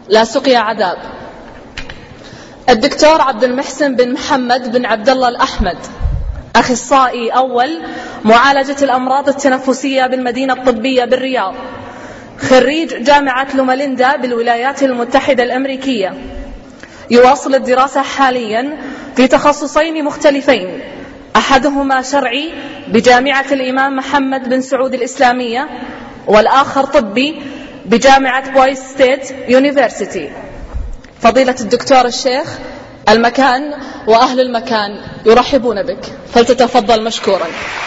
لا سقيا عذاب. الدكتور عبد المحسن بن محمد بن عبد الله الأحمد، أخصائي أول معالجة الأمراض التنفسية بالمدينة الطبية بالرياض، خريج جامعة لوماليندا بالولايات المتحدة الأمريكية، يواصل الدراسة حاليا في تخصصين مختلفين، أحدهما شرعي بجامعة الإمام محمد بن سعود الإسلامية، والآخر طبي بجامعة بويس ستيت يونيفرسيتي. فضيلة الدكتور الشيخ، المكان وأهل المكان يرحبون بك، فلتتفضل مشكورا.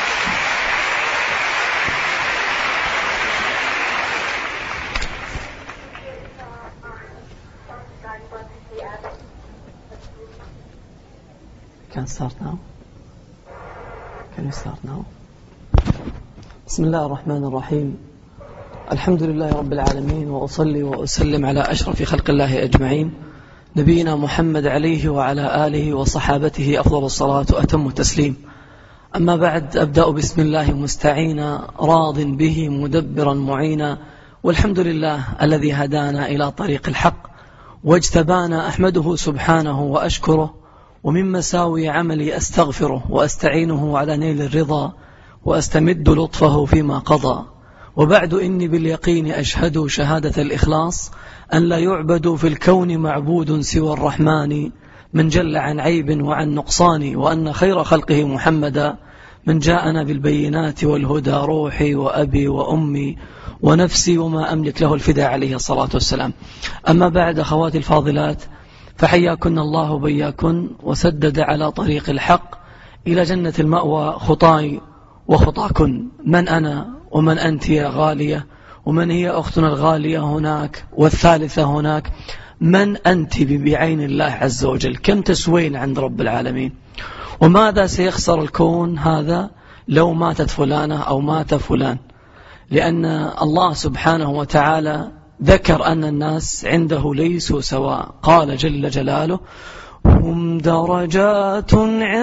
بسم الله الرحمن الرحيم. الحمد لله رب العالمين، وأصلي وأسلم على أشرف خلق الله أجمعين، نبينا محمد عليه وعلى آله وصحابته أفضل الصلاة وأتم التسليم. أما بعد، أبدأ بسم الله مستعينا راض به مدبرا معينا، والحمد لله الذي هدانا إلى طريق الحق واجتبانا، أحمده سبحانه وأشكره، ومن مساوي عملي أستغفره وأستعينه على نيل الرضا، وأستمد لطفه فيما قضى. وبعد، إني باليقين أشهد شهادة الإخلاص أن لا يعبد في الكون معبود سوى الرحمن، من جل عن عيب وعن نقصان، وأن خير خلقه محمدا من جاءنا بالبينات والهدى، روحي وأبي وأمي ونفسي وما أملك له الفداء، عليه الصلاة والسلام. أما بعد، أخواتي الفاضلات، فحياكن الله بياكن، وسدد على طريق الحق إلى جنة المأوى خطاي وخطاكن. من أنا ومن أنت يا غالية؟ ومن هي أختنا الغالية هناك والثالثة هناك؟ من أنت بعين الله عز وجل؟ كم تسوين عند رب العالمين؟ وماذا سيخسر الكون هذا لو ماتت فلانة أو مات فلان؟ لأن الله سبحانه وتعالى ذكر أن الناس عنده ليسوا سواء. قال جل جلاله: هم درجات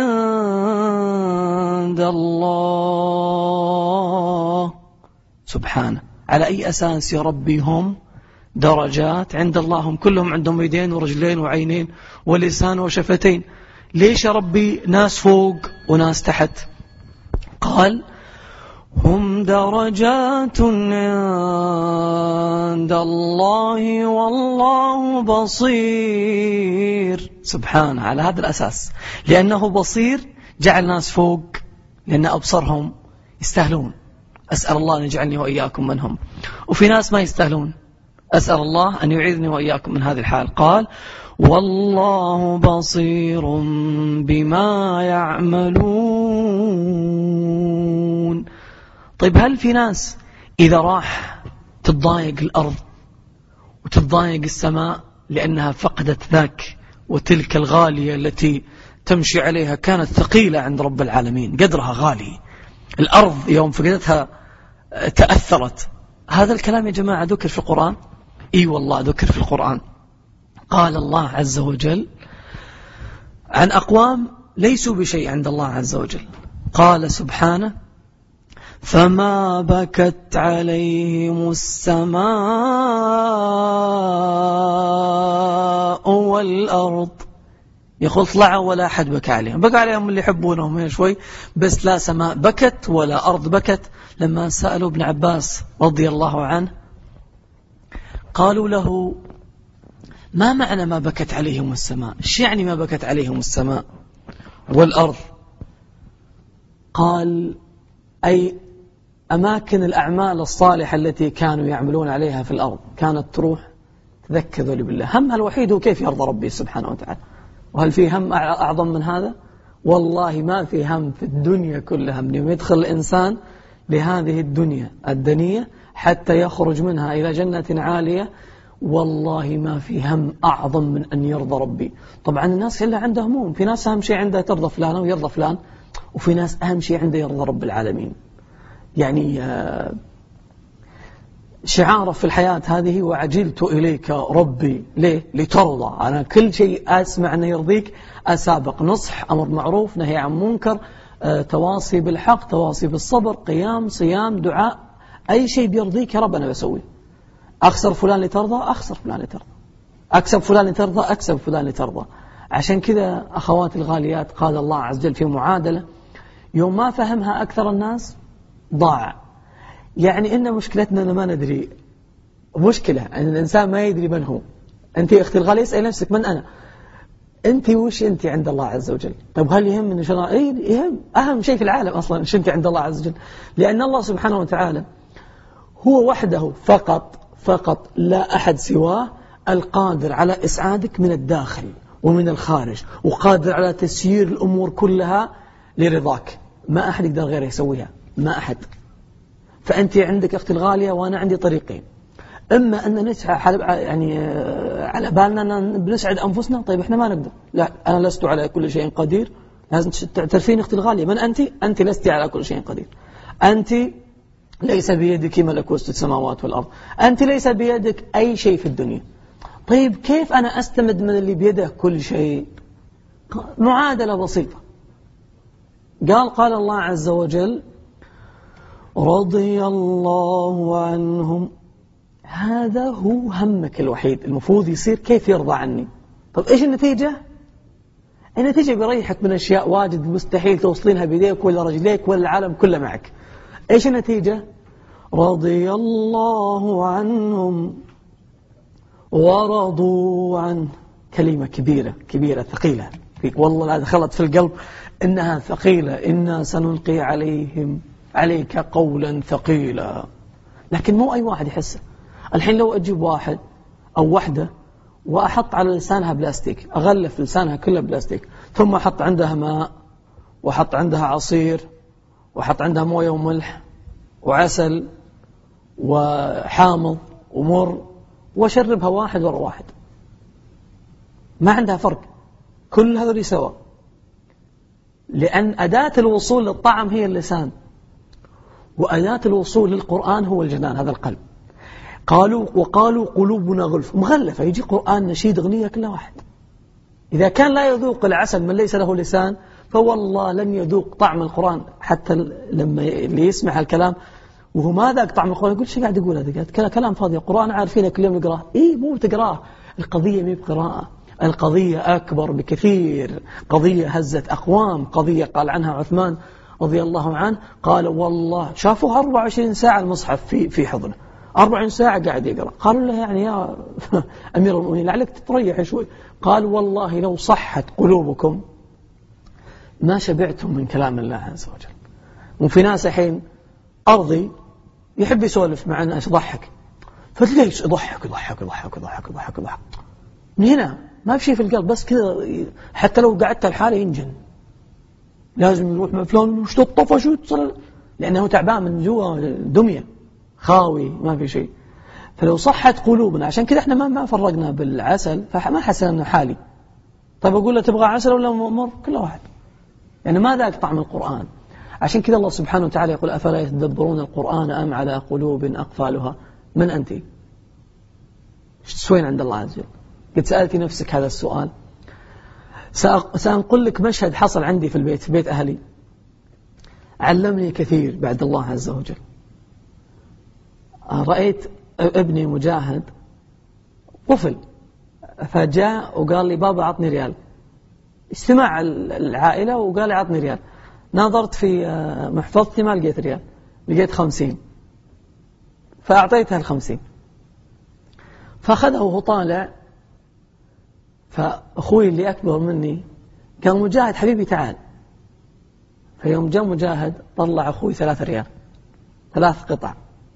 عند الله. سبحانه، على أي أساس يا ربي هم درجات عند الله؟ هم كلهم عندهم يدين ورجلين وعينين ولسان وشفتين، ليش يا ربي ناس فوق وناس تحت؟ قال: هم درجات عند الله والله بصير. سبحانه، على هذا الأساس، لأنه بصير جعل ناس فوق، لأن أبصرهم يستاهلون. أسأل الله أن يجعلني وإياكم منهم. وفي ناس ما يستاهلون، أسأل الله أن يعيذني وإياكم من هذه الحال. قال: والله بصير بما يعملون. طيب، هل في ناس إذا راح تتضايق الأرض وتتضايق السماء لأنها فقدت ذاك وتلك الغالية التي تمشي عليها كانت ثقيلة عند رب العالمين، قدرها غالي، الأرض يوم فقدتها تأثرت؟ هذا الكلام يا جماعة ذكر في القرآن. إي والله ذكر في القرآن. قال الله عز وجل عن أقوام ليسوا بشيء عند الله عز وجل. قال سبحانه: فما بكت عليهم السماء والأرض. يقول طلعوا ولا أحد بكى عليهم، بكى عليهم اللي يحبونهم هنا شوي بس، لا سماء بكت ولا أرض بكت. لما سألوا ابن عباس رضي الله عنه قالوا له: ما معنى ما بكت عليهم السماء؟ ايش يعني ما بكت عليهم السماء والأرض؟ قال: أي أماكن الأعمال الصالحة التي كانوا يعملون عليها في الأرض كانت تروح. تذكر ذولي بالله، همها الوحيد هو كيف يرضى ربي سبحانه وتعالى. وهل في هم أعظم من هذا؟ والله ما في هم في الدنيا كلها من يوم يدخل الإنسان لهذه الدنيا الدنية حتى يخرج منها إلى جنة عالية، والله ما في هم أعظم من أن يرضى ربي. طبعا الناس إلا عنده هموم، في ناس أهم شيء عنده ترضى فلان ويرضى فلان، وفي ناس أهم شيء عنده يرضى رب العالمين. يعني شعاره في الحياة هذه: وعجلت إليك ربي. ليه؟ لترضى. أنا كل شيء أسمع أنه يرضيك أسابق، نصح، أمر معروف، نهي عن منكر، تواصي بالحق، تواصي بالصبر، قيام، صيام، دعاء، أي شيء بيرضيك يا رب أنا بسويه. أخسر فلان لترضى، أخسر فلان لترضى. أكسب فلان ترضى، أكسب فلان ترضى. عشان كذا أخواتي الغاليات قال الله عز وجل في معادلة يوم ما فهمها أكثر الناس ضاع. يعني إن مشكلتنا أن ما ندري، مشكلة أن الإنسان ما يدري من هو. أنت أختي الغالية اسأل نفسك من أنا، أنت وش أنت عند الله عز وجل. طيب هل يهم إن شاء الله؟ يهم، أهم شيء في العالم أصلا إيش أنت عند الله عز وجل، لأن الله سبحانه وتعالى هو وحده فقط لا أحد سواه القادر على إسعادك من الداخل ومن الخارج، وقادر على تسيير الأمور كلها لرضاك. ما أحد يقدر غيره يسويها، ما أحد. فأنت عندك أختي الغالية وأنا عندي طريقين، إما أن نسعى يعني على بالنا أن بنسعد أنفسنا. طيب إحنا ما نقدر، لا أنا لست على كل شيء قدير. لازم تعرفين أختي الغالية من أنت. أنت لست على كل شيء قدير. أنت ليس بيدك ملكوت السماوات والأرض، أنت ليس بيدك أي شيء في الدنيا. طيب كيف أنا أستمد من اللي بيده كل شيء؟ معادلة بسيطة. قال الله عز وجل رضي الله عنهم. هذا هو همك الوحيد المفروض يصير، كيف يرضى عني. طب إيش النتيجة؟ النتيجة بيريحك من أشياء واجد مستحيل توصلينها بيديك ولا رجليك ولا العالم كله معك. إيش النتيجة؟ رضي الله عنهم ورضوا عنه. كلمة كبيرة ثقيلة، والله لا دخلت في القلب إنها ثقيلة. إنا سنلقي عليك قولا ثقيلا. لكن مو أي واحد يحسه. الحين لو أجيب واحد أو وحدة وأحط على لسانها بلاستيك، أغلف لسانها كله بلاستيك، ثم أحط عندها ماء وأحط عندها عصير وأحط عندها موية وملح وعسل وحامض ومر، وأشربها واحد ورا واحد، ما عندها فرق. كل هذول سوا، لأن أداة الوصول للطعم هي اللسان، وأداة الوصول للقرآن هو الجنان، هذا القلب. وقالوا قلوبنا غلف، مغلفة. يجي قرآن نشيد أغنية كل واحد. إذا كان لا يذوق العسل من ليس له لسان فوالله لن يذوق طعم القرآن. حتى لما اللي يسمع الكلام وهو ما ذاق طعم القرآن يقول شو قاعد يقول هذا كلام فاضي، القرآن عارفينه كل يوم نقراه. مو تقراه، القضية مو بقراءة، القضية أكبر بكثير. قضية هزت أقوام، قضية قال عنها عثمان رضي الله عنه، قال والله شافوه 24 ساعة المصحف في حضنه، 40 ساعة قاعد يقرأ. قالوا له يعني يا أمير المؤمنين لعلك تتريح شوي. قال والله لو صحت قلوبكم ما شبعتم من كلام الله عز وجل. وفي ناس الحين أرضي يحب يسولف مع الناس يضحك، فتليش يضحك من هنا ما في شيء في القلب، بس كذا. حتى لو قعدت الحالة ينجن، لازم يروح مع فلان وش تطفش وتصل، لأنه تعبان من جوا، دمية خاوي ما في شيء. فلو صحت قلوبنا، عشان كذا احنا ما فرقنا بالعسل، فما حسنا حالي. طيب أقول له تبغى عسل ولا مر؟ كل واحد يعني ما ذاك طعم القرآن. عشان كذا الله سبحانه وتعالى يقول أفلا يتدبرون القرآن أم على قلوب أقفالها. من أنت؟ ايش تسوين عند الله عز وجل؟ قد سألتي نفسك هذا السؤال؟ سأنقل لك مشهد حصل عندي في البيت، في بيت أهلي، علمني كثير بعد الله عز وجل. رأيت ابني مجاهد طفل، فجاء وقال لي بابا عطني ريال. اجتماع العائلة وقال لي عطني ريال. نظرت في محفظتي ما لقيت ريال، لقيت 50، فأعطيتها 50. فأخذه وهو طالع، فأخوي اللي أكبر مني قال مجاهد حبيبي تعال. فيوم جاء مجاهد طلع أخوي 3 ريال، 3 قطع.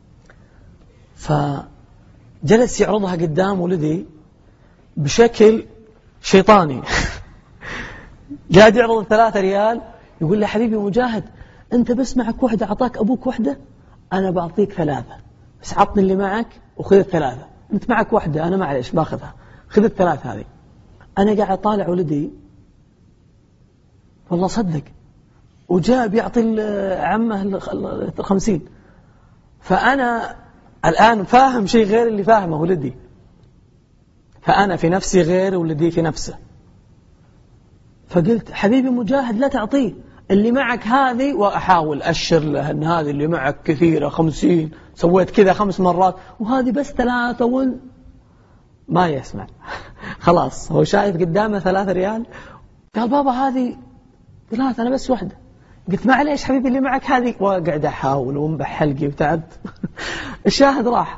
فجلس يعرضها قدام ولدي بشكل شيطاني قاعد يعرض 3 ريال، يقول له حبيبي مجاهد أنت بس معك واحدة، أعطاك أبوك واحدة، أنا بعطيك 3، بس عطني اللي معك وخذ 3. أنت معك واحدة، أنا معليش باخذها، خذ 3 هذه. أنا قاعد طالع ولدي والله صدق، وجاء بيعطي عمه 50. فأنا الآن فاهم شيء غير اللي فاهمه ولدي، فأنا في نفسي غير ولدي في نفسه. فقلت حبيبي مجاهد لا تعطيه اللي معك هذه، وأحاول أشر له أن هذه اللي معك كثيرة 50، سويت كذا 5 مرات، وهذه بس 3 ما يسمع خلاص هو شايف قدامه 3 ريال. قال بابا هذه 3 أنا بس واحدة. قلت معليش حبيبي اللي معك هذه. وقعد أحاول وانبح حلقي وتعبت. الشاهد راح.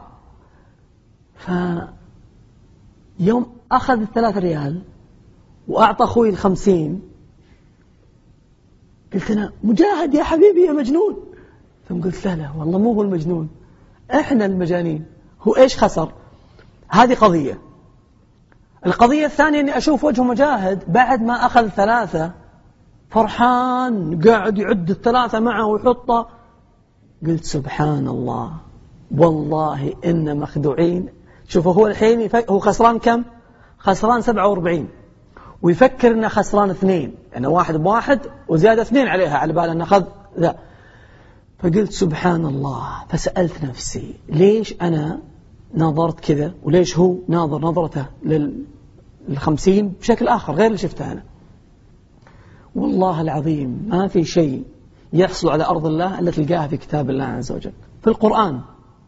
فيوم أخذ 3 ريال وأعطى أخوي 50 قلت أنا مجاهد يا حبيبي يا مجنون. ثم قلت لا والله مو هو المجنون، إحنا المجانين. هو إيش خسر؟ هذه قضية. القضية الثانية أني أشوف وجه مجاهد بعد ما أخذ 3 فرحان قاعد يعد 3 معه ويحطه. قلت سبحان الله والله إن مخدوعين. شوفوا هو الحين هو خسران كم؟ خسران 47 ويفكر أنه خسران 2، يعني 1 ب1 وزيادة 2 عليها على بال أنه أخذ ذا. فقلت سبحان الله. فسألت نفسي ليش أنا نظرت كذا وليش هو ناظر نظرته لل50 بشكل آخر غير اللي شفته أنا. والله العظيم ما في شيء يحصل على أرض الله إلا تلقاها في كتاب الله عز وجل في القرآن.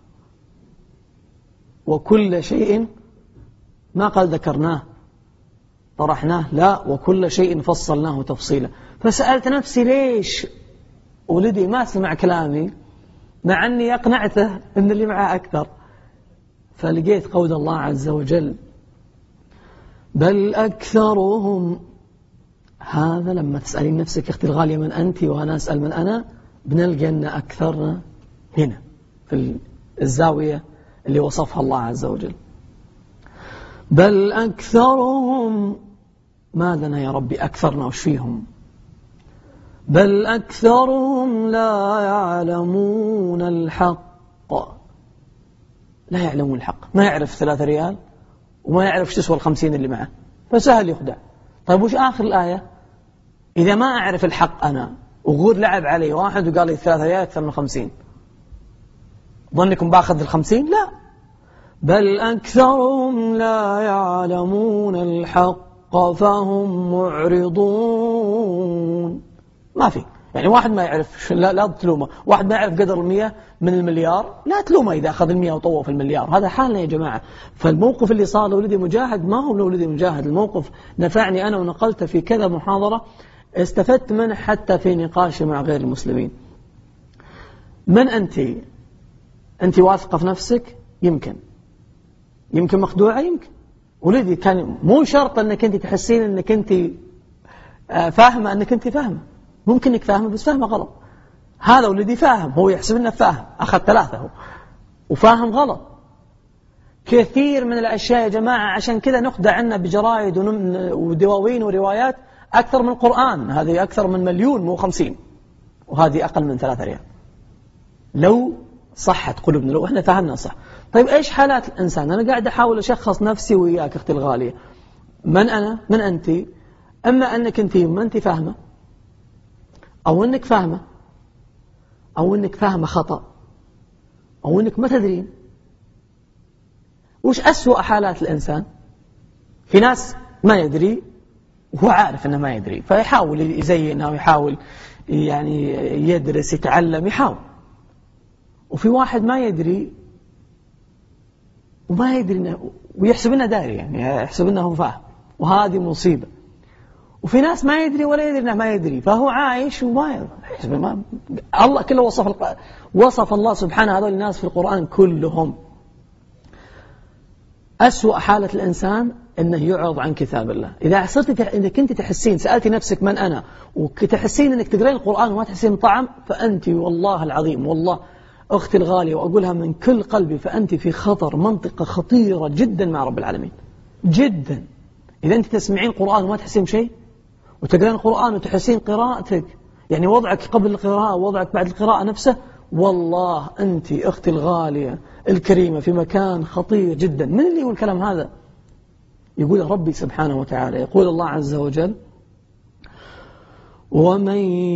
وكل شيء ما قال ذكرناه طرحناه، لا، وكل شيء فصلناه تفصيلا. فسألت نفسي ليش ولدي ما سمع كلامي مع أني أقنعته أن اللي معه أكثر. فلقيت قول الله عز وجل بل أكثرهم. هذا لما تسألين نفسك أختي الغالية من أنت وأنا أسأل من أنا، بنلقى أن أكثرنا هنا في الزاوية اللي وصفها الله عز وجل. بل أكثرهم ما لنا يا ربي أكثرنا وش فيهم؟ بل أكثرهم لا يعلمون الحق. لا يعلمون الحق، ما يعرف 3 ريال وما يعرف تسوى 50 اللي معه، فسهل يخدع. طيب وش آخر الآية؟ إذا ما أعرف الحق أنا وغور لعب علي واحد وقال لي 3 ريال أكثر من 50، ظنكم باخذ 50؟ لا. بل أكثرهم لا يعلمون الحق فهم معرضون. ما في، يعني واحد ما يعرف لا تلومه. واحد ما يعرف قدر 100 من المليار لا تلومه إذا أخذ 100 وطوف المليار. هذا حالنا يا جماعة. فالموقف اللي صار لولدي مجاهد ما هو لولدي مجاهد، الموقف نفعني أنا ونقلته في كذا محاضرة استفدت منه حتى في نقاشي مع غير المسلمين. من أنت واثقة في نفسك؟ يمكن مخدوعة، يمكن. ولدي كان مو شرط أنك أنت تحسين أنك أنت فاهمة أنك أنت فاهمة، ممكن أنك فاهمة بس فاهمة غلط. هذا ولدي فاهم، هو يحسب أنه فاهم، أخذ 3 هو وفاهم غلط. كثير من الأشياء يا جماعة عشان كذا نخدع عنا بجرائد ودواوين وروايات أكثر من القرآن. هذه أكثر من 1,000,000 مو 50، وهذه أقل من 3 ريال لو صحت قلوبنا، لو إحنا فهمنا صح. طيب إيش حالات الإنسان؟ أنا قاعد أحاول أشخص نفسي وياك أختي الغالية. من أنا؟ من أنت؟ أما أنك أنت ما أنت فاهمة، أو أنك فاهمة، أو أنك فاهمة خطأ، أو أنك ما تدرين. وش أسوأ حالات الإنسان؟ في ناس ما يدري وهو عارف أنه ما يدري فيحاول يزينها ويحاول يعني يدرس يتعلم يحاول. وفي واحد ما يدري وما يدري ويحسب أنه داري، يعني يحسب أنه فاهم، وهذه مصيبة. وفي ناس ما يدري ولا يدري أنه ما يدري فهو عايش وما يحسب. الله كله وصف الله سبحانه هذول الناس في القرآن كلهم. أسوأ حالة الإنسان أنه يعرض عن كتاب الله. إذا صرت إنك أنت تحسين سألتي نفسك من أنا وتحسين أنك تقرأين القرآن وما تحسين طعم، فأنت والله العظيم والله أختي الغالية وأقولها من كل قلبي، فأنت في خطر، منطقة خطيرة جدا مع رب العالمين جدا. إذا أنت تسمعين القرآن وما تحسين شيء، وتقرأين القرآن وتحسين قراءتك، يعني وضعك قبل القراءة ووضعك بعد القراءة نفسه، والله أنت أختي الغالية الكريمة في مكان خطير جدا. من اللي يقول الكلام هذا؟ يقول ربي سبحانه وتعالى. يقول الله عز وجل ومن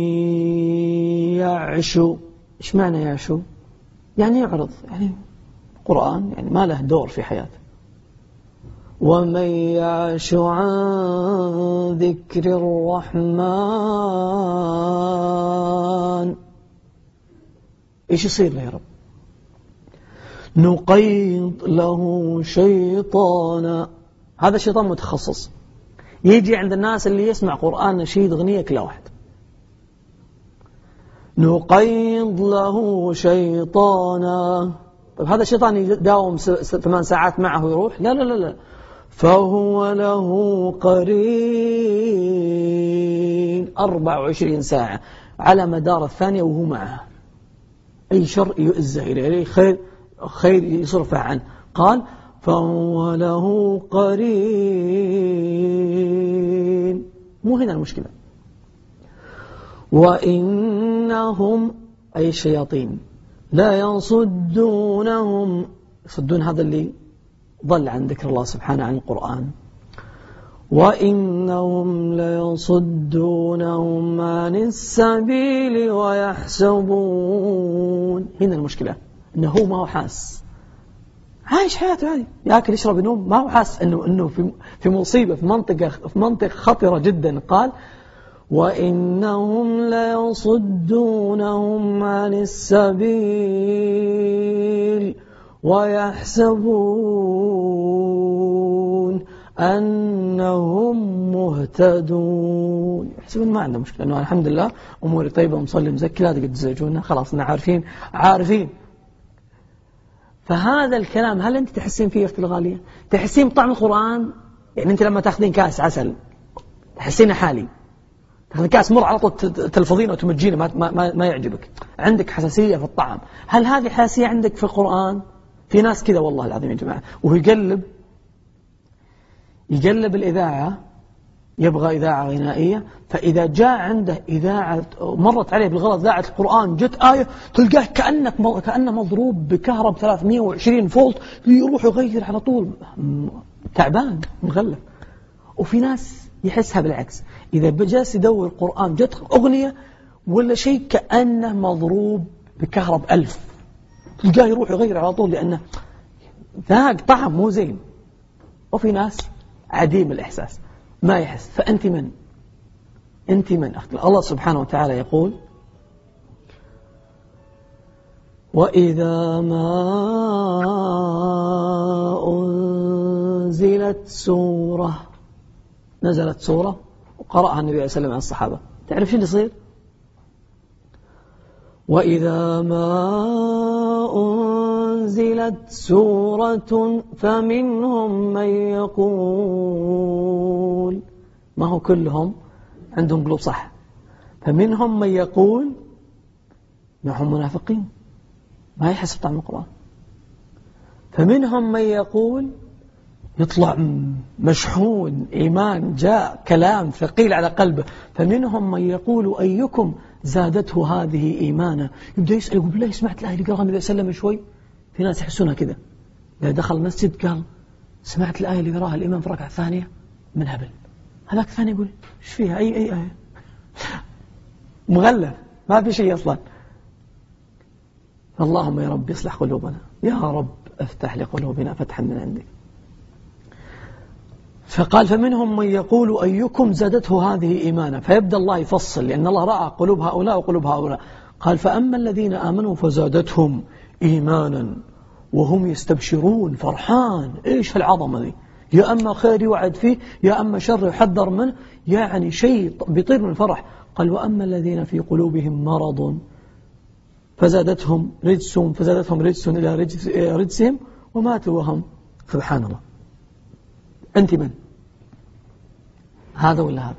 يعشو. إيش معنى يعشو؟ يعني يعرض، يعني قرآن يعني ما له دور في حياته. ومن يعش عن ذكر الرحمن إيش يصير له يا رب؟ نقيض له شيطانا. هذا شيطان متخصص، يجي عند الناس اللي يسمع قرآن نشيد أغنية كلا واحد، نقيض له شيطانا. طيب هذا الشيطان يداوم 8 ساعات معه ويروح؟ لا لا لا لا، فهو له قرين 24 ساعة على مدار الثانية وهو معه، أي شر يؤزه إليه، خير يصرفه عنه. قال فهو له قرين. مو هنا المشكلة. وإنهم أي الشياطين لا يصدونهم، يصدون هذا اللي ضل عن ذكر الله سبحانه عن القرآن، وإنهم ليصدونهم عن السبيل ويحسبون. هنا المشكلة، إنه ما هو حاس، عايش حياته عادي، يأكل يشرب ينوم، ما هو حاس إنه في مصيبة، في منطقة خطرة جدا. قال وإنهم ليصدونهم عن السبيل ويحسبون أنهم مهتدون. يحسبون ما عندنا مشكلة، أنه الحمد لله أموري طيبة ومصلي مزكي، لا تقد تزعجونا، خلاص عارفين. فهذا الكلام هل أنت تحسين فيه أختي الغالية؟ تحسين بطعم القرآن؟ يعني أنت لما تأخذين كاس عسل تحسينه حالي، تأخذين كاس مر على طول تلفظينه وتمجينه ما يعجبك، عندك حساسية في الطعم. هل هذه حساسية عندك في القرآن؟ في ناس كذا والله العظيم يا جماعة، وهو يقلب الإذاعة، يبغى إذاعة غنائية، فإذا جاء عنده إذاعة مرت عليه بالغلط إذاعة القرآن، جت آية تلقاه كأنه مضروب بكهرب 320 فولت، يروح يغير على طول، تعبان مغلف. وفي ناس يحسها بالعكس، إذا بجلس يدور القرآن جت أغنية ولا شيء كأنه مضروب بكهرب 1000، تلقاه يروح يغير على طول لأنه ذاق طعم مو زين. وفي ناس عديم الإحساس ما يحس. فأنت من؟ أنت من أختي؟ الله سبحانه وتعالى يقول وإذا ما أنزلت سورة، نزلت سورة وقرأها النبي عليه السلام على الصحابة، تعرف شو اللي يصير؟ وإذا ما أنزلت سورة فمنهم من يقول، ما هو كلهم عندهم قلوب صح، فمنهم من يقول، معهم منافقين ما يحس بطعم القرآن، فمنهم من يقول يطلع مشحون إيمان، جاء كلام ثقيل على قلبه، فمنهم من يقول أيكم زادته هذه إيمانا. يبدأ يسأل يقول بالله سمعت الآية اللي قرأها النبي صلى الله عليه وسلم شوي. في ناس يحسونها كذا، إذا دخل المسجد قال سمعت الآية اللي قرأها الإمام في الركعة الثانية، من هبل. هذاك الثاني يقول إيش فيها أي آية، مغلف ما في شيء أصلا. اللهم يا رب يصلح قلوبنا، يا رب افتح لقلوبنا فتحا من عندك. فقال فمنهم من يقول أيكم زادته هذه إيمانا، فيبدأ الله يفصل لأن الله رأى قلوب هؤلاء وقلوب هؤلاء. قال فأما الذين آمنوا فزادتهم إيمانا وهم يستبشرون، فرحان. إيش العظمة دي؟ يا أما خير يوعد فيه يا أما شر يحذر منه، يعني شيء بيطير من الفرح. قال وأما الذين في قلوبهم مرض فزادتهم رجس إلى رجسهم وماتوا وهم. سبحان الله. أنت من؟ هذا ولا هذا؟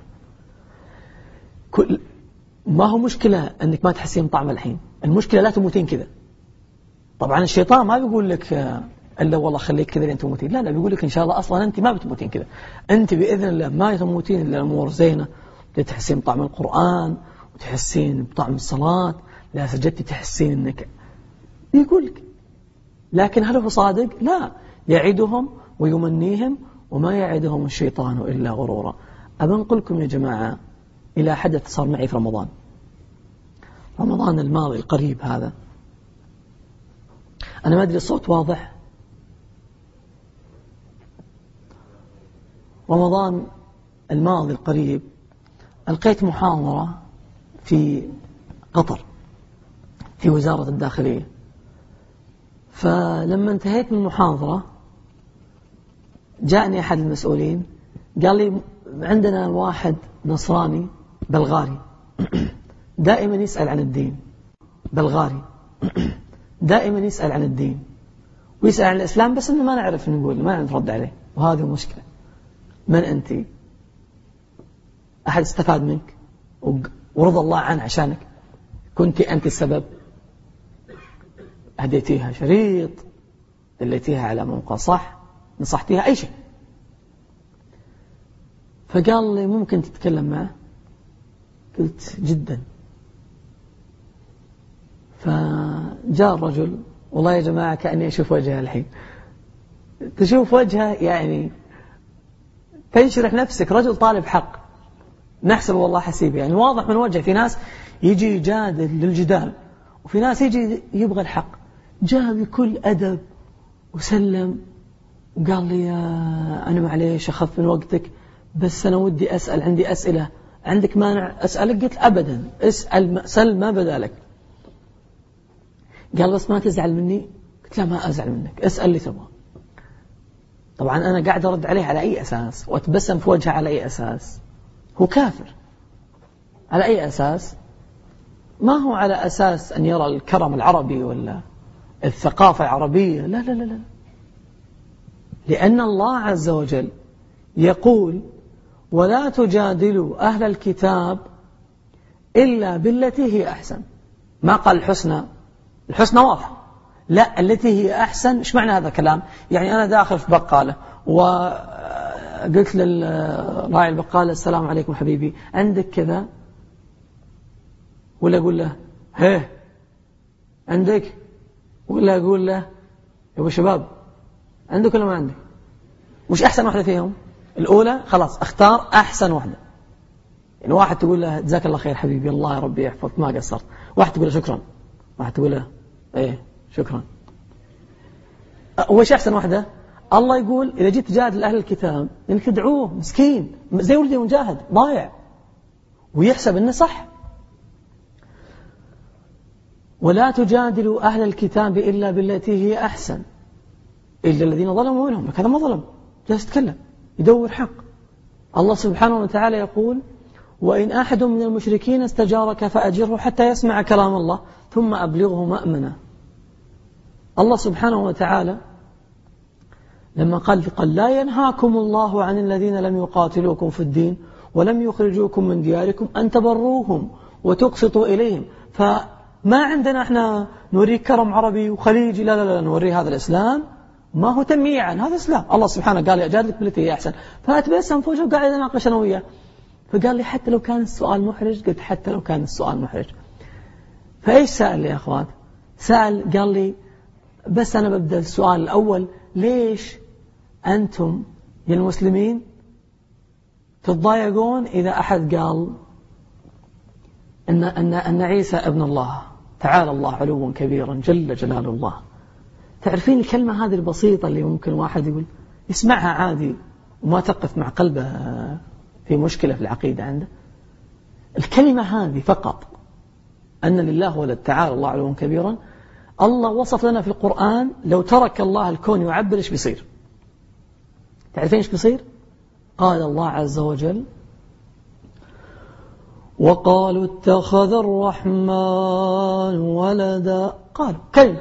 ما هو مشكلة أنك ما تحسين طعم الحين، المشكلة لا تموتين كذا. طبعا الشيطان ما بيقول لك إلا والله خليك كذا لين تموتين، لا بيقول لك إن شاء الله أصلا أنت ما بتموتين كذا، أنت بإذن الله ما تموتين إلا الأمور زينة، تحسين بطعم القرآن وتحسين بطعم الصلاة، لا سجدت تحسين أنك يقول لك. لكن هل هو صادق؟ لا، يعدهم ويمنيهم وما يعدهم الشيطان إلا غرورا. أبنقل لكم يا جماعة إلى حدث صار معي في رمضان الماضي القريب هذا. أنا ما أدري الصوت واضح؟ رمضان الماضي القريب ألقيت محاضرة في قطر في وزارة الداخلية. فلما انتهيت من المحاضرة جاءني أحد المسؤولين قال لي عندنا واحد نصراني بلغاري دائما يسأل عن الدين، بلغاري دائما يسأل عن الدين ويسأل عن الإسلام، بس إنه ما نعرف نقول، ما نعرف نرد عليه، وهذه مشكلة. من أنت؟ أحد استفاد منك ورضى الله عنه عشانك، كنت أنت السبب، هديتيها شريط، دليتيها على موقع صح، نصحتيها أي شيء. فقال لي ممكن تتكلم معه؟ قلت جدا. فجاء الرجل، والله يا جماعة كأني أشوف وجهه الحين، تشوف وجهه يعني تنشرح نفسك، رجل طالب حق نحسب والله حسيبه، يعني واضح من وجهه. في ناس يجي يجادل للجدال، وفي ناس يجي يبغى الحق. جاء بكل أدب وسلم وقال لي أنا معليش أخف من وقتك، بس أنا ودي أسأل، عندي أسئلة، عندك مانع أسألك؟ قلت أبدا، سل ما بدالك. قال بس ما تزعل مني؟ قلت لا ما أزعل منك، اسأل اللي تبغى. طبعا أنا قاعد أرد عليه على أي أساس وأتبسم في وجهه على أي أساس؟ هو كافر. على أي أساس؟ ما هو على أساس أن يرى الكرم العربي ولا الثقافة العربية، لا لا لا لا، لأن الله عز وجل يقول ولا تجادلوا أهل الكتاب إلا بالتي هي أحسن. ما قال الحسنى، الحسنى واضحة، لا التي هي أحسن. إيش معنى هذا الكلام؟ يعني أنا داخل في بقالة وقلت للراعي البقالة السلام عليكم حبيبي، عندك كذا؟ ولا أقول له هيه عندك؟ ولا أقول له يا أبو شباب عندك ولا ما عندك؟ وش أحسن واحدة فيهم؟ الأولى خلاص اختار أحسن واحدة. يعني واحد تقول له جزاك الله خير حبيبي، الله يا ربي يحفظك ما قصرت، واحد تقول له شكرا، واحد تقول له ايه شكرا. وش أحسن واحدة؟ الله يقول إذا جيت تجادل أهل الكتاب إنك تدعوه مسكين زي ولدي مجاهد ضايع ويحسب إنه صح. ولا تجادلوا أهل الكتاب إلا بالتي هي أحسن إلا الذين ظلموا منهم. هذا ما ظلم، جالس يتكلم يدور حق. الله سبحانه وتعالى يقول وإن أحد من المشركين استجارك فأجره حتى يسمع كلام الله ثم أبلغه مأمنا. الله سبحانه وتعالى لما قال لا ينهاكم الله عن الذين لم يقاتلوكم في الدين ولم يخرجوكم من دياركم أن تبروهم وتقسطوا إليهم. فما عندنا احنا نوريك كرم عربي وخليجي، لا لا لا، نوريه هذا الإسلام ما هو تمييعا، هذا إسلام. الله سبحانه قال أجادلك بالتي هي أحسن، فأتبسم في وجهه وقاعد أناقش أنا وياه. فقال لي حتى لو كان السؤال محرج؟ قلت حتى لو كان السؤال محرج. فإيش سأل لي يا أخوات؟ سأل قال لي بس أنا ببدأ السؤال الأول، ليش أنتم يا المسلمين تتضايقون إذا أحد قال أن عيسى ابن الله، تعالى الله علوا كبيرا جل جلال الله؟ تعرفين الكلمة هذه البسيطة اللي ممكن واحد يقول يسمعها عادي وما تقف مع قلبه في مشكلة في العقيدة عنده. الكلمة هذه فقط أن لله ولد تعالى الله علوا كبيرا، الله وصف لنا في القرآن لو ترك الله الكون يعبر إيش بيصير؟ تعرفين إيش بيصير؟ قال الله عز وجل وقالوا اتخذ الرحمن ولدا. قالوا كلمة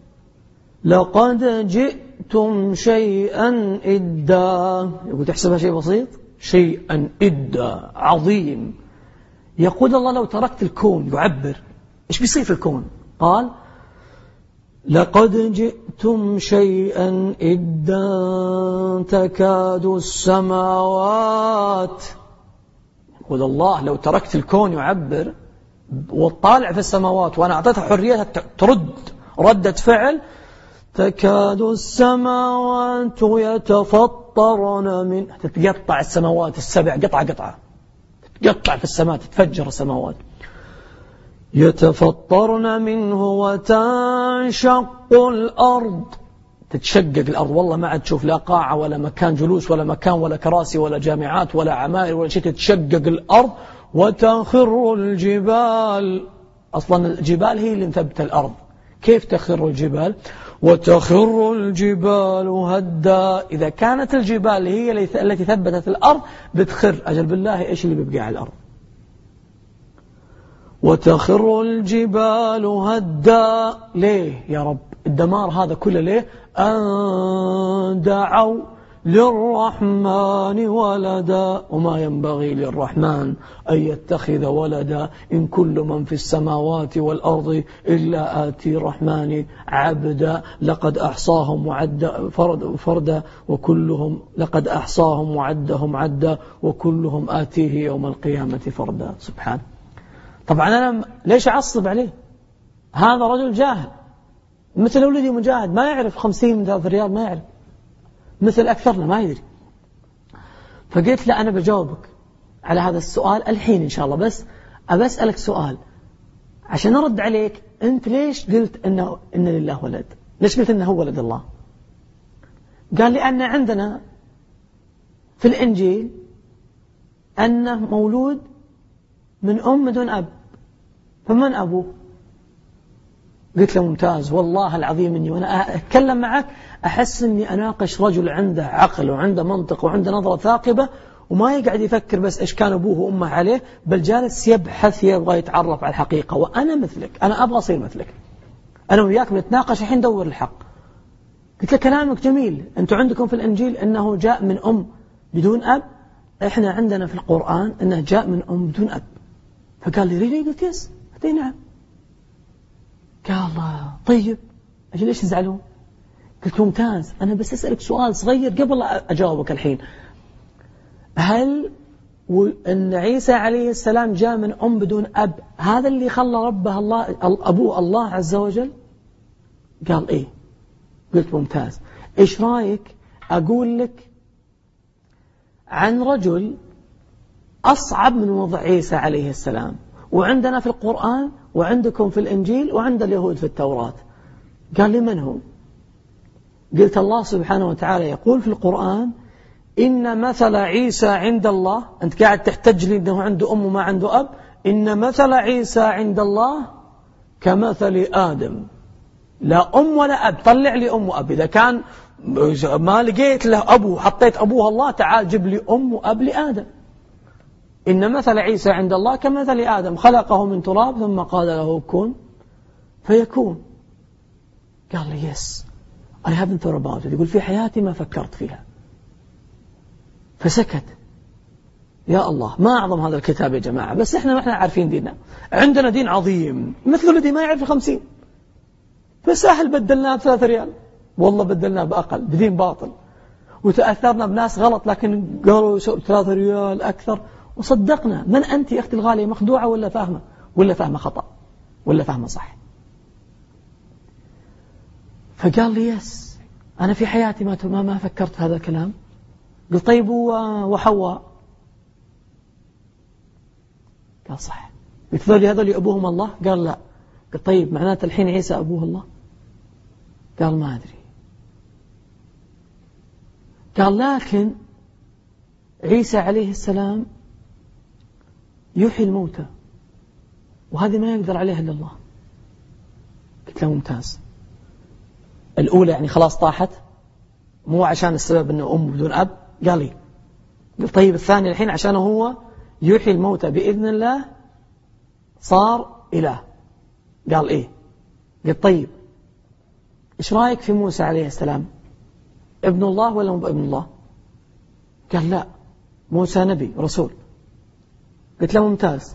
لقد جئتم شيئا إدا. يقول تحسبها شيء بسيط؟ شيئا إدا عظيم. يقول الله لو تركت الكون يعبر إيش بيصير في الكون؟ قال لقد جئتم شيئا إدا تكاد السماوات. يقول الله لو تركت الكون يعبر وطالع في السماوات وأنا أعطيتها حريتها ترد ردة فعل، تكاد السماوات يتفطرن من، تتقطع السماوات السبع قطعة تتقطع في السماء، تتفجر السماوات، يتفطرن منه وتنشق الأرض، تتشقق الأرض، والله ما عاد تشوف لا قاعة ولا مكان جلوس ولا مكان ولا كراسي ولا جامعات ولا عماير ولا شيء، تتشقق الأرض، وتخر الجبال. أصلا الجبال هي اللي مثبت الأرض، كيف تخر الجبال؟ وتخر الجبال هدا. إذا كانت الجبال هي التي ثبتت الأرض بتخر، أجل بالله إيش اللي بيبقى على الأرض؟ وتخر الجبال هدا. ليه يا رب الدمار هذا كله؟ ليه؟ أن دعوا للرحمن ولدا وما ينبغي للرحمن أن يتخذ ولدا إن كل من في السماوات والأرض إلا آتي الرحمن عبدا لقد أحصاهم وعد فردا وكلهم لقد أحصاهم وعدهم عدا وكلهم آتيه يوم القيامة فردا. سبحان. طبعا أنا ليش أعصب عليه؟ هذا رجل جاهل مثل ولدي مجاهد، ما يعرف 50 ريال، ما يعرف، مثل أكثرنا ما يدري. فقلت له أنا بجاوبك على هذا السؤال الحين إن شاء الله، بس أبى أسألك سؤال عشان أرد عليك. أنت ليش قلت إن لله ولد؟ ليش قلت إنه هو ولد الله؟ قال لي أن عندنا في الإنجيل أنه مولود من أم دون أب، فمن أبوه؟ قلت له ممتاز، والله العظيم إني وأنا أتكلم معك أحس إني أناقش رجل عنده عقل وعنده منطق وعنده نظرة ثاقبة، وما يقعد يفكر بس إيش كان أبوه وأمه عليه، بل جالس يبحث يبغى يتعرف على الحقيقة. وأنا مثلك، أنا أبغى أصير مثلك، أنا وياك بنتناقش الحين ندور الحق. قلت له كلامك جميل، أنتم عندكم في الإنجيل أنه جاء من أم بدون أب، إحنا عندنا في القرآن أنه جاء من أم بدون أب. فقال لي ريلي؟ قلت يس. قلت نعم. قال طيب أجل ليش تزعلون؟ قلت ممتاز، أنا بس أسألك سؤال صغير قبل أجاوبك الحين. هل أن عيسى عليه السلام جاء من أم بدون أب هذا اللي خلى ربه الله أبوه الله عز وجل؟ قال إيه. قلت ممتاز، إيش رأيك أقول لك عن رجل أصعب من وضع عيسى عليه السلام، وعندنا في القرآن وعندكم في الإنجيل وعند اليهود في التوراة؟ قال لي من هو؟ قلت الله سبحانه وتعالى يقول في القرآن إن مثل عيسى عند الله. أنت قاعد تحتج لي أنه عنده أم وما عنده أب. إن مثل عيسى عند الله كمثل آدم، لا أم ولا أب. طلع لي أم وأب، إذا كان ما لقيت له أبو حطيت أبوه الله، تعال جيب لي أم وأب لآدم. إن مثل عيسى عند الله كمثل آدم خلقه من تراب ثم قال له كن فيكون. قال لي يس I haven't thought about it. يقول في حياتي ما فكرت فيها. فسكت. يا الله ما أعظم هذا الكتاب يا جماعة. بس إحنا عارفين ديننا، عندنا دين عظيم مثل الذي ما يعرف 50. فسهل بدلناه ب3 ريال، والله بدلناه بأقل بدين باطل، وتأثرنا بناس غلط لكن قالوا 3 ريال أكثر وصدقنا. من أنت يا أختي الغالية؟ مخدوعة ولا فاهمة؟ ولا فاهمة خطأ ولا فاهمة صح؟ فقال لي يس أنا في حياتي ما فكرت في هذا الكلام. قلت طيب وحواء؟ قال صح. قلت لي هذول أبوهم الله؟ قال لا. قلت طيب معناته الحين عيسى أبوه الله؟ قال ما أدري. قال لكن عيسى عليه السلام يحيي الموتى، وهذه ما يقدر عليها إلا الله. قلت له ممتاز. الأولى يعني خلاص طاحت، مو عشان السبب أنه أم بدون أب. قال لي. قلت طيب الثاني الحين عشان هو يحيي الموتى بإذن الله صار إله. قال إيه. قلت طيب إيش رأيك في موسى عليه السلام؟ ابن الله ولا مو ابن الله؟ قال لا موسى نبي رسول. قلت له ممتاز.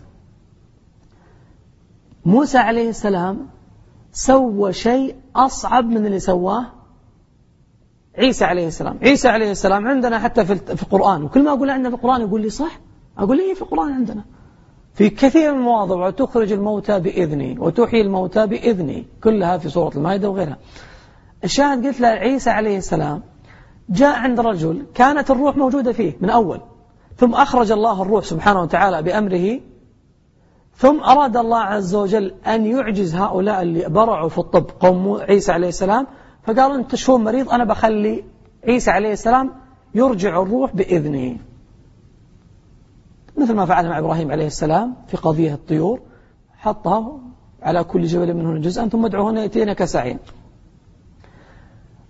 موسى عليه السلام سوى شيء أصعب من اللي سواه عيسى عليه السلام. عيسى عليه السلام عندنا حتى في القرآن، وكل ما أقول عندنا في القرآن يقول لي صح. أقول لي في القرآن عندنا في كثير من المواضع وتخرج الموتى بإذني وتحيي الموتى بإذني، كلها في سورة المائدة وغيرها. الشاهد قلت له عيسى عليه السلام جاء عند رجل كانت الروح موجودة فيه من أول، ثم أخرج الله الروح سبحانه وتعالى بأمره، ثم أراد الله عز وجل أن يعجز هؤلاء اللي برعوا في الطب قوم عيسى عليه السلام، فقال أنت تشوف مريض أنا بخلي عيسى عليه السلام يرجع الروح بإذنه، مثل ما فعل مع إبراهيم عليه السلام في قضية الطيور، حطها على كل جبل منهن جزءا ثم ادعوهن يأتينك سعيا.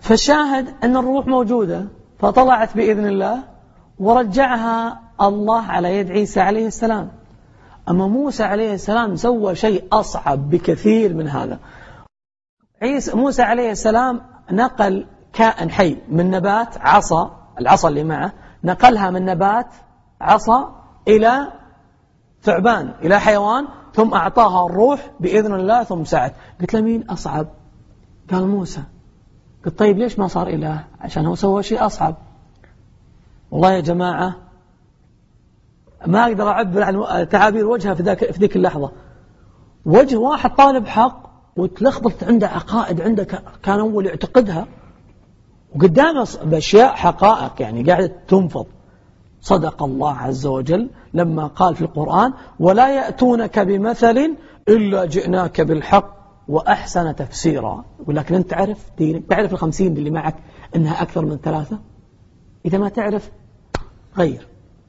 فشاهد أن الروح موجودة، فطلعت بإذن الله ورجعها الله على يد عيسى عليه السلام. أما موسى عليه السلام سوى شيء أصعب بكثير من هذا. موسى عليه السلام نقل كائن حي من نبات عصا، العصا اللي معه نقلها من نبات عصا إلى ثعبان، إلى حيوان، ثم أعطاها الروح بإذن الله ثم سعت. قلت له مين أصعب؟ قال موسى. قلت طيب ليش ما صار إله؟ عشان هو سوى شيء أصعب. والله يا جماعة ما أقدر أعبر عن تعابير وجهها في ذيك اللحظة. وجه واحد طالب حق وتلخبط عنده عقائد، عنده كان أول يعتقدها وقدامه بأشياء حقائق يعني قاعدة تنفض. صدق الله عز وجل لما قال في القرآن ولا يأتونك بمثل إلا جئناك بالحق وأحسن تفسيرا. يقول لك أنت تعرف دينك، تعرف 50 اللي معك إنها أكثر من 3؟ إذا ما تعرف غير.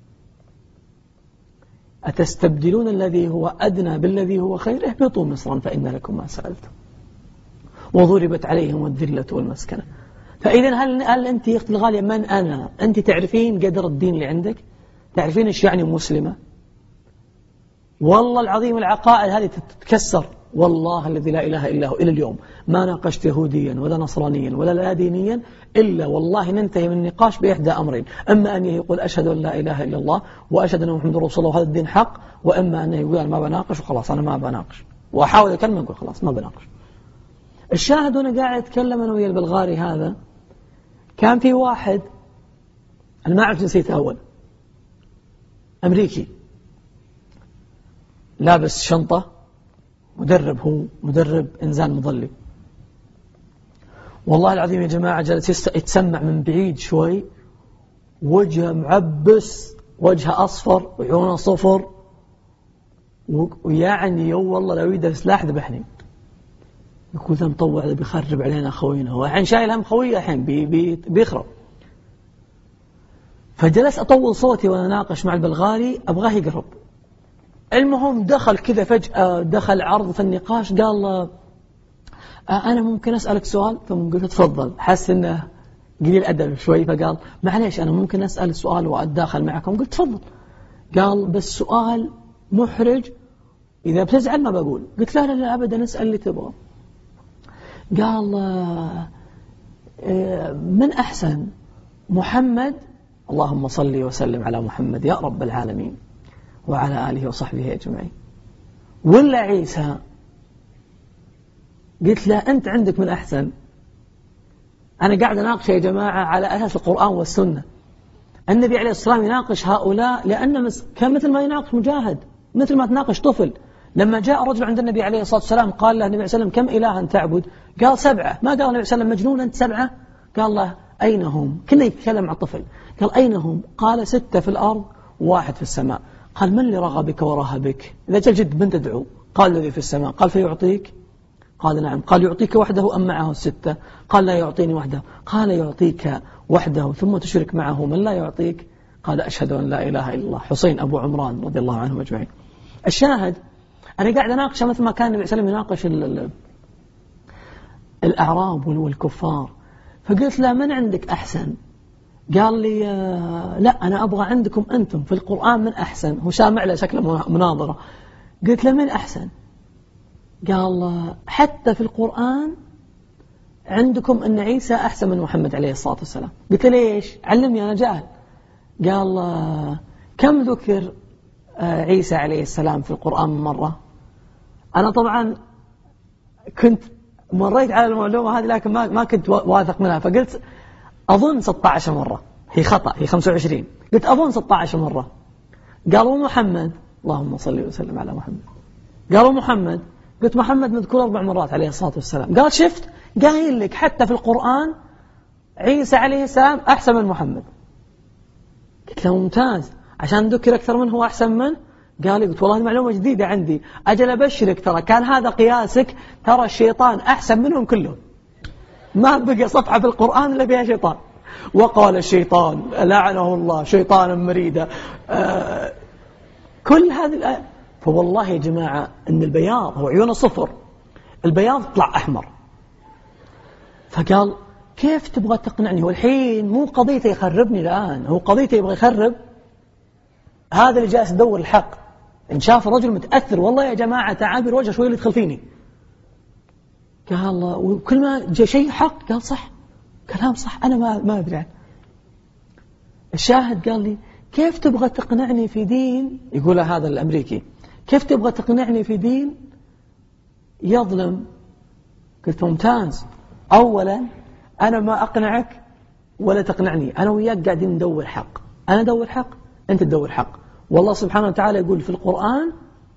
أتستبدلون الذي هو أدنى بالذي هو خير؟ اهبطوا مصرا فإن لكم ما سألتم وضربت عليهم الذلة والمسكنة. فإذا هل أنت يا أختي الغالية من أنا؟ أنت تعرفين قدر الدين اللي عندك؟ تعرفين إيش يعني مسلمة؟ والله العظيم العقائد هذه تتكسر. والله الذي لا إله إلا هو إلى اليوم ما ناقشت يهوديا ولا نصرانيا ولا لا دينيا إلا والله ننتهي من النقاش بإحدى أمرين: أما أن يقول أشهد أن لا إله إلا الله وأشهد أن محمد رسول الله وهذا الدين حق، وأما أن يقول أنا ما بناقش وخلاص أنا ما بناقش وأحاول أكلمه يقول خلاص ما بناقش. الشاهد وأنا قاعد أتكلم أنا ويا البلغاري هذا، كان في واحد أنا ما أعرف جنسيته أول، أمريكي لابس شنطة، مدرب، هو مدرب إنزال مظلي. والله العظيم يا جماعة جلس يتسمع من بعيد شوي، وجهه معبس، وجهه أصفر وعيونه صفر، ويعني والله لو يده سلاح ذبحني. يقول ذا مطوع ذا بيخرب علينا خوينا، هو الحين شايل هم خويه الحين بيخرب. فجلس أطول صوتي وأنا ناقش مع البلغاري أبغاه يقرب. المهم دخل كذا فجأة، دخل عرض في النقاش، قال أنا ممكن أسألك سؤال؟ ثم قلت تفضل. حس إنه قليل أدب شوي فقال معليش أنا ممكن أسأل سؤال وأتداخل معكم؟ قلت تفضل. قال بس سؤال محرج، إذا بتزعل ما بقول. قلت لا لا لا أبدا اسأل اللي تبغى. قال من أحسن، محمد اللهم صل وسلم على محمد يا رب العالمين وعلى آله وصحبه أجمعين، ولا عيسى؟ قلت له أنت عندك من أحسن. أنا قاعد أناقش يا جماعة على أساس القرآن والسنة. النبي عليه الصلاة والسلام يناقش هؤلاء لأن كان مثل ما يناقش مجاهد، مثل ما تناقش طفل. لما جاء رجل عند النبي عليه الصلاة والسلام قال له النبي عليه الصلاة والسلام كم إلها تعبد؟ قال 7. ما قال النبي عليه الصلاة والسلام مجنون أنت 7؟ قال له أين هم؟ كنا يتكلم مع الطفل. قال أين هم؟ قال 6 في الأرض و1 في السماء. قال من اللي رغبك ورهبك؟ إذا جل جد من تدعو؟ قال الذي في السماء. قال فيعطيك؟ قال نعم. قال يعطيك وحده أم معه 6؟ قال لا يعطيني وحده. قال يعطيك وحده ثم تشرك معه من لا يعطيك؟ قال أشهد أن لا إله إلا الله. حسين أبو عمران رضي الله عنهم أجمعين. الشاهد أنا قاعد أناقش مثل ما كان النبي صلى الله عليه وسلم يناقش الأعراب والكفار. فقلت له من عندك أحسن؟ قال لي لا أنا أبغى عندكم أنتم في القرآن من أحسن. هو سامع له شكله مناظرة. قلت له من أحسن؟ قال حتى في القرآن عندكم أن عيسى أحسن من محمد عليه الصلاة والسلام. قلت له ليش؟ علمني أنا جاهل. قال كم ذكر عيسى عليه السلام في القرآن مرة؟ أنا طبعا كنت مريت على المعلومة هذه لكن ما كنت واثق منها، فقلت أظن 16 مرة. هي خطأ، هي 25. قلت أظن 16 مرة. قالوا محمد، اللهم صل وسلم على محمد. قالوا محمد. قلت محمد مذكور 4 مرات عليه الصلاة والسلام. قال شفت قايل لك حتى في القرآن عيسى عليه السلام أحسن من محمد. قلت له ممتاز، عشان ذكر أكثر منه وأحسن منه. قال لي قلت والله معلومة جديدة عندي، أجل أبشرك ترى كان هذا قياسك، ترى الشيطان أحسن منهم كلهم، ما بقى صفحة في القرآن إلا بها شيطان. وقال الشيطان لعنه الله شيطانا مريدا، كل هذه الآية. فوالله يا جماعة أن البياض هو عيونه صفر، البياض طلع أحمر. فقال كيف تبغى تقنعني؟ والحين مو قضيته يخربني الآن، هو قضيته يبغى يخرب هذا اللي جالس يدور الحق. إن شاف الرجل متأثر، والله يا جماعة تعابير وجهه شوي اللي يدخل فيني. قال الله، وكل ما جاء شيء حق قال صح، كلام صح، أنا ما أدري عنه. الشاهد قال لي كيف تبغى تقنعني في دين، يقول هذا الأمريكي، كيف تبغى تقنعني في دين يظلم؟ قلت ممتاز، أولا أنا ما أقنعك ولا تقنعني، أنا وياك قاعدين ندور حق، أنا أدور حق، أنت تدور حق. والله سبحانه وتعالى يقول في القرآن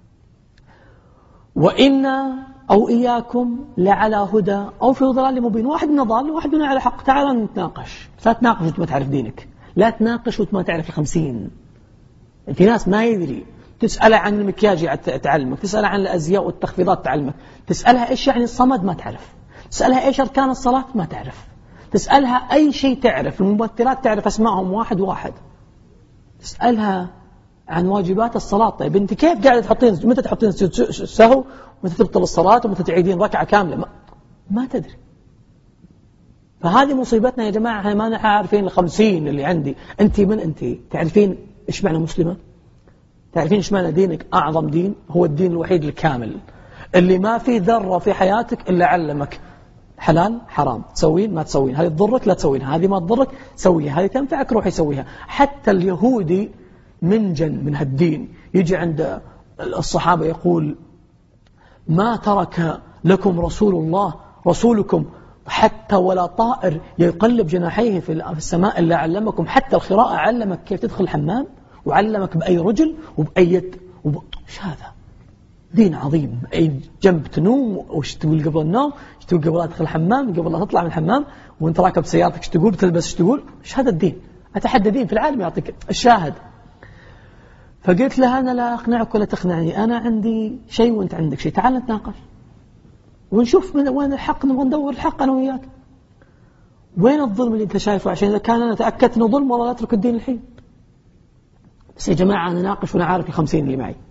وإنا أو إياكم لعلى هدى أو في ضلال مبين، واحد من ضال وواحد من على حق. تعال نتناقش، لا تناقش وانت ما تعرف دينك، لا تناقش وانت ما تعرف 50. في ناس ما يدري، تسأله عن المكياج تعلمك، تسأله عن الأزياء والتخفيضات تعلمك، تسألها إيش يعني الصمد ما تعرف، تسألها إيش أركان الصلاة ما تعرف، تسألها أي شيء تعرف، الممثلات تعرف أسمائهم واحد واحد، تسألها عن واجبات الصلاة. طيب أنت كيف قاعدة تحطين، متى تحطين سهو، متى تبطل الصلاة، ومتى تعيدين ركعة كاملة، ما تدري. فهذه مصيبتنا يا جماعة، احنا ما عارفين 50 اللي عندي. أنت من أنت؟ تعرفين إيش معنى مسلمة؟ تعرفين إيش معنى دينك؟ أعظم دين هو الدين الوحيد الكامل اللي ما في ذرة في حياتك إلا علمك حلال حرام، تسوين ما تسوين، هذه تضرك لا تسوينها، هذه ما تضرك سويها، هذه تنفعك روح يسويها. حتى اليهودي منجن من هالدين، يجي عند الصحابة يقول ما ترك لكم رسول الله رسولكم حتى ولا طائر يقلب جناحيه في السماء إلا علمكم، حتى القراءة علمك كيف تدخل الحمام، وعلمك بأي رجل وبأي يد إيش هذا؟ دين عظيم. أي جنب تنوم، وش تقول قبل النوم، وش تقول قبل لا تدخل الحمام، قبل لا تطلع من الحمام، وانت راكب سيارتك ايش تقول، بتلبس ايش تقول، ايش هذا الدين؟ أتحدى دين في العالم يعطيك الشاهد. فقلت له أنا لا أقنعك ولا تقنعني، أنا عندي شيء وأنت عندك شيء، تعال نتناقش ونشوف من وين الحق، نبغى ندور الحق أنا وياك. وين الظلم اللي أنت شايفه؟ عشان إذا كان أنا تأكدت إنه ظلم والله لا أترك الدين الحين. بس يا جماعة أنا ناقش وأنا عارف 50 اللي معي،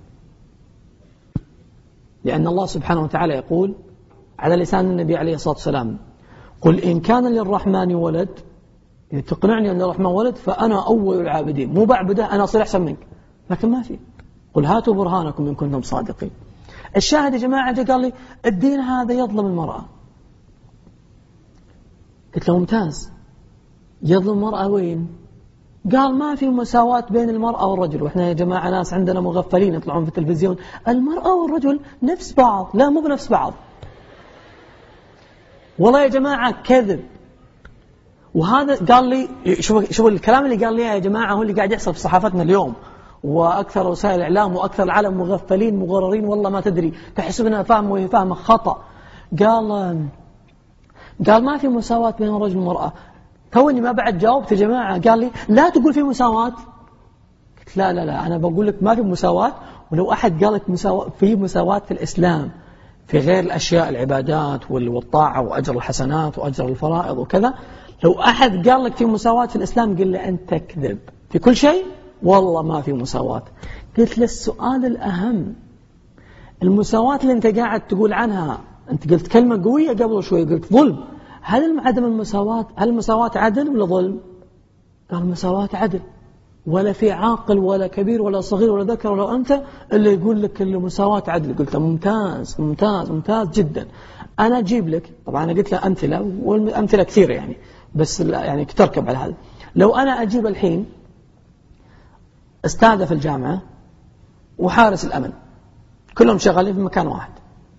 لأن الله سبحانه وتعالى يقول على لسان النبي عليه الصلاة والسلام قل إن كان للرحمن ولد، يعني تقنعني أن الرحمن ولد فأنا أول العابدين، مو بعبده أنا أصير أحسن منك، لكن ما في. قل هاتوا برهانكم إن كنتم صادقين. الشاهد يا جماعة قال لي الدين هذا يظلم المرأة. قلت له ممتاز، يظلم المرأة وين؟ قال ما في مساواة بين المرأة والرجل. وإحنا يا جماعة ناس عندنا مغفلين يطلعون في التلفزيون المرأة والرجل نفس بعض، لا مو بنفس بعض. والله يا جماعة كذب. وهذا قال لي شوف الكلام اللي قال لي يا جماعة هو اللي قاعد يحصل في صحافتنا اليوم، وأكثر وسائل الإعلام وأكثر العالم مغفلين مغررين، والله ما تدري، تحسبنا فهم وهي فهم خطأ. قال ما في مساواة بين الرجل والمرأة. توني ما بعد جاوبت يا جماعة، قال لي لا تقول في مساواة. قلت لا أنا بقول لك ما في مساواة. ولو أحد قال لك في مساواة في الإسلام في غير الأشياء العبادات والطاعة وأجر الحسنات وأجر الفرائض وكذا، لو أحد قال لك في مساواة في الإسلام قل له أنت تكذب في كل شيء، والله ما في مساواة. قلت له السؤال الأهم، المساواة اللي أنت قاعد تقول عنها، أنت قلت كلمة قوية قبل شوي، قلت ظلم. هل عدم المساواة، هل المساواة عدل ولا ظلم؟ قال المساواة عدل، ولا في عاقل ولا كبير ولا صغير ولا ذكر ولا أنثى اللي يقول لك المساواة عدل. قلت ممتاز ممتاز ممتاز جدا. أنا أجيب لك، طبعا أنا قلت له أمثلة، والأمثلة كثيرة يعني، بس يعني تركب على هذا. لو أنا أجيب الحين أستاذة في الجامعة وحارس الأمن كلهم شغالين في مكان واحد،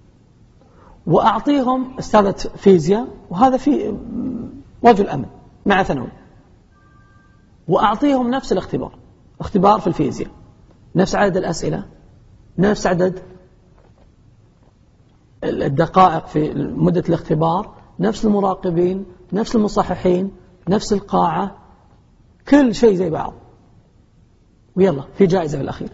وأعطيهم أستاذة فيزياء وهذا في رجل أمن مع ثانوي، وأعطيهم نفس الاختبار، اختبار في الفيزياء، نفس عدد الأسئلة، نفس عدد الدقائق في مدة الاختبار، نفس المراقبين، نفس المصححين، نفس القاعة، كل شيء زي بعض، ويلا في جائزة في الأخير.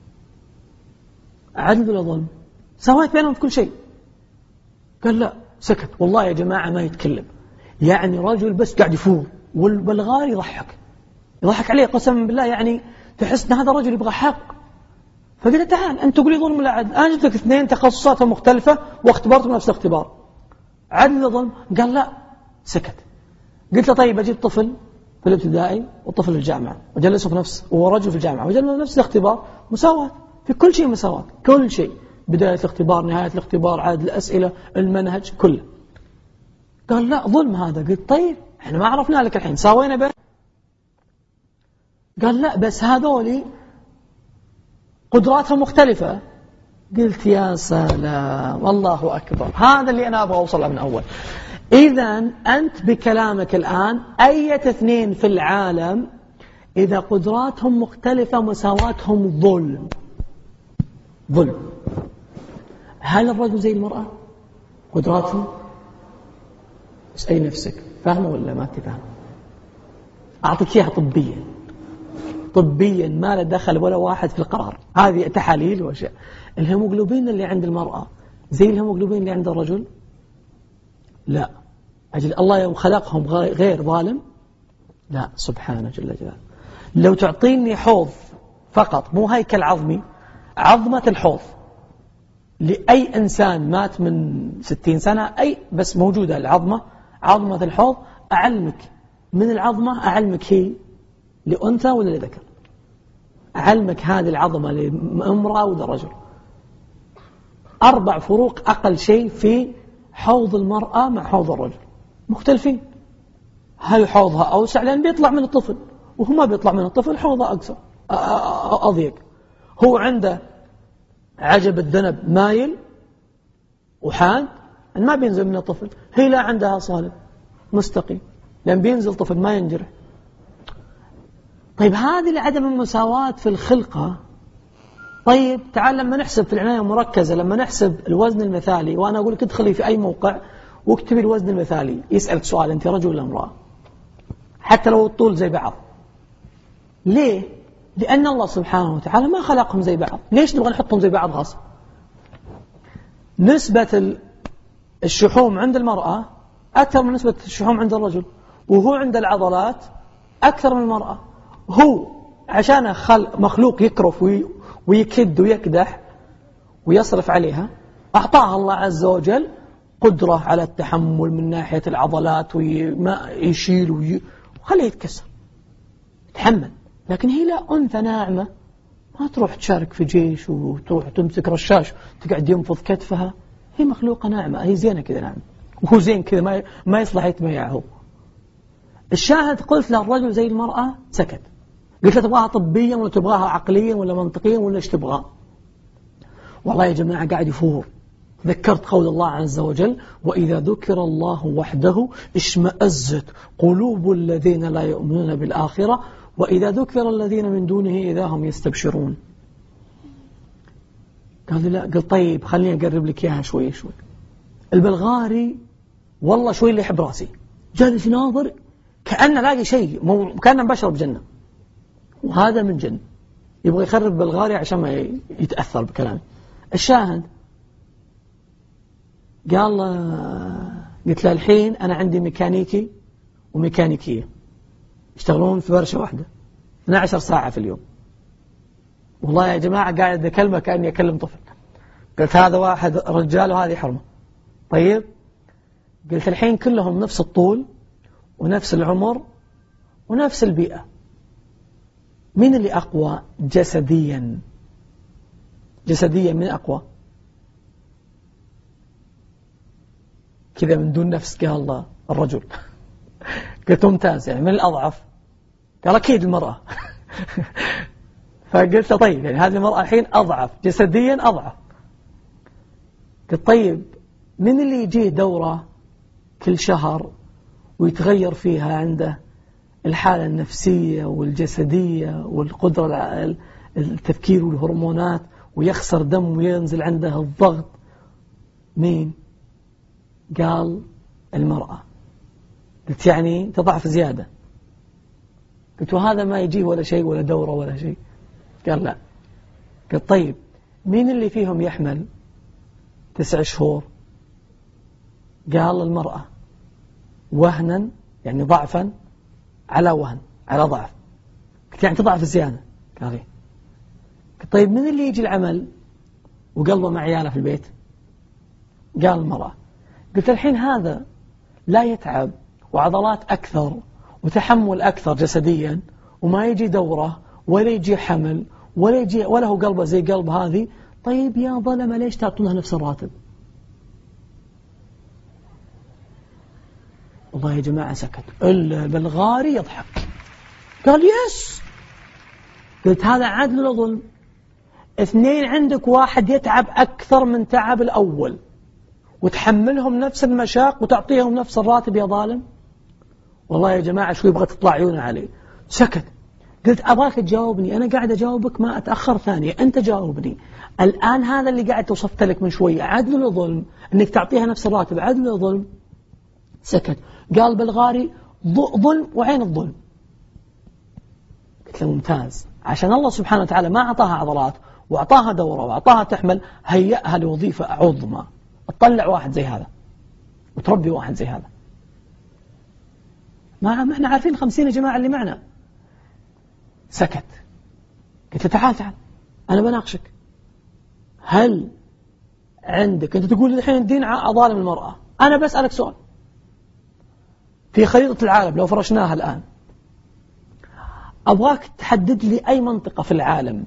عدل ولا ظلم؟ سويت بينهم في كل شيء. قال لا، سكت. والله يا جماعة ما يتكلم، يعني رجل بس قاعد يفور، والبلغار يضحك عليه قسما بالله، يعني تحس ان هذا رجل يبغى حق. فقلت تعال انت تقول لي ظلم ولا عدل؟ انا جبت لك اثنين تخصصاتهم مختلفة واختبرتهم نفس الاختبار، عدل ولا ظلم؟ قال لا، سكت. قلت له طيب أجيب طفل في الابتدائي وطفل في الجامعة وجلسه في نفس ورجل في الجامعة وجلسه في نفس الاختبار، مساواة في كل شيء، مساواة كل شيء، بداية الاختبار، نهاية الاختبار، عدد الأسئلة، المنهج كله. قال لا ظلم هذا. قلت طيب احنا ما عرفنا لك الحين، ساوينا بين. قال لا بس هذولي قدراتهم مختلفة. قلت يا سلام الله أكبر، هذا اللي أنا أبغى أوصله من أول. إذن أنت بكلامك الآن أية اثنين في العالم إذا قدراتهم مختلفة مساواتهم ظلم. ظلم. هل الرجل زي المرأة قدراتهم؟ اسألي نفسك فاهمة ولا ما تفهم؟ أعطيك إياها طبيا، طبيا ما له دخل ولا واحد في القرار، هذه تحاليل وأشياء. الهيموغلوبين اللي عند المرأة زي الهيموغلوبين اللي عند الرجل؟ لا. أجل الله يوم خلقهم غير ظالم؟ لا سبحانه جل جلاله. لو تعطيني حوض فقط مو هيكل عظمي، عظمة الحوض لأي إنسان مات من 60 سنة أي بس موجودة العظمة، عظمة الحوض، أعلمك من العظمة أعلمك هي لأنثى ولا لذكر، أعلمك هذه العظمة لامرأة ولا رجل. 4 فروق أقل شيء في حوض المرأة مع حوض الرجل، مختلفين. هل حوضها أوسع لأن بيطلع من الطفل، وهو ما بيطلع من الطفل حوضها أقصر أضيق. هو عنده عجب الذنب مايل وحاد ما بينزل من الطفل، هي لا عندها صالب مستقيم لأن بينزل طفل ما ينجرح. طيب هذه لعدم المساواة في الخلقة. طيب تعال لما نحسب في العناية المركزة، لما نحسب الوزن المثالي، وأنا أقول لك ادخلي في أي موقع واكتبي الوزن المثالي، يسألك سؤال أنت رجل ولا امرأة، حتى لو الطول زي بعض. ليه؟ لأن الله سبحانه وتعالى ما خلقهم زي بعض. ليش نبغى نحطهم زي بعض غصب؟ نسبة الشحوم عند المرأة أكثر من نسبة الشحوم عند الرجل، وهو عند العضلات أكثر من المرأة. هو عشان مخلوق يكرف ويكد ويكدح ويصرف عليها، أعطاها الله عز وجل قدرة على التحمل من ناحية العضلات وما يشيل وخليه يتكسر يتحمل. لكن هي لا، أنثى ناعمة ما تروح تشارك في جيش وتروح تمسك رشاش تقعد ينفض كتفها. هي مخلوقة ناعمة، هي زينة كذا ناعمة، وهو زين كذا ما يصلح يتميعه. الشاهد قلت له الرجل زي المرأة، سكت. قلت له تبغاها طبيا ولا تبغاها عقليا ولا منطقيا ولا ايش تبغى؟ والله يا جماعة قاعد يفور. ذكرت قول الله عز وجل وإذا ذكر الله وحده اشمأزت قلوب الذين لا يؤمنون بالآخرة وإذا ذكر الذين من دونه إذا هم يستبشرون. قال لي لا. قال طيب خليني أقرب لك إياها شوي شوي. البلغاري والله شوي اللي يحب راسي، جالس يناظر كأنه لاقي شيء، كأنه مبشر بجنة، وهذا من جن يبغى يخرب بلغاري عشان ما يتأثر بكلامي. الشاهد قال قلت له الحين أنا عندي ميكانيكي وميكانيكية يشتغلون في ورشة واحدة 12 ساعة في اليوم. والله يا جماعة قاعد أكلمه كأني أكلم طفل. قلت هذا واحد رجال وهذه حرمة. طيب قلت الحين كلهم نفس الطول ونفس العمر ونفس البيئة، مين اللي أقوى جسديا؟ جسديا من أقوى كذا من دون نفس؟ قال الله الرجل. قلت ممتاز، يعني من الأضعف؟ قال أكيد المرأة. فقلت طيب يعني هذه المرأة الحين أضعف جسديا، أضعف. قلت طيب من اللي يجيه دورة كل شهر ويتغير فيها عنده الحالة النفسية والجسدية والقدرة على التفكير والهرمونات ويخسر دم وينزل عنده الضغط؟ مين؟ قال المرأة. قلت يعني تضعف زيادة؟ قلت وهذا ما يجيه ولا شيء ولا دورة ولا شيء؟ قال لا. قلت طيب مين اللي فيهم يحمل 9 شهور؟ قال المرأة. وهنا يعني ضعفا على وهن على ضعف. قلت يعني تضعف زيادة؟ قال لي. قلت طيب من اللي يجي العمل وقلبه مع عياله في البيت؟ قال المرأة. قلت الحين هذا لا يتعب وعضلات أكثر وتحمل أكثر جسديا، وما يجي دورة ولا يجي حمل ولا هو قلبه زي قلب هذه، طيب يا ظلمة ليش تعطونها نفس الراتب؟ والله يا جماعة سكت. البلغاري يضحك قال يس. قلت هذا عدل ولا ظلم؟ اثنين عندك واحد يتعب أكثر من تعب الأول وتحملهم نفس المشاق وتعطيهم نفس الراتب يا ظالم؟ والله يا جماعة شو يبغى تطلع عيونه عليه. سكت. قلت أبغاك تجاوبني، أنا قاعد أجاوبك ما أتأخر ثانية، أنت جاوبني الآن. هذا اللي قاعد توصفت لك من شوية عدل ولا ظلم؟ أنك تعطيها نفس الراتب عدل ولا ظلم؟ سكت. قال بلغاري ظلم وعين الظلم. قلت له ممتاز، عشان الله سبحانه وتعالى ما أعطاها عضلات وأعطاها دورة وأعطاها تحمل، هيئها لوظيفة عظمى، تطلع واحد زي هذا وتربي واحد زي هذا. ما احنا عارفين 50 يا جماعة اللي معنا. سكت. قلت تعال أنا بناقشك. هل عندك، أنت تقول الحين الدين أظالم المرأة، أنا بسألك سؤال. في خريطة العالم لو فرشناها الآن، أبغاك تحدد لي أي منطقة في العالم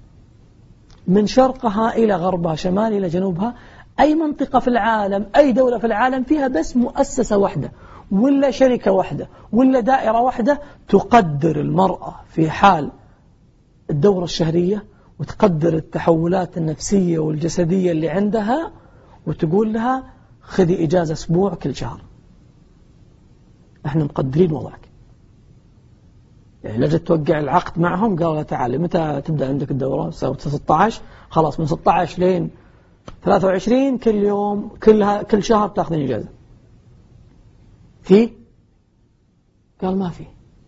من شرقها إلى غربها شمال إلى جنوبها، أي منطقة في العالم، أي دولة في العالم فيها بس مؤسسة واحدة ولا شركة واحدة ولا دائرة واحدة تقدر المرأة في حال الدورة الشهرية وتقدر التحولات النفسية والجسدية اللي عندها وتقول لها خذي إجازة أسبوع كل شهر، احنا مقدرين وضعك. يعني لجت توقع العقد معهم، قالوا تعالي متى تبدأ عندك الدورة؟ 16 خلاص، من 16 لين 23 كل يوم كل شهر تأخذين إجازة. في؟ قال ما في.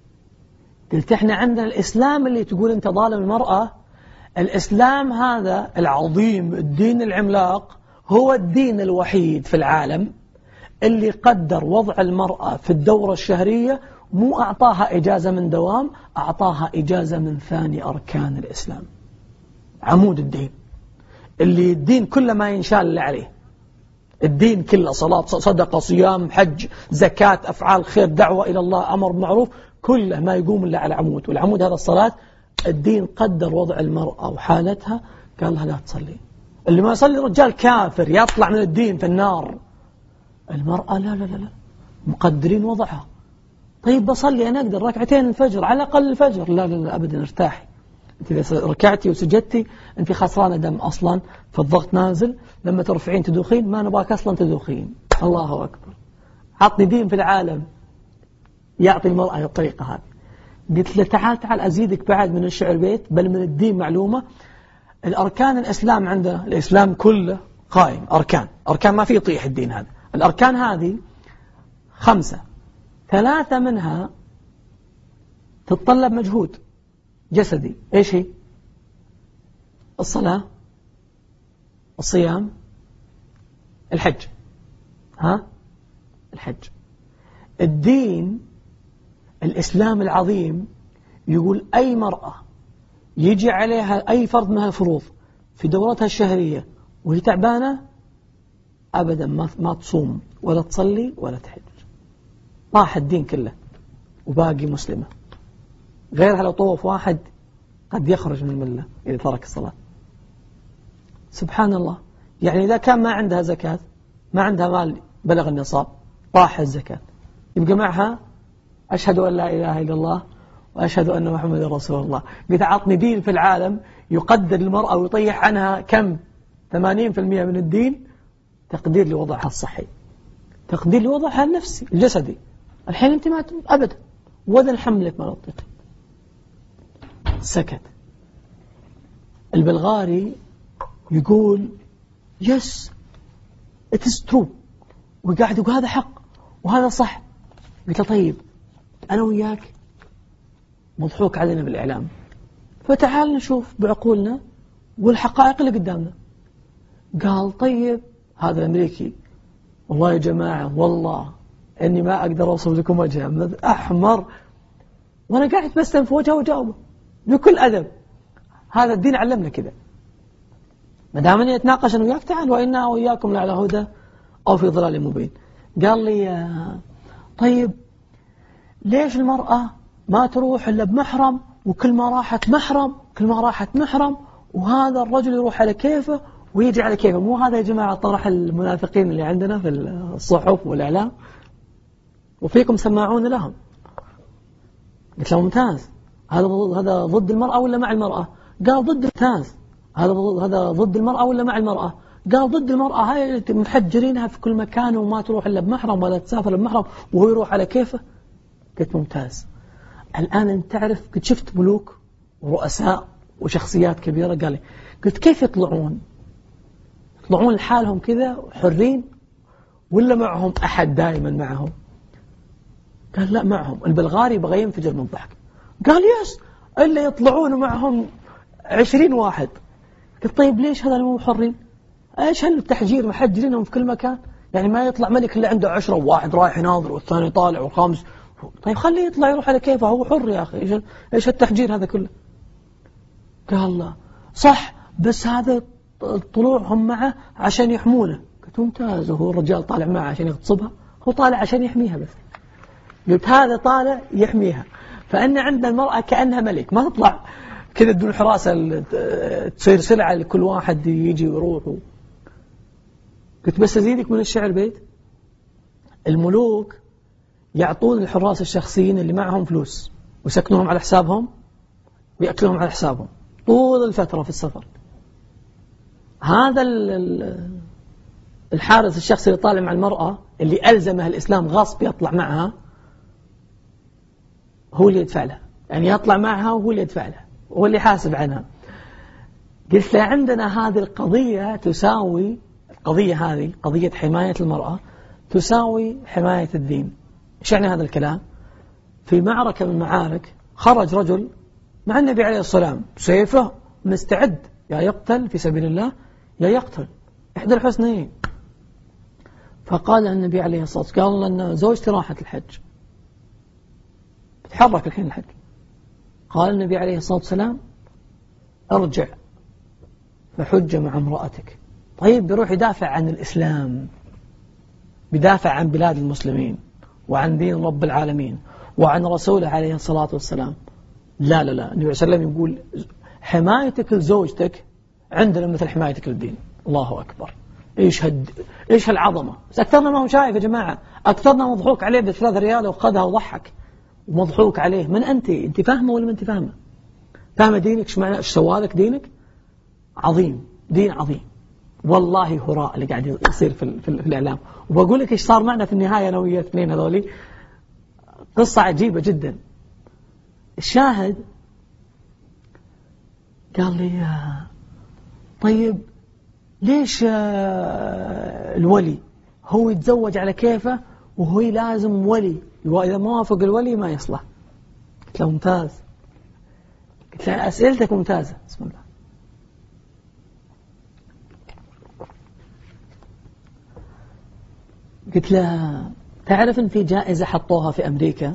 قلت احنا عندنا الإسلام اللي تقول انت ظالم المرأة. الإسلام هذا العظيم، الدين العملاق، هو الدين الوحيد في العالم اللي قدر وضع المرأة في الدورة الشهرية، مو أعطاها إجازة من دوام، أعطاها إجازة من ثاني أركان الإسلام، عمود الدين، اللي الدين كله ما ينشال عليه. الدين كله صلاة صدقة صيام حج زكاة أفعال خير دعوة إلى الله أمر بالمعروف، كله ما يقوم إلا على عمود، والعمود هذا الصلاة. الدين قدر وضع المرأة وحالتها، قال لها لا تصلي. اللي ما يصلي رجال كافر يطلع من الدين في النار. المرأة لا لا لا لا، مقدرين وضعها. طيب بصلي أنا أقدر ركعتين الفجر على الأقل الفجر. لا لا لا أبدا، ارتاحي. أنت إذا ركعتي وسجدتي أنت خسرانة دم أصلا، فالضغط نازل، لما ترفعين تدوخين، ما نبغاك أصلا تدوخين. الله أكبر. عطني دين في العالم يعطي المرأة الطريقة هذه. قلت له تعال أزيدك بعد من الشعر بيت، بل من الدين معلومة. الأركان الإسلام عندنا، الإسلام كله قائم أركان ما في يطيح الدين هذا. الأركان هذه 5، 3 منها تتطلب مجهود جسدي. إيش هي؟ الصلاة، الصيام، الحج. الحج. الدين الإسلام العظيم يقول أي مرأة يجي عليها أي فرض من الفروض في دورتها الشهرية وهي تعبانة، أبدا ما تصوم ولا تصلي ولا تحج. طاح الدين كله وباقي مسلمة. غيرها لو طوف واحد قد يخرج من الملة إذا ترك الصلاة. سبحان الله. يعني إذا كان ما عندها زكاة، ما عندها مال بلغ النصاب، طاح الزكاة، يبقى معها أشهد أن لا إله إلا الله وأشهد أن محمد رسول الله. قلت عطني دين في العالم يقدر المرأة ويطيح عنها كم 80% من الدين، تقدير لوضعها الصحي، تقدير لوضعها النفسي الجسدي. الحين أنت ما أبدا وذن حملك ما نطيق. سكت. البلغاري يقول يس it is true، وقاعد يقول هذا حق وهذا صح. قلت له طيب أنا وياك مضحوك علينا بالإعلام، فتعال نشوف بعقولنا والحقائق اللي قدامنا. قال طيب هذا الأمريكي، والله يا جماعة والله إني ما أقدر أوصف لكم وجهه أحمر، وأنا قاعد بستم في وجهه وجاوبه بكل أدب. هذا الدين علمنا كذا، ما دام أني أتناقش أنا وياك تعال وإنا وإياكم لعلى هدى أو في ضلال مبين. قال لي طيب ليش المرأة ما تروح إلا بمحرم، وكل ما راحت محرم وهذا الرجل يروح على كيفه ويجي على كيفه؟ مو هذا يا جماعة طرح المنافقين اللي عندنا في الصحف والإعلام، وفيكم سماعون لهم. قلت له ممتاز، هذا ضد المرأة ولا مع المرأة؟ قال ضد. ممتاز، هذا ضد المرأة ولا مع المرأة؟ قال ضد المرأة، هاي محجرينها في كل مكان وما تروح إلا بمحرم ولا تسافر بمحرم وهو يروح على كيفه. قلت ممتاز. الآن أنت تعرف، قد شفت ملوك ورؤساء وشخصيات كبيرة. قال لي، قلت كيف يطلعون لحالهم كذا حرين ولا معهم أحد دائما معهم؟ قال لا معهم. البلغاري بغى ينفجر من الضحك. قال يس، إلا يطلعون معهم 20 واحد. قلت طيب ليش هذا مو حرين؟ ايش هالتحجير محجرينهم في كل مكان؟ يعني ما يطلع ملك اللي عنده 10 وواحد رايح يناظر والثاني طالع والخامس. طيب خليه يطلع يروح على كيفه، هو حر يا أخي، ايش التحجير هذا كله؟ قال لا صح، بس هذا طلوعهم معه عشان يحمونه. قلت ممتاز، وهو الرجال طالع معه عشان يغتصبها؟ هو طالع عشان يحميها بس. قلت هذا طالع يحميها. فأن عندنا المرأة كأنها ملك، ما تطلع كذا بدون حراسة تصير سلعة لكل واحد يجي ويروح. قلت بس أزيدك من الشعر بيت، الملوك يعطون الحراس الشخصيين اللي معهم فلوس ويسكنوهم على حسابهم ويأكلهم على حسابهم طول الفترة في السفر. هذا الحارس الشخصي اللي طالع مع المرأة اللي ألزمها الإسلام غصب يطلع معها، هو اللي يدفع لها، يعني يطلع معها وهو اللي يدفع لها وهو اللي يحاسب عنها. قلت له عندنا هذه القضية تساوي، القضية هذه قضية حماية المرأة تساوي حماية الدين. إيش يعني هذا الكلام؟ في معركة من المعارك خرج رجل مع النبي عليه السلام سيفه مستعد، يا يقتل في سبيل الله يا يقتل، إحدى الحسنين. فقال النبي عليه الصلاة والسلام، قال لنا زوجتي راحت الحج، بتحرك الحين الحج. قال النبي عليه الصلاة والسلام ارجع فحج مع امرأتك. طيب بيروح يدافع عن الإسلام، بيدافع عن بلاد المسلمين وعن دين رب العالمين وعن رسوله عليه الصلاة والسلام. لا لا لا، النبي صلى الله عليه وسلم يقول حمايتك لزوجتك عندنا مثل حمايتك للدين. الله أكبر، إيش هالعظمة. بس أكثرنا ما هو شايف يا جماعة، أكثرنا مضحوك عليه ب3 ريال وخذها وضحك ومضحوك عليه. من أنت فاهمة ولا ما أنت فاهمة؟ فاهمة دينك؟ إيش معنى؟ إيش سوالك دينك؟ عظيم، دين عظيم والله. هراء اللي قاعد يصير في الإعلام. وبقول لك إيش صار معنا في النهاية أنا ويا الاثنين هذولي، قصة عجيبة جدا. الشاهد قال لي طيب ليش الولي هو يتزوج على كيفه وهو لازم ولي، وإذا ما وافق الولي ما يصلح؟ قلت له ممتاز، قلت له أسئلتك ممتازة، بسم الله. قلت له تعرف إن في جائزة حطوها في أمريكا،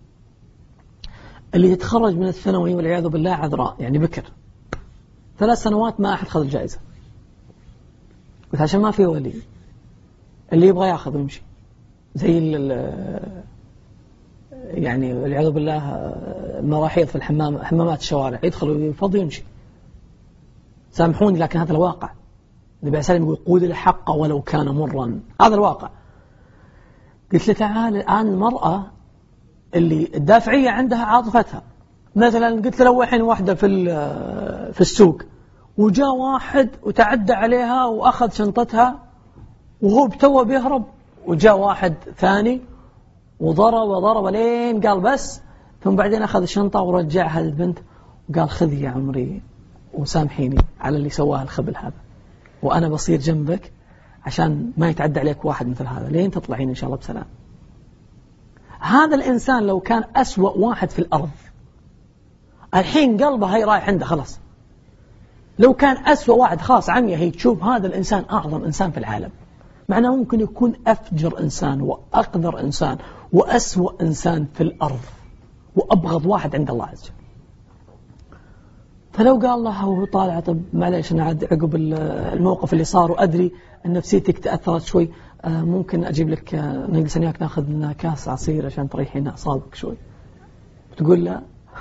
اللي يتخرج من الثانوي والعياذ بالله عذراء يعني بكر 3 سنوات ما أحد خذ الجائزة. قلت عشان ما في ولي، اللي يبغى ياخذ ويمشي زي يعني والعياذ بالله المراحيض في حمامات الشوارع، يدخل ويفضي ويمشي. سامحوني لكن هذا الواقع. النبي عليه يقول قول الحق ولو كان مرا، هذا الواقع. قلت له تعال الآن المرأة اللي الدافعية عندها عاطفتها، مثلا قلت له لو الحين واحدة في السوق وجاء واحد وتعدى عليها وأخذ شنطتها وهو بتوه بيهرب، وجاء واحد ثاني وضرب لين قال بس، ثم بعدين أخذ الشنطة ورجعها للبنت وقال خذي يا عمري وسامحيني على اللي سواه الخبل هذا، وأنا بصير جنبك عشان ما يتعدى عليك واحد مثل هذا لين تطلعين إن شاء الله بسلام. هذا الإنسان لو كان أسوأ واحد في الأرض الحين قلبه هي رايح عنده خلاص. لو كان أسوأ واحد خلاص عمية هي تشوف هذا الإنسان أعظم إنسان في العالم، معناه ممكن يكون أفجر إنسان وأقذر إنسان وأسوأ إنسان في الأرض وأبغض واحد عند الله عز وجل. فلو قال الله هو طالع طب معليش أنا عاد عقب الموقف اللي صار وأدري أن نفسيتك تأثرت شوي، ممكن أجيب لك نجلس وياك ناخذ لنا كاس عصير عشان تريحين أعصابك شوي. تقول لا،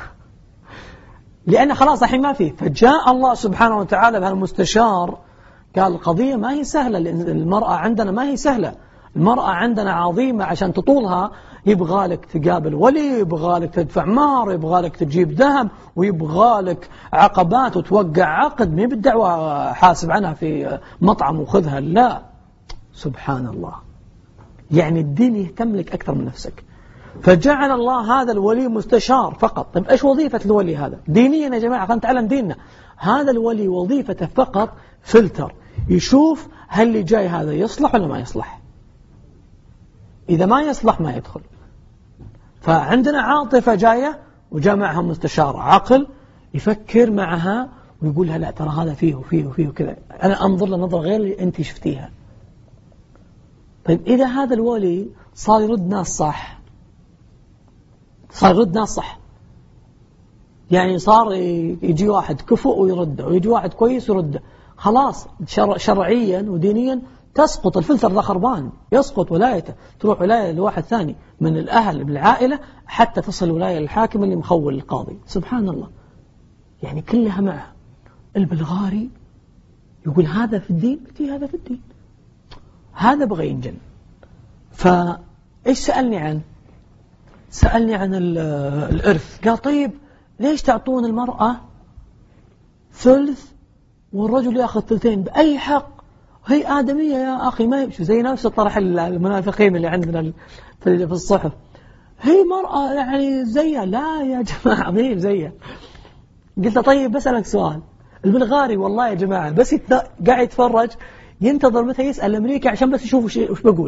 لأن خلاص الحين ما فيه. فجاء الله سبحانه وتعالى بهالمستشار قال القضية ما هي سهلة، لأن المرأة عندنا ما هي سهلة، المرأة عندنا عظيمة، عشان تطولها يبغالك تقابل ولي، يبغالك تدفع مهر، يبغالك تجيب ذهب، ويبغالك عقبات وتوقع عقد. ما بالدعوة حاسب عنها في مطعم وخذها، لا، سبحان الله. يعني الدين يهتم لك أكثر من نفسك. فجعل الله هذا الولي مستشار فقط. طيب إيش وظيفة الولي هذا دينيا يا جماعة؟ خلينا نتعلم ديننا. هذا الولي وظيفته فقط فلتر، يشوف هل اللي جاي هذا يصلح ولا ما يصلح. إذا ما يصلح ما يدخل. فعندنا عاطفة جاية وجاء معها مستشار عقل يفكر معها ويقولها لا ترى هذا فيه وفيه وفيه وكذا، أنا أنظر لنظرة غير اللي أنت شفتيها. طيب إذا هذا الولي صار يرد ناس صح، صار يرد ناس صح، يعني صار يجي واحد كفؤ ويرده، ويجي واحد كويس ويرده، خلاص شرعيا ودينيا تسقط الفلتر ذا خربان، يسقط ولايته، تروح ولاية لواحد ثاني من الأهل من العائلة حتى تصل ولاية للحاكم اللي مخول القاضي. سبحان الله، يعني كلها معه. البلغاري يقول هذا في الدين، هذا في الدين، هذا بغى ينجن. فإيش سألني عنه؟ سألني عن الإرث. قال طيب ليش تعطون المرأة ثلث والرجل يأخذ ثلثين؟ بأي حق؟ هي آدمية يا أخي، ما يمشي زي نفس الطرح المنافقين اللي عندنا في الصحف. هي مرأة يعني زيها. لا يا جماعة ما هي زيها. قلت طيب بسألك سؤال. البلغاري والله يا جماعة بس قاعد يتفرج ينتظر متى يسأل الأمريكا عشان بس يشوف وش بقول.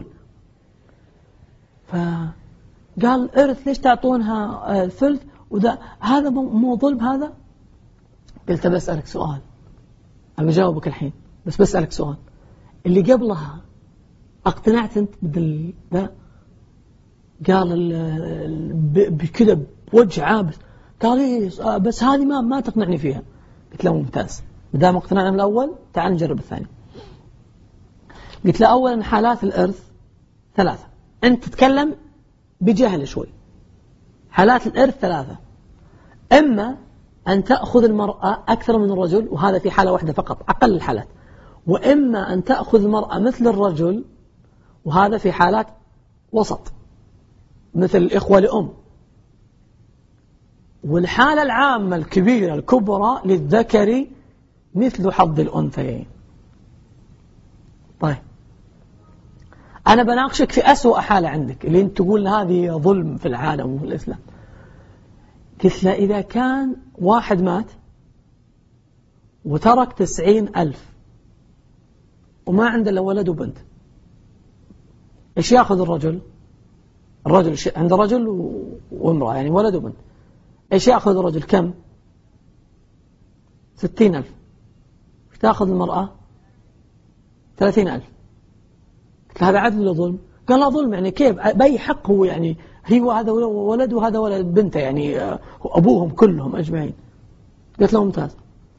فقال إرث ليش تعطونها ثلث وده هذا مو ظلم هذا؟ قلت بسألك سؤال، أنا بجاوبك الحين بس بسألك سؤال. اللي قبلها اقتنعت أنت ذا؟ قال بكذا بوجه عابس قال إيه بس هذه ما تقنعني فيها. قلت له ممتاز، بدام اقتنعنا من الأول تعال نجرب الثاني. قلت له أولا حالات الإرث ثلاثة، أنت تتكلم بجهل شوي. حالات الإرث ثلاثة، إما أن تأخذ المرأة أكثر من الرجل وهذا في حالة واحدة فقط أقل الحالات، وإما أن تأخذ المرأة مثل الرجل وهذا في حالات وسط مثل الإخوة لأم. والحالة العامة الكبيرة الكبرى للذكر مثل حظ الأنثيين. طيب أنا بناقشك في أسوأ حالة عندك اللي أنت تقول هذه ظلم في العالم وفي الإسلام. قلت له إذا كان واحد مات وترك 90,000 وما عنده إلا ولد وبنت، إيش يأخذ الرجل؟ الرجل عنده رجل وامرأة يعني ولد وبنت، إيش يأخذ الرجل؟ كم؟ 60,000. إيش تأخذ المرأة؟ 30,000. هذا عدل ولا ظلم؟ قال لا ظلم. يعني كيف؟ بأي حق هو؟ يعني هو هذا ولد وهذا ولد بنته، يعني أبوهم كلهم أجمعين. قلت له ممتاز.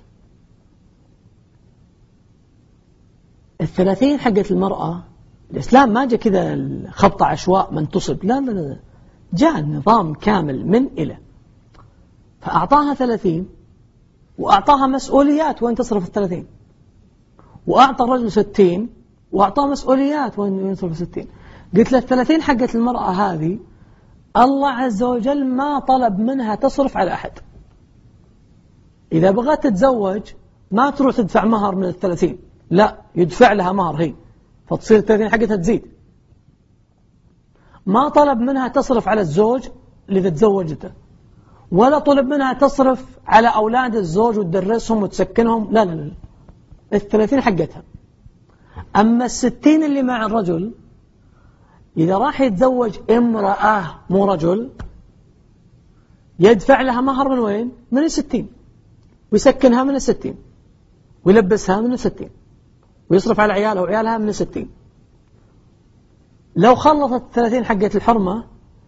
30 حقت المرأة الإسلام ما جاء كذا خبط عشواء من تصب، لا لا لا، جاء النظام كامل من إلى. فأعطاها 30 وأعطاها مسؤوليات وين تصرف 30، وأعطى الرجل 60 وأعطاه مسؤوليات وين يصرف 60. قلت له 30 حقت المرأة هذه الله عز وجل ما طلب منها تصرف على أحد. إذا بغت تتزوج ما تروح تدفع مهر من 30، لا يدفع لها مهر هي، فتصير 30 حقتها تزيد. ما طلب منها تصرف على الزوج اللي تزوجته، ولا طلب منها تصرف على أولاد الزوج وتدرسهم وتسكنهم، لا لا لا، 30 حقتها. أما 60 اللي مع الرجل إذا راح يتزوج امرأة مو رجل يدفع لها مهر من وين؟ من 60، ويسكنها من 60، ويلبسها من 60، ويصرف على عيالها وعيالها من 60. لو خلصت 30 حقت الحرمة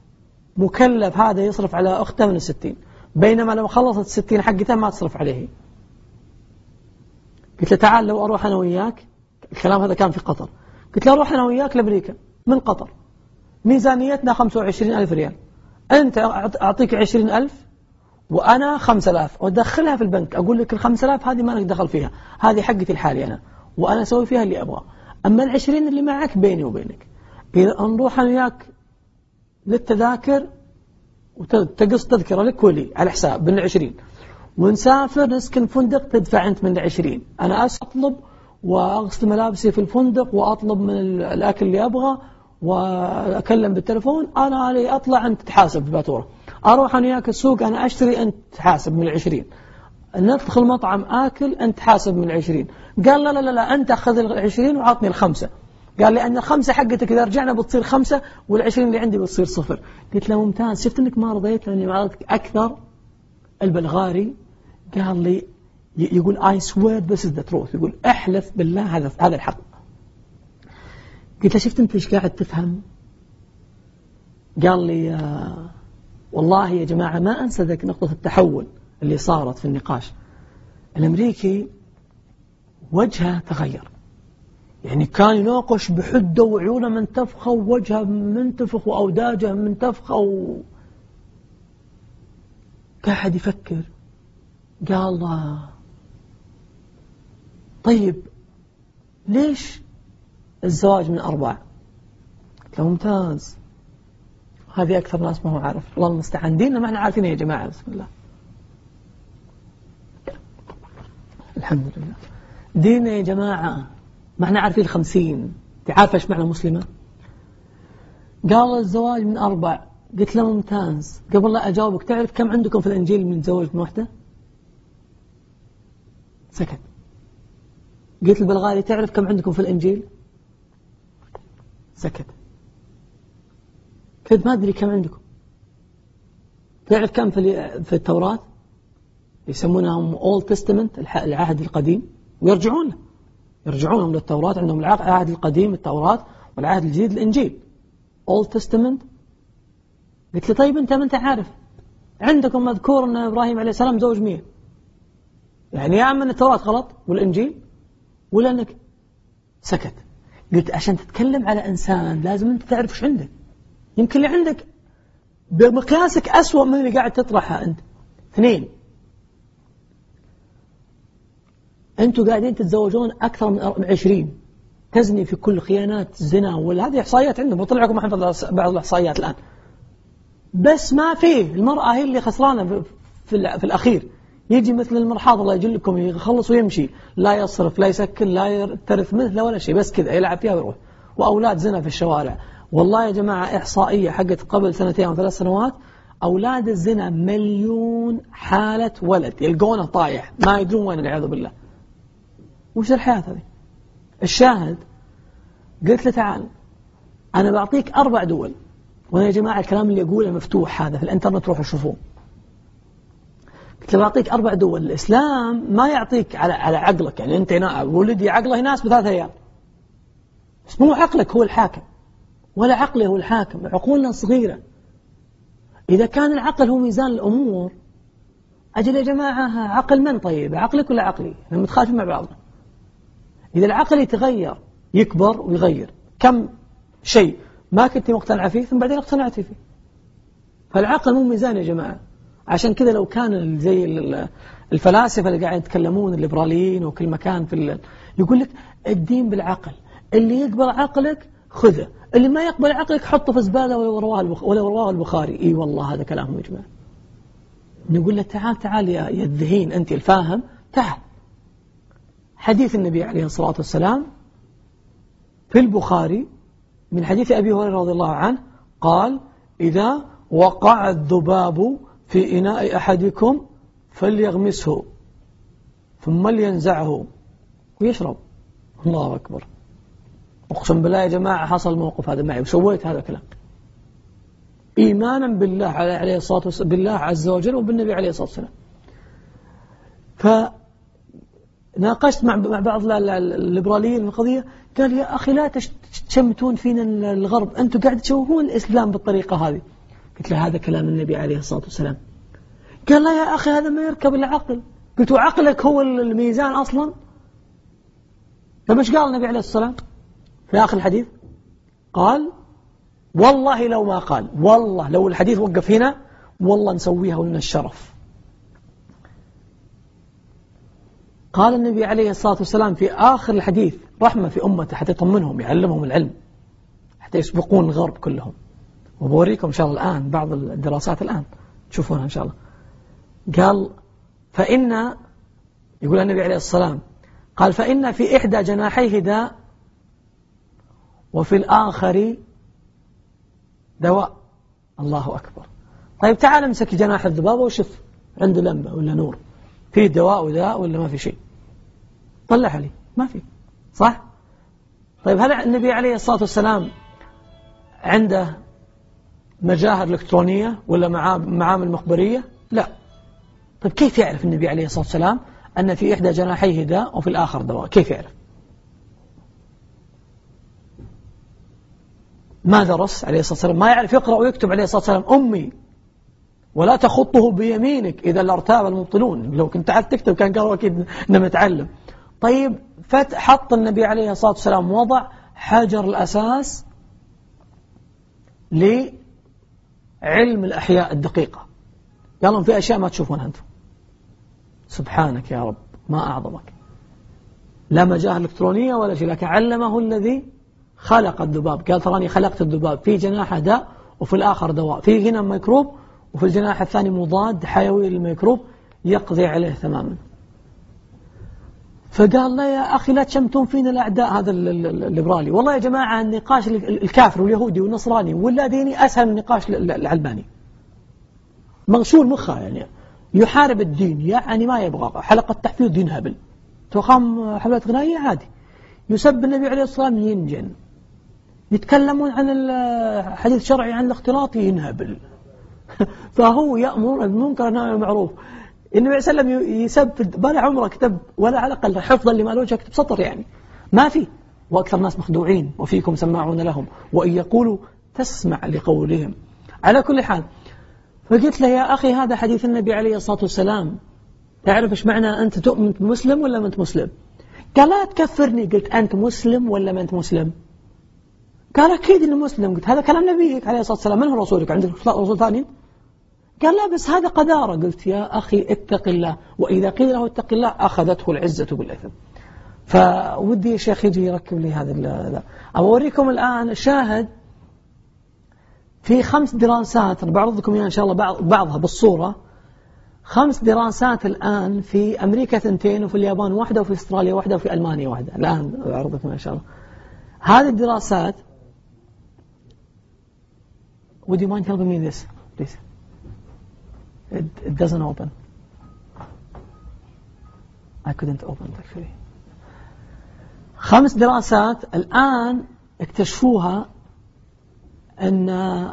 مكلف هذا يصرف على أخته من 60، بينما لو خلصت 60 حقتها ما تصرف عليه. قلت له تعال لو أروح أنا وياك، الكلام هذا كان في قطر، قلت له أروح أنا وياك لأمريكا من قطر، ميزانيتنا 25,000 ريال، أنت أعطيك 20,000 وأنا 5,000 وأدخلها في البنك، أقول لك 5,000 هذه ما لك دخل فيها، هذه حقتي الحالي أنا، وأنا أسوي فيها اللي أبغاه، أما 20 اللي معك بيني وبينك. إذا نروح أنا وياك للتذاكر وتقص تذكرة لك ولي على حساب من 20، ونسافر نسكن فندق تدفع أنت من 20، أنا أطلب وأغسل ملابسي في الفندق وأطلب من الأكل اللي أبغى وأكلم بالتلفون، أنا علي أطلع أنت تحاسب بالفاتورة، أروح أنا وياك السوق أنا أشتري أنت تحاسب من 20، ندخل مطعم آكل أنت تحاسب من 20. قال لا لا لا أنت أخذ 20 وعطني 5، قال لي أن 5 حقتك إذا رجعنا بتصير 5 وال20 اللي عندي بتصير 0. قلت له ممتاز، شفت أنك ما رضيت لأني معرضتك أكثر. البلغاري قال لي يقول I swear this is the truth، يقول أحلف بالله هذا الحق. قلت له شفت أنت إيش قاعد تفهم؟ قال لي والله يا جماعة ما أنسى ذاك نقطة التحول اللي صارت في النقاش. الأمريكي وجهه تغير، يعني كان يناقش بحده وعيونه منتفخة ووجهه منتفخ وأوداجه منتفخة قاعد يفكر. قال طيب ليش الزواج من 4؟ قلت له ممتاز، هذه أكثر ناس ما هو عارف، الله المستعان، ديننا ما احنا عارفين يا جماعة، بسم الله الحمد لله، ديننا يا جماعة ما احنا عارفين 50. تعرف ايش معنى مسلمة؟ قال الزواج من 4. قلت له ممتاز، قبل لا أجاوبك تعرف كم عندكم في الإنجيل من زواج من واحدة؟ سكت. قلت البلغاري تعرف كم عندكم في الإنجيل؟ سكت. قلت ما أدري كم عندكم. تعرف كم في التوراة؟ يسمونهم Old Testament، العهد القديم، ويرجعون يرجعونهم للتوراة، عندهم العهد القديم التوراة والعهد الجديد الإنجيل Old Testament. قلت له طيب أنت ما أنت عارف عندكم مذكور أن إبراهيم عليه السلام زوج 100، يعني يا عم أن التوراة غلط والإنجيل ولا أنك سكت. قلت عشان تتكلم على إنسان لازم أنت تعرف وش عندك، يمكن اللي عندك بمقياسك أسوأ من اللي قاعد تطرحها أنت. 2، أنتوا قاعدين تتزوجون أكثر من 20، تزني في كل خيانات زنا، ولا هذه إحصائيات عندهم وطلع لكم بعض الإحصائيات الآن، بس ما فيه، المرأة هي اللي خسرانة في الأخير. يجي مثل المرحاض الله يجلكم يخلص ويمشي، لا يصرف لا يسكن لا ترث مثله ولا شيء، بس كذا يلعب فيها ويروح، وأولاد زنا في الشوارع. والله يا جماعة إحصائية حقت قبل 2 أو 3 سنوات، أولاد الزنا 1,000,000 حالة ولد يلقونه طايح ما يدرون وين، والعياذ بالله. وش الحياة هذه؟ الشاهد قلت له تعال أنا بعطيك 4 دول، وأنا يا جماعة الكلام اللي أقوله مفتوح هذا في الانترنت روحوا شوفوه. قلت له بعطيك 4 دول، الإسلام ما يعطيك على عقلك، يعني أنت ولدي عقله يناسب 3 أيام، بس مو عقلك هو الحاكم ولا عقله هو الحاكم، عقولنا صغيرة. إذا كان العقل هو ميزان الأمور، أجل يا جماعة عقل من طيب، عقلك ولا عقلي؟ احنا متخالفين مع بعضنا. إذا العقل يتغير يكبر ويغير، كم شيء ما كنت مقتنع فيه ثم بعدين اقتنعت فيه. فالعقل مو ميزان يا جماعة. عشان كذا لو كان زي الفلاسفة اللي قاعد يتكلمون الليبراليين وكل مكان يقول لك الدين بالعقل، اللي يقبل عقلك خذه، اللي ما يقبل عقلك حطه في زبالة ولا رواه البخاري. اي والله هذا كلامهم يا جماعة. نقول له تعال يا الذهين أنت الفاهم، تعال. حديث النبي عليه الصلاة والسلام في البخاري من حديث أبي هريرة رضي الله عنه قال إذا وقع الذباب في إناء أحدكم فليغمسه ثم لينزعه ويشرب. الله أكبر. أقسم بالله يا جماعة حصل الموقف هذا معي وسويت هذا الكلام إيمانا بالله عليه الصلاة والسلام، بالله عز وجل وبالنبي عليه الصلاة والسلام. فناقشت مع بعض الليبراليين القضية، قال يا أخي لا تشمتون فينا الغرب، أنتم قاعد تشوهون الإسلام بالطريقة هذه. قلت له هذا كلام النبي عليه الصلاة والسلام. قال لا يا أخي هذا ما يركب العقل. قلت عقلك هو الميزان أصلا؟ طيب ايش قال النبي عليه الصلاة والسلام في آخر الحديث؟ قال والله لو ما قال، والله لو الحديث وقف هنا والله نسويها ولنا الشرف. قال النبي عليه الصلاة والسلام في آخر الحديث رحمة في أمته حتى يطمنهم يعلمهم العلم حتى يسبقون الغرب كلهم. وبوريكم إن شاء الله الآن بعض الدراسات الآن تشوفونها إن شاء الله. قال فإن، يقول النبي عليه الصلاة والسلام قال فإن في إحدى جناحيه داء وفي الآخر دواء. الله أكبر. طيب تعال امسك جناح الذبابة وشوف عنده لمبة ولا نور، في دواء وداء ولا ما في شيء؟ طلع لي ما في، صح؟ طيب هل النبي عليه الصلاة والسلام عنده مجاهر إلكترونية ولا معامل مخبرية؟ لا. طيب كيف يعرف النبي عليه الصلاة والسلام أن في إحدى جناحيه داء وفي الآخر دواء؟ كيف يعرف؟ ما درس عليه الصلاة والسلام، ما يعرف يقرأ ويكتب عليه الصلاة والسلام، أمي ولا تخطه بيمينك إذا لارتاب المبطلون. لو كنت تعرف تكتب كان قالوا أكيد إنه متعلم. طيب حط النبي عليه الصلاة والسلام وضع حجر الأساس لعلم الأحياء الدقيقة. قال لهم في أشياء ما تشوفونها أنتم. سبحانك يا رب ما أعظمك. لا مجاهر إلكترونية ولا شيء، لكن علمه الذي خلق الذباب. قال تراني خلقت الذباب في جناحه داء وفي الآخر دواء، في هنا ميكروب وفي الجناح الثاني مضاد حيوي للميكروب يقضي عليه تماما. فقال لا يا أخي لا تشمتون فينا الأعداء. هذا الليبرالي والله يا جماعة النقاش الكافر واليهودي والنصراني ولا ديني أسهل من النقاش العلماني. مغسول مخه يعني يحارب الدين، يعني ما يبغى حلقة تحفيظ دين هبل، تقام حفلات غنائية عادي، يسب النبي عليه الصلاة والسلام ينجن، يتكلمون عن الحديث شرعي عن الاختلاط ينهبل. فهو يأمر بالمنكر والنهي عن المعروف. النبي عليه الصلاة والسلام يسب ولا عمره كتب ولا على الأقل حفظا لما له كتب سطر يعني ما في. وأكثر الناس مخدوعين وفيكم سماعون لهم وإن يقولوا تسمع لقولهم. على كل حال فقلت له يا أخي هذا حديث النبي عليه الصلاة والسلام، تعرف إيش معنى أنت تؤمن مسلم ولا ما أنت مسلم؟ قال لا تكفرني. قلت أنت مسلم ولا ما أنت مسلم؟ قال أكيد إنه مسلم. قلت هذا كلام نبيك عليه الصلاة والسلام، من هو رسولك؟ عندك رسول ثاني؟ قال لا بس هذا قدارة. قلت يا أخي اتق الله، وإذا قيل له اتق الله أخذته العزة بالإثم. فودي يا شيخ يجي يركب لي هذا. أوريكم الآن شاهد في 5 دراسات، أنا بعرض لكم إن شاء الله بعضها بالصورة. 5 دراسات الآن في أمريكا 2 وفي اليابان 1 وفي أستراليا 1 وفي ألمانيا 1. الآن أعرض لكم إن شاء الله هذه الدراسات. Would you mind helping me this please? It doesn't open. I couldn't open it actually. 5 دراسات الآن اكتشفوها أن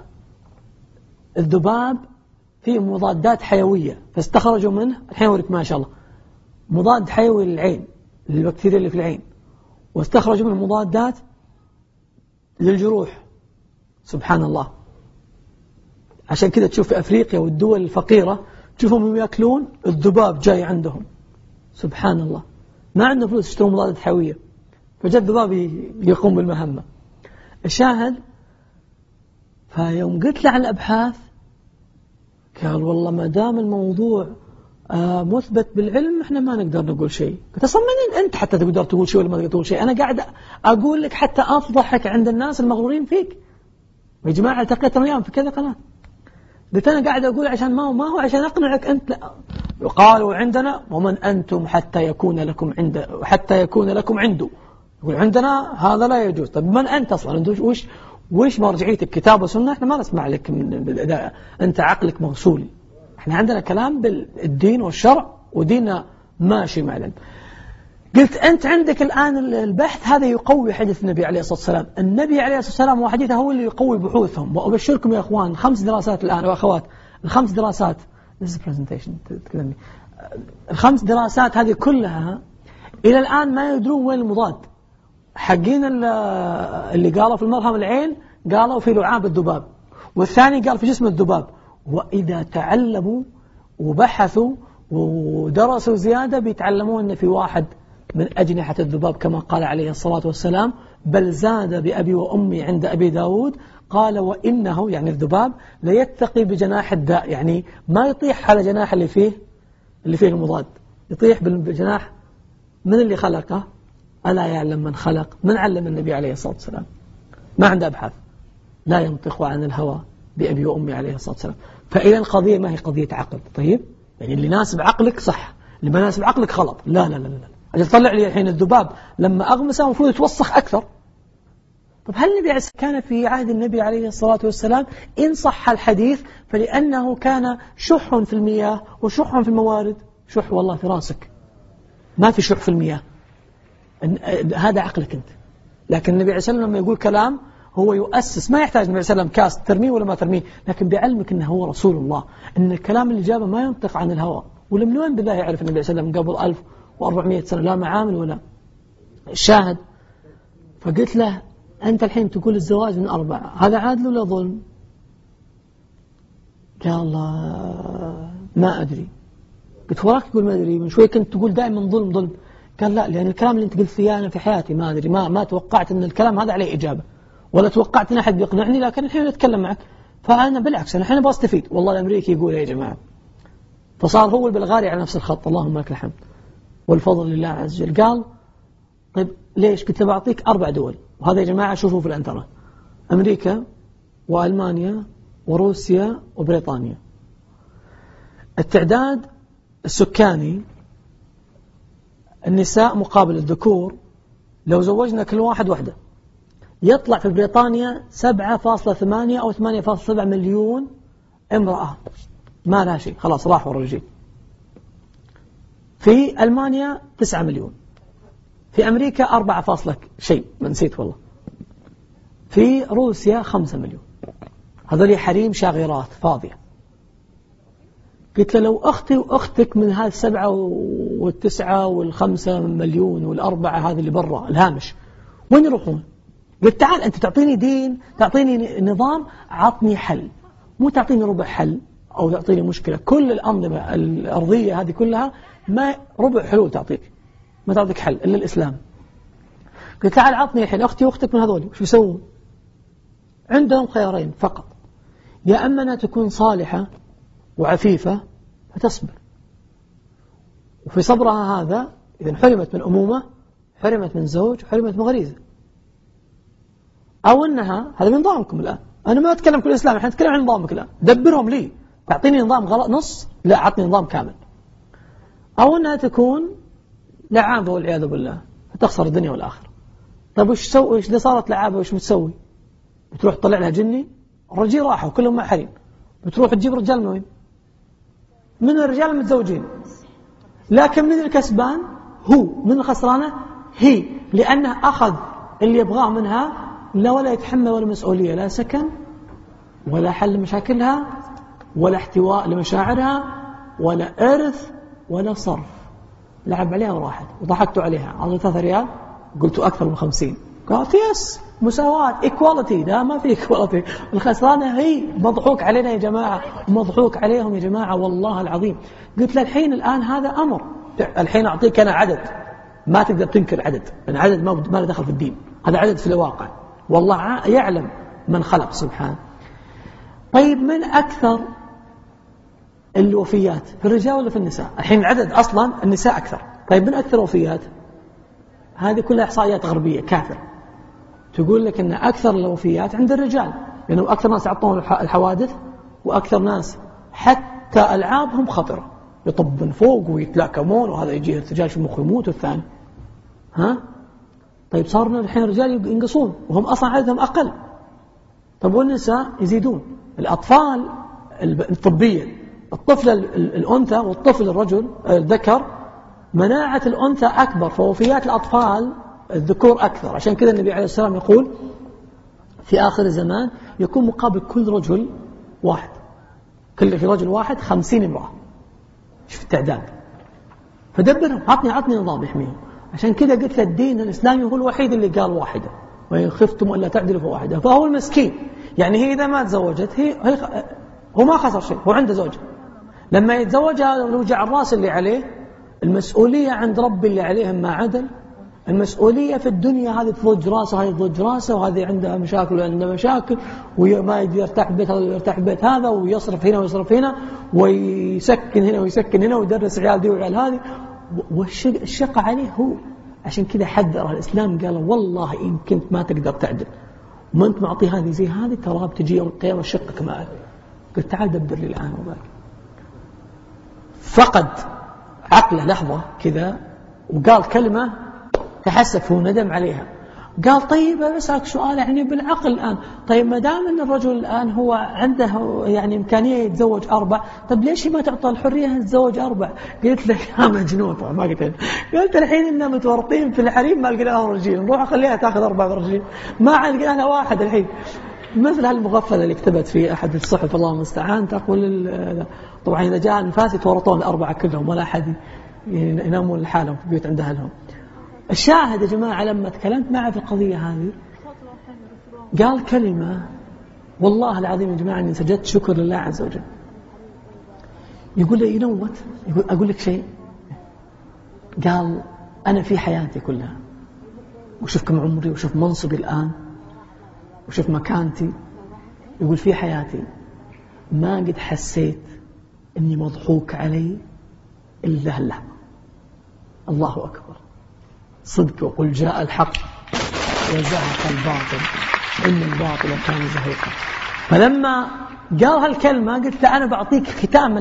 الذباب فيه مضادات حيوية، فاستخرجوا منه الحين أوريك ما شاء الله مضاد حيوي للعين للبكتيريا اللي في العين، واستخرجوا منه مضادات للجروح. سبحان الله. عشان كذا تشوف في أفريقيا والدول الفقيرة تشوفهم يأكلون الذباب جاي عندهم. سبحان الله ما عندهم فلوس يشترون مضادات حيوية، فجاء الذباب يقوم بالمهمة. الشاهد فيوم قلت له عن الأبحاث قال والله ما دام الموضوع مثبت بالعلم احنا ما نقدر نقول شيء. قلت اصلا من انت حتى تقدر تقول شيء ولا ما تقدر تقول شيء؟ انا قاعد اقول لك حتى افضحك عند الناس المغرورين فيك. يا جماعه التقيت اياهم في كذا قناه، قلت انا قاعد اقول عشان ما هو عشان اقنعك انت. لا. قالوا عندنا ومن انتم حتى يكون لكم عنده. يقول عندنا هذا لا يجوز. طب من انت اصلا؟ انت وش مرجعيتك؟ كتاب وسنه؟ احنا ما نسمع لك انت عقلك مغسول. احنا عندنا كلام بالدين والشرع وديننا ماشي معلن. قلت أنت عندك الآن البحث هذا يقوي حديث النبي عليه الصلاة والسلام. النبي عليه الصلاة والسلام وحديثه هو اللي يقوي بحوثهم. وأبشركم يا أخوان 5 دراسات الآن وأخوات، ال5 دراسات ال5 دراسات هذه كلها إلى الآن ما يدرون وين المضاد. حقين اللي قالوا في المرهم العين قالوا في لعاب الذباب، والثاني قال في جسم الذباب. وإذا تعلموا وبحثوا ودرسوا زيادة بيتعلمون أن في واحد من أجنحة الذباب كما قال عليه الصلاة والسلام، بل زاد بأبي وأمي عند أبي داود قال وإنه يعني الذباب ليتقي بجناح الداء، يعني ما يطيح على جناح اللي فيه المضاد، يطيح بالجناح من اللي خلقه. ألا يعلم من خلق، من علم النبي عليه الصلاة والسلام، ما عنده أبحاث، لا ينطق عن الهوى بأبي وأمي عليه الصلاة والسلام. فإذا القضية ما هي قضية عقل. طيب يعني اللي يناسب عقلك صح، اللي ما يناسب عقلك غلط. لا لا لا لا، أجل طلع لي الحين الذباب لما أغمسه المفروض يتوسخ أكثر. طب هل النبي كان في عهد النبي عليه الصلاة والسلام إن صح الحديث فلأنه كان شح في المياه وشح في الموارد؟ شح والله في راسك، ما في شح في المياه، هذا عقلك أنت. لكن النبي عليه الصلاة والسلام لما يقول كلام هو يؤسس، ما يحتاج النبي صلى الله عليه وسلم كاس ترميه ولا ما ترميه، لكن بعلمك أنه هو رسول الله، أن الكلام اللي جابه ما ينطق عن الهوى. ولم وين بالله يعرف النبي صلى الله عليه وسلم قبل 1400 سنة لا معامل ولا شاهد. فقلت له أنت الحين تقول الزواج من 4، هذا عادل ولا ظلم؟ قال الله ما أدري. قلت وراك تقول ما أدري، من شوي كنت تقول دائما ظلم ظلم. قال لا، لأن الكلام اللي أنت قلت فيه أنا في حياتي ما أدري، ما توقعت أن الكلام هذا عليه إجابة، ولا توقعت أن أحد بيقنعني، لكن الحين أتكلم معك فأنا بالعكس أنا الحين بستفيد. والله الأمريكي يقول يا جماعة، فصار هو البلغاري على نفس الخط، اللهم لك الحمد والفضل لله عز وجل. قال طيب ليش؟ قلت له بعطيك 4 دول، وهذا يا جماعة شوفوا في الانترنت، أمريكا وألمانيا وروسيا وبريطانيا. التعداد السكاني النساء مقابل الذكور، لو زوجنا كل واحد وحدة يطلع في بريطانيا 7.8 أو 8.7 مليون امرأة ما لها شيء، خلاص راحوا الرجال. في ألمانيا 9 مليون، في أمريكا 4 شيء ما نسيت والله، في روسيا 5 مليون. هذول حريم شاغرات فاضية. قلت له لو أختي وأختك من هذه 7 و9 و5 مليون و4 هذا اللي برا الهامش وين يروحون؟ قلت تعال أنت تعطيني دين، تعطيني نظام، عطني حل، مو تعطيني ربع حل أو تعطيني مشكلة. كل الأنظمة الأرضية هذه كلها ما ربع حلول تعطيك، ما تعطيك حل إلا الإسلام. قلت تعال عطني الحين أختي وأختك من هذول وش يسوون؟ عندهم خيارين فقط، يا أما أنها تكون صالحة وعفيفة فتصبر، وفي صبرها هذا إذا حرمت من أمومة، حرمت من زوج، حرمت من غريزة، أو أنها هذا من نظامكم الآن، أنا ما أتكلم كل الإسلام، إحنا نتكلم عن نظامك الآن، دبرهم لي، تعطيني نظام غلط نص، لا عطني نظام كامل. أو أنها تكون لعابة والعياذ بالله فتخسر الدنيا والآخرة. طيب وش تسوي؟ وش إذا صارت لعابة وش بتسوي؟ بتروح تطلع لها جني؟ الرجال راحوا كلهم مع حريم، بتروح تجيب رجال من وين؟ من الرجال المتزوجين. لكن من الكسبان هو، من الخسرانة هي، لأنه أخذ اللي يبغاه منها، لا ولا يتحمل ولا مسؤولية، لا سكن ولا حل مشاكلها ولا احتواء لمشاعرها ولا إرث ولا صرف. لعب عليها وراحت وضحكتوا عليها، عطوا 3 ريال قلتوا أكثر من 50. قالت يس مساواة إيكواليتي. لا ما في إيكواليتي، الخسرانة هي. مضحوك علينا يا جماعة، مضحوك عليهم يا جماعة والله العظيم. قلت له الحين هذا أمر، الحين أعطيك أنا عدد ما تقدر تنكر عدد، لأن عدد ما له دخل في الدين، هذا عدد في الواقع والله يعلم من خلق سبحانه. طيب من أكثر الوفيات في الرجال ولا في النساء؟ الحين العدد أصلا النساء أكثر. طيب من أكثر وفيات؟ هذه كلها إحصائيات غربية كافرة تقول لك أن أكثر الوفيات عند الرجال، لأنه يعني أكثر ناس يعطون الحوادث، وأكثر ناس حتى ألعابهم خطرة، يطب من فوق ويتلاكمون، وهذا يجي ارتجال في المخ يموت والثاني. طيب صارنا الحين الرجال ينقصون وهم أصلا عددهم أقل. طيب والنساء يزيدون. الأطفال الطبية، الطفل الأنثى والطفل الرجل الذكر مناعة الأنثى أكبر، فوفيات الأطفال الذكور أكثر. عشان كذا النبي عليه السلام يقول في آخر الزمان يكون مقابل كل رجل واحد، كل في رجل واحد 50 امرأة. شوف التعداد. فدبرهم، عطني نظام يحميهم. عشان كذا قلت الدين الإسلامي هو الوحيد اللي قال واحدة، وإن خفتم ألا تعدلوا فواحدة. فهو المسكين، يعني هي إذا ما تزوجت هو ما خسر شيء، هو عنده زوج. لما يتزوج هذا الوجع الراس اللي عليه المسؤولية عند ربي اللي عليهم ما عدل. المسؤولية في الدنيا هذه تضج راسه، هذه تضج راسه، وهذه عندها مشاكل وعندها مشاكل، وما يقدر يرتاح بيت هذا ويرتاح بيت هذا، ويصرف هنا ويصرف هنا، ويسكن هنا ويسكن هنا، ويدرس عيال دي وعيال هذه، والشقة عليه هو. عشان كذا حذر الإسلام، قال والله إن كنت ما تقدر تعدل وما أنت معطي هذه زي هذه، ترى بتجي يوم القيامة شقك معك. قلت تعال دبر لي الآن وباك. فقد عقله لحظة كذا وقال كلمة تحسف وندم عليها. قال طيب أسألك سؤال يعني بالعقل الآن، طيب ما دام أن الرجل الآن هو عنده يعني إمكانية يتزوج 4، طيب ليش ما تعطى الحرية يتزوج 4؟ قلت له يا مجنون، طبعا ما قلت الحين إننا متورطين في الحريم ما لقينا رجيل، نروح أخليها تأخذ 4 رجيل، ما عاد لقينا واحد الحين. مثل هالمغفلة اللي كتبت في أحد الصحف الله المستعان، تقول طبعا إذا جاء النفاس يتورطون ال4 كلهم ولا أحد ينامون لحالهم في بيوت عند أهلهم. الشاهد يا جماعة لما تكلمت معه في القضية هذه قال كلمة والله العظيم يا جماعة أني سجدت شكر لله عز وجل. يقول لي ينوت، يقول أقول لك شيء، قال أنا في حياتي كلها وشوف كم عمري وشوف منصبي الآن وشوف مكانتي، يقول في حياتي ما قد حسيت أني مضحوك علي إلا هاللحظة. الله أكبر، صدق وقل جاء الحق وزهق الباطل إن الباطل كان زهوقا. فلما قال هالكلمة قلت له أنا بعطيك ختاما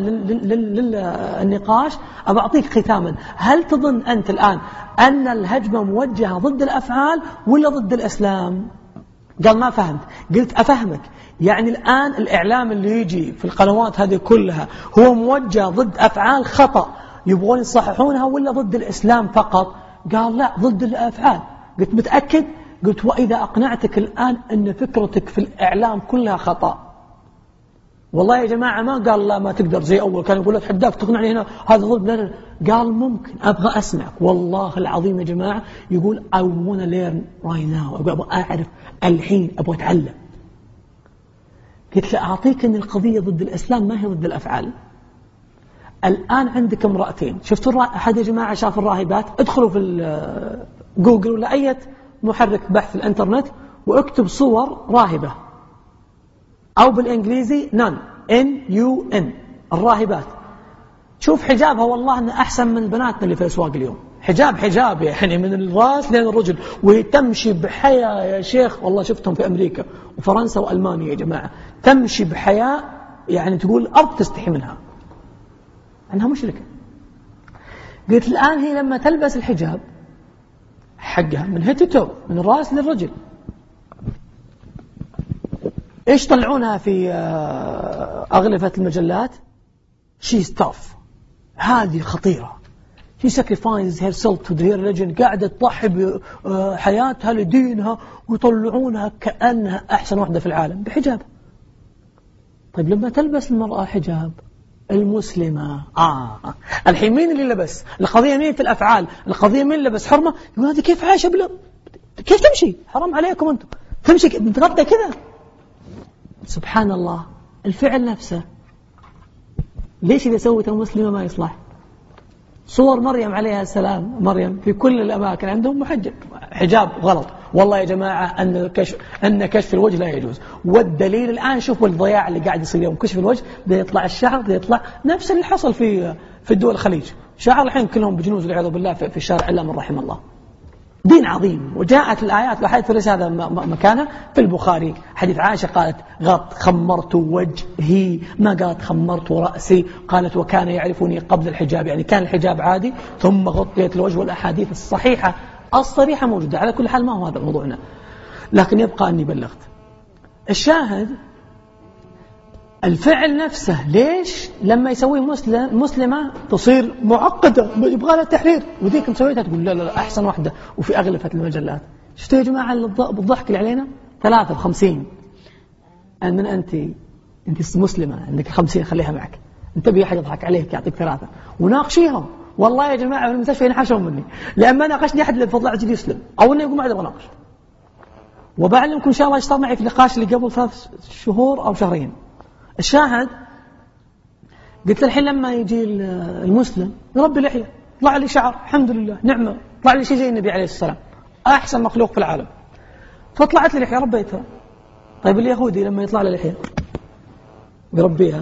للنقاش، أبعطيك ختاما، هل تظن أنت الآن أن الهجمة موجهة ضد الأفعال ولا ضد الإسلام؟ قال ما فهمت. قلت أفهمك، يعني الآن الإعلام اللي يجي في القنوات هذه كلها هو موجه ضد أفعال خطأ يبغون يصححونها ولا ضد الإسلام فقط؟ قال لا ضد الأفعال. قلت متأكد؟ قلت وإذا أقنعتك الآن أن فكرتك في الإعلام كلها خطأ. والله يا جماعة ما قال لا ما تقدر زي أول كان يقول أتحداك تقنعني هنا هذا ضد. لا قال ممكن أبغى أسمعك والله العظيم يا جماعة. يقول I wanna learn right now، أبغى أعرف الحين، أبغى أتعلم. قلت له أعطيك أن القضية ضد الإسلام ما هي ضد الأفعال. الآن عندك امرأتين، شفتوا أحد يا جماعة شاف الراهبات؟ ادخلوا في جوجل ولا أي محرك بحث في الانترنت واكتب صور راهبة أو بالإنجليزي NUN الراهبات، شوف حجابها والله أنه أحسن من بناتنا اللي في الأسواق اليوم. حجاب يعني من الراس لين الرجل، وهي تمشي بحياة يا شيخ. والله شفتهم في أمريكا وفرنسا وألمانيا يا جماعة، تمشي بحياة يعني تقول الأرض تستحي منها، أنها مشركة. قلت الآن هي لما تلبس الحجاب حقها من هيد تو تو من الرأس للرجل، إيش طلعونها في أغلفة المجلات؟ she's tough، هذه خطيرة، she sacrifices herself to their religion، قاعدة تضحي بحياتها لدينها، ويطلعونها كأنها أحسن واحدة في العالم بحجاب. طيب لما تلبس المرأة حجاب المسلمة الحين مين اللي لبس؟ القضية مين في الأفعال؟ القضية مين لبس حرمة؟ يقول هذه كيف عايشة كيف تمشي؟ حرام عليكم أنتم تمشي متغطى كذا. سبحان الله، الفعل نفسه ليش إذا سوته مسلمة ما يصلح؟ صور مريم عليها السلام، مريم في كل الأماكن عندهم محجب، حجاب غلط. والله يا جماعة أن كشف الوجه لا يجوز، والدليل الآن شوفوا الضياع اللي قاعد يصير يوم كشف الوجه، ده يطلع الشعر، ده يطلع نفس اللي حصل في الدول الخليج، شعر الحين كلهم بجنوز والعياذ بالله في الشارع إلا من رحم الله. دين عظيم، وجاءت الآيات وحديث فرس هذا مكانه في البخاري، حديث عائشة قالت خمرت وجهي، ما قالت خمرت رأسي، قالت وكان يعرفني قبل الحجاب، يعني كان الحجاب عادي ثم غطيت الوجه. والأحاديث الصحيحة الصريحة موجودة. على كل حال ما هو هذا موضوعنا، لكن يبقى أني بلغت. الشاهد الفعل نفسه، ليش لما يسويه مسلمة تصير معقدة يبغى لها تحرير، وذيك مسويتها تقول لا أحسن واحدة وفي أغلفة المجلات. شفتوا يا جماعة بالضحك اللي علينا 53 من أنت مسلمة عندك 50 خليها معك، أنت بي أحد يضحك عليك يعطيك 3 وناقشيهم. والله يا جماعة في المستشفى ينحشون مني لأن ما ناقشني أحد اللي بفضل عجل يسلم أو إنه يقول ما أقدر أناقش. وبعلمكم إن شاء الله اشتغل معي في النقاش اللي قبل 3 شهور أو شهرين. الشاهد قلت الحين لما يجي المسلم يربي لحية طلع لي شعر الحمد لله نعمة، طلع لي شيء زي النبي عليه السلام أحسن مخلوق في العالم، فطلعت لي لحية ربيتها. طيب اليهودي لما يطلع له لحية يربيها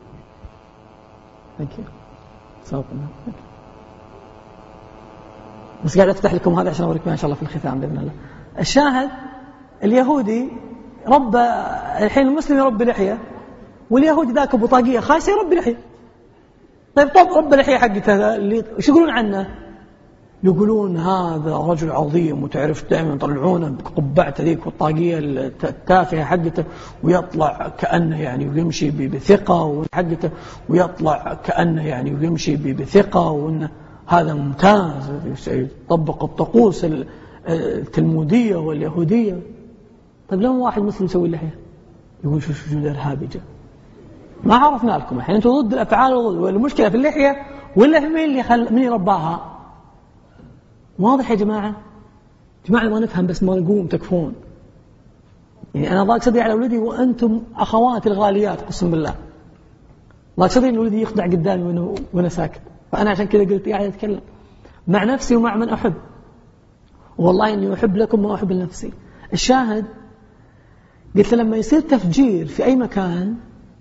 بس قاعد أفتح لكم هذا عشان أوريكم إن شاء الله في الختام بإذن الله. الشاهد اليهودي ربى، الحين المسلم يربي لحية، واليهودي ذاك أبو طاقية خايسة يربي لحية. طيب ربى لحية حقته اللي وش يقولون عنه؟ يقولون هذا رجل عظيم، وتعرف دائما يطلعونه بقبعته ذيك والطاقية التافهة حقته، ويطلع كأنه يعني ويمشي بثقة وحقته، ويطلع كأنه يعني ويمشي بثقة، وأنه هذا ممتاز يطبق الطقوس التلمودية واليهودية. طيب لما واحد مسلم يسوي اللحية يقول شو الإرهابي جاء؟ ما عرفنا لكم الحين أنتم ضد الأفعال، والمشكلة في اللحية ولا في مين يرباها؟ واضح يا جماعة؟ ما نفهم بس ما نقوم تكفون. يعني أنا ضاق صدري على ولدي وأنتم أخواتي الغاليات قسم بالله. ضاق صدري إن ولدي يخضع قدامي وأنا ساكت، فأنا عشان كذا قلت قاعد أتكلم مع نفسي ومع من أحب، والله إني أحب لكم ما أحب لنفسي. الشاهد قلت لما يصير تفجير في أي مكان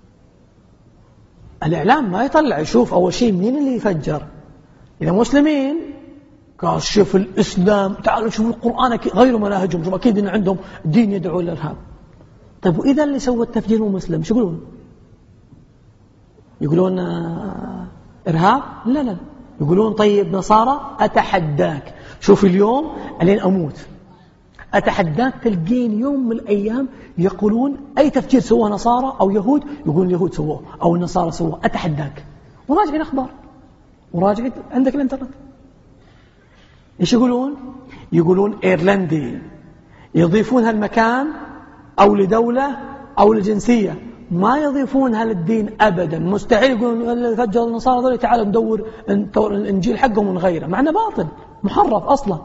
الإعلام ما يطلع يشوف أول شيء منين اللي يفجر. إذا مسلمين قال شوف الإسلام، تعالوا شوفوا القرآن غير مناهجهم، شوف أكيد إن عندهم دين يدعو للإرهاب. طيب وإذا اللي سوى التفجير هو مسلم شو يقولون؟ يقولون إرهاب؟ لا يقولون طيب نصارى أتحداك، شوف اليوم ألين أموت أتحداك تلقين يوم من الأيام يقولون أي تفجير سواه نصارى أو يهود يقولون اليهود سووه أو النصارى سووه، أتحداك. وراجعين أخبار وراجعين عندك الانترنت. إيش يقولون؟ يقولون إيرلندي، يضيفونها المكان أو لدولة أو لجنسية، ما يضيفونها للدين أبدا. مستحيل يقولون اللي فجر النصارى ذولي تعالوا ندور الإنجيل حقهم ونغيره، معنى باطل محرف أصلا.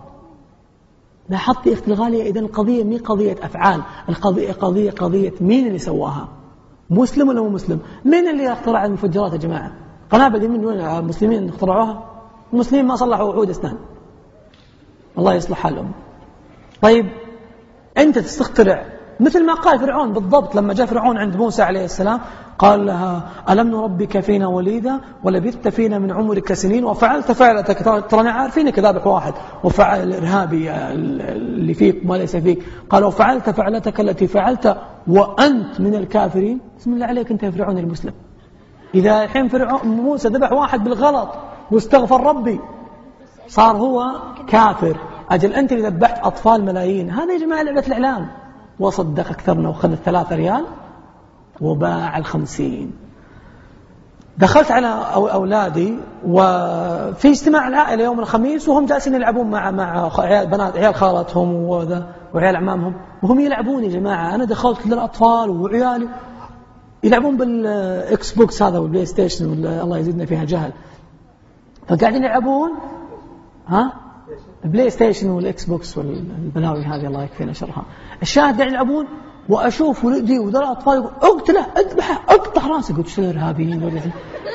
لاحظت يا أختي الغالية؟ إذن القضية مي قضية أفعال، القضية قضية مين اللي سواها، مسلم ولا مو مسلم؟ مين اللي اخترع المفجرات يا جماعة؟ قنابل دي من وين المسلمين اخترعوها؟ المسلمين ما صلحوا عود أسنان، الله يصلح حالهم. طيب أنت تستخترع مثل ما قال فرعون بالضبط لما جاء فرعون عند موسى عليه السلام قال لها ألم نربك فينا وليدا ولبثت فينا من عمرك سنين وفعلت فعلتك، ترى عارفينك ذابح واحد وفعل الإرهابي اللي فيك ما ليس فيك، قال وفعلت فعلتك التي فعلت وأنت من الكافرين. بسم الله عليك أنت يا فرعون المسلم. إذا الحين فرعون موسى ذبح واحد بالغلط واستغفر ربي صار هو كافر، أجل أنت اللي ذبحت أطفال ملايين. هذا يا جماعة لعبة الإعلام. وصدق أكثرنا وخذ 3 ريال وباع 50. دخلت على أولادي وفي اجتماع العائلة يوم الخميس وهم جالسين يلعبون مع عيال خالتهم وعيال أعمامهم وهم يلعبون. يا جماعة أنا دخلت للأطفال وعيالي يلعبون بالإكس بوكس هذا والبلاي ستيشن، الله يزيدنا فيها جهل، فقاعدين يلعبون البلاي ستيشن والإكس بوكس والبلاوي هذه الله يكفينا شرها. الشاهد قاعد يلعبون وأشوف ولدي وذول الأطفال يقول اقتله اذبحه اقطع راسه. قلت شو الإرهابيين ولا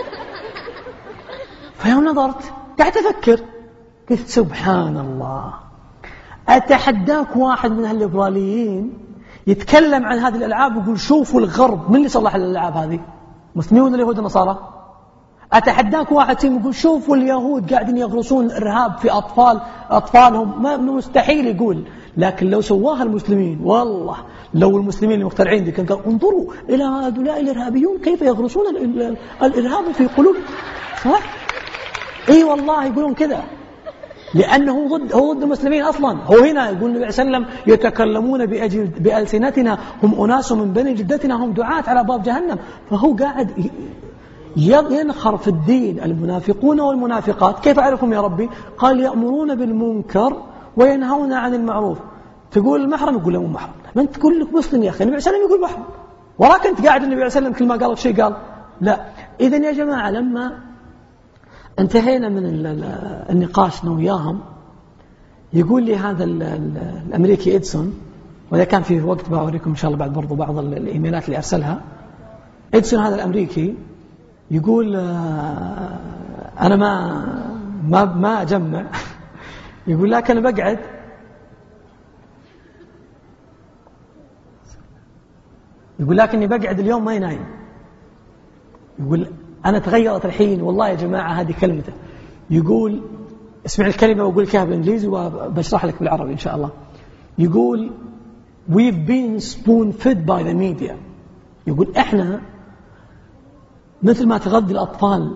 فيوم نظرت قاعد أفكر قلت سبحان الله، أتحداك واحد من هالليبراليين يتكلم عن هذه الألعاب ويقول شوفوا الغرب من اللي صلح الألعاب هذه، مسلمين ولا اليهود النصارى؟ أتحداك واحد فيهم يقول شوفوا اليهود قاعدين يغرسون الإرهاب في أطفالهم، ما مستحيل يقول. لكن لو سواها المسلمين، والله لو المسلمين المخترعين دي كان قالوا انظروا إلى هؤلاء الإرهابيون كيف يغرسون الإرهاب في قلوب، صح؟ إيه والله يقولون كذا لأنه هو ضد المسلمين أصلا. هو هنا يقول النبي صلى الله عليه وسلم يتكلمون بألسنتنا هم أناس من بني جدتنا هم دعاة على باب جهنم. فهو قاعد ينخر في الدين. المنافقون والمنافقات كيف أعرفهم يا ربي؟ قال يأمرون بالمنكر وينهون عن المعروف. تقول المحرم يقول له مو محرم، ما انت تقول لك مسلم يا أخي، النبي صلى الله عليه وسلم يقول محرم وراك انت قاعد النبي صلى الله عليه وسلم كل ما قال شيء قال لا. إذن يا جماعة لما انتهينا من النقاش وياهم يقول لي هذا الأمريكي إدسون، وإذا كان في وقت بأوريكم إن شاء الله بعد برضو بعض الإيميلات اللي أرسلها. إدسون هذا الأمريكي يقول أنا ما أجمع. يقول لك أنا بقعد إني بقعد اليوم ما ينايم. يقول أنا تغيرت الحين والله يا جماعة هذه كلمته. يقول اسمع الكلمة وأقول لك بالإنجليزي وبشرح لك بالعربي إن شاء الله. يقول we've been spoon fed by the media. يقول إحنا مثل ما تغذي الأطفال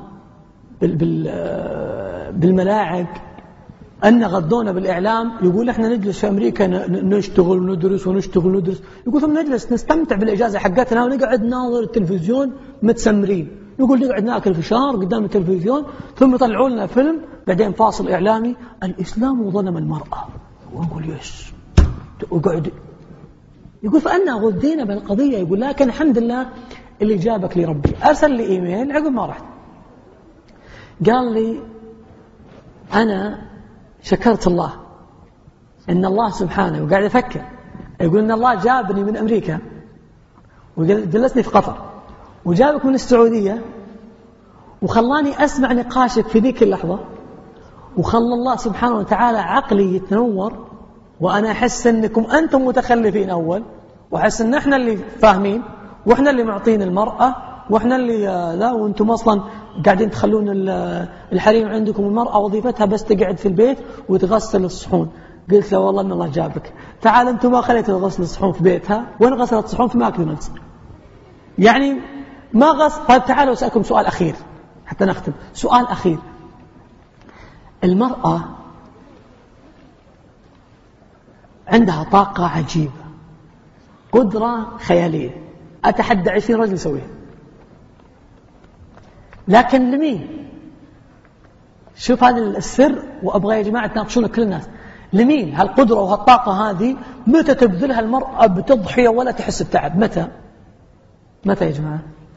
بالملاعق أن غضونا بالإعلام. يقول إحنا نجلس في أمريكا نشتغل وندرس ونشتغل وندرس. يقول ثم نجلس نستمتع بالإجازة حقتنا ونقعد ناظر التلفزيون متسمرين. يقول نقعد ناكل فشار قدام التلفزيون ثم يطلعوا لنا فيلم بعدين فاصل إعلامي الإسلام ظلم المرأة. ونقول يس وقعد. يقول فأنا غذينا بالقضية. يقول لكن الحمد لله اللي جابك لي ربي. أرسل لي إيميل عقب ما رحت قال لي أنا شكرت الله إن الله سبحانه وقاعد أفكر. يقول إن الله جابني من أمريكا وجلسني في قطر وجابك من السعودية وخلاني أسمع نقاشك في ذيك اللحظة وخلى الله سبحانه وتعالى عقلي يتنور وأنا أحس أنكم أنتم متخلفين أول وأحس أن إحنا اللي فاهمين وإحنا اللي معطين المرأة وإحنا اللي لا وأنتم أصلا قاعدين تخلون الحريم عندكم المرأة وظيفتها بس تقعد في البيت وتغسل الصحون. قلت له والله أن الله جابك تعال أنتم ما خليتوا غسل الصحون في بيتها وأنا غسلت الصحون في ماكدونالدز يعني ما غسل. طيب تعالوا أسألكم سؤال أخير حتى نختم. سؤال أخير. المرأة عندها طاقة عجيبة قدرة خيالية أتحدى 20 رجل يسويها لكن لمين؟ شوف هذا السر وأبغى يا جماعة تناقشون كل الناس. لمين هالقدرة وهالطاقة هذه؟ متى تبذلها المرأة بتضحية ولا تحس بتعب؟ متى يا جماعة؟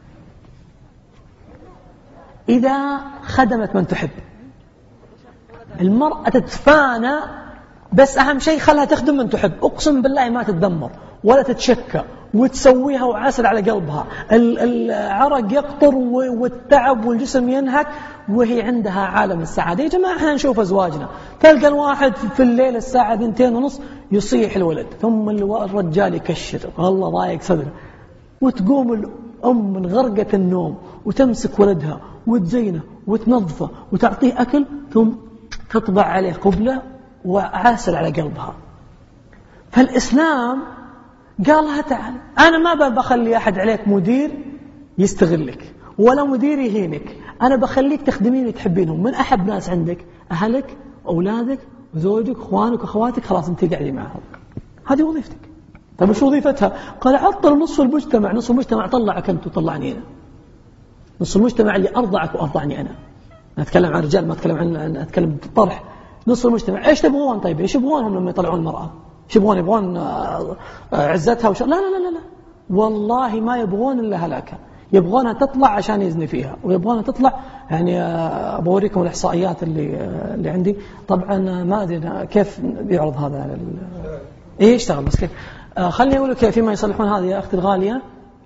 إذا خدمت من تحب. المرأة تتفانى بس أهم شيء خلها تخدم من تحب. أقسم بالله ما تتدمر ولا تتشكى وتسويها وعسل على قلبها. العرق يقطر والتعب والجسم ينهك وهي عندها عالم السعادة. يا جماعة احنا نشوف أزواجنا تلقى الواحد في الليل الساعة 2:30 يصيح الولد ثم الرجال يكشر والله ضايق صدره وتقوم الأم من غرقة النوم وتمسك ولدها وتزينه وتنظفه وتعطيه أكل ثم تطبع عليه قبلة وعاسل على قلبها. فالإسلام قال لها تعال أنا ما بخلي أحد عليك مدير يستغلك ولا مدير يهينك. أنا بخليك تخدمين وتحبينهم. من أحب ناس عندك أهلك أولادك وزوجك أخوانك وأخواتك خلاص أنت قاعدي معهم. هذه وظيفتك. طيب مش وظيفتها؟ قال عطل نصف المجتمع. نصف المجتمع طلعك أنت وطلعني أنا. نصف المجتمع اللي أرضعك وأرضعني أنا أتكلم عن رجال ما أتكلم بالطرح. نصف المجتمع إيش تبغون؟ طيب إيش يبغونهم لما يطلعون المرأة؟ إيش يبغون عزتها لا لا لا لا والله ما يبغون إلا هلاكها. يبغونها تطلع عشان يزني فيها ويبغونها تطلع يعني بوريكم الإحصائيات اللي عندي طبعا ما أدري كيف بيعرض هذا على إيه يشتغل بس كيف. خلني أقول لك فيما يصلحون هذه يا أختي الغالية.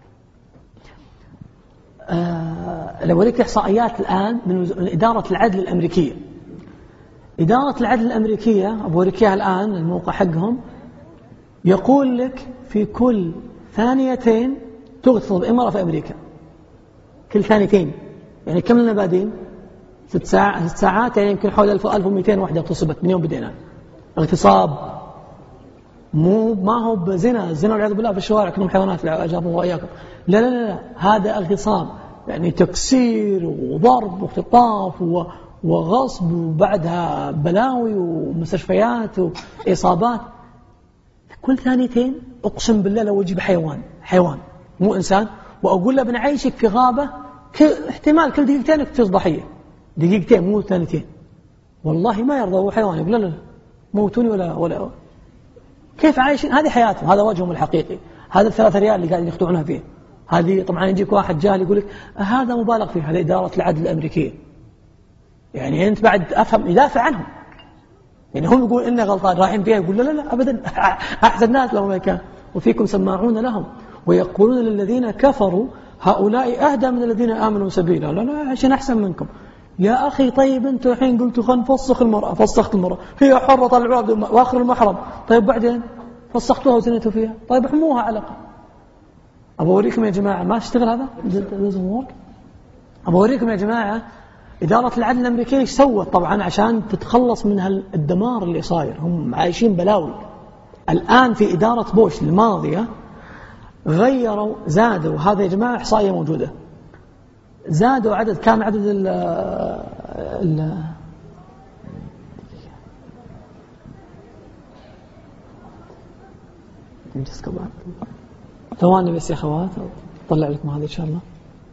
لو أوريك إحصائيات الآن من إدارة العدل الأمريكية. إدارة العدل الأمريكية أبوريكيها الآن الموقع حقهم يقول لك في كل 2 تغتصب امرأة في أمريكا. كل 2 يعني كم لنا بادين 6 ساعات يعني يمكن حوالي 1200 واحدة اغتصبت من يوم بدينا. اغتصاب ما هو بزنا. الزنا والعياذ بالله في الشوارع كلهم حيوانات أجابوا وإياكم. لا لا لا هذا اغتصاب يعني تكسير وضرب واختطاف وغصب وبعدها بلاوي ومستشفيات وإصابات. كل 2 أقسم بالله لو أجيب حيوان مو إنسان وأقول له بنعيشك في غابة احتمال كل 2 دقيقتين تصير ضحية. 2 دقيقتين مو 2 والله ما يرضى هو حيوان يقول لا موتوني ولا كيف عايشين. هذه حياتهم هذا وجههم الحقيقي. هذا 3 ريال اللي قاعدين يخدعونها فيه. هذه طبعا يجيك واحد جاهل يقول لك هذا مبالغ فيه. هذه إدارة العدل الأمريكية يعني أنت بعد أفهم يدافع عنهم يعني هم يقول إنه غلطان رايحين فيها يقول لا أبدا أحسن ناس لهم كان وفيكم سماعون لهم ويقولون للذين كفروا هؤلاء أهدى من الذين آمنوا سبيلا. لا عشان أحسن منكم. يا أخي طيب أنتوا الحين قلتوا خلينا نفسخ المرأة، فسخت المرأة هي حرة طلعوها وآخر المحرم، طيب بعدين فسختوها وزنيتوا فيها، طيب احموها على الأقل. أبغى أوريكم يا جماعة ما تشتغل هذا. أبغى أوريكم يا جماعة إدارة العدل الأمريكية إيش سوت طبعا عشان تتخلص من الدمار اللي صاير. هم عايشين بلاوي الآن في إدارة بوش الماضية، غيروا زادوا، هذا يا جماعة إحصائية موجودة، زادوا عدد، كان عدد ثواني بس يا أخوات طلع لكم هذا إن شاء الله.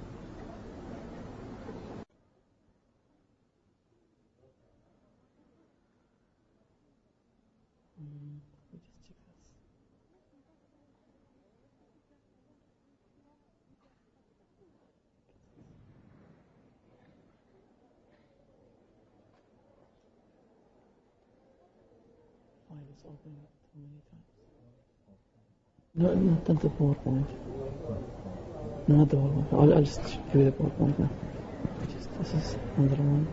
No, not the PowerPoint. No, not the PowerPoint. I'll just give you the PowerPoint now. This is another one.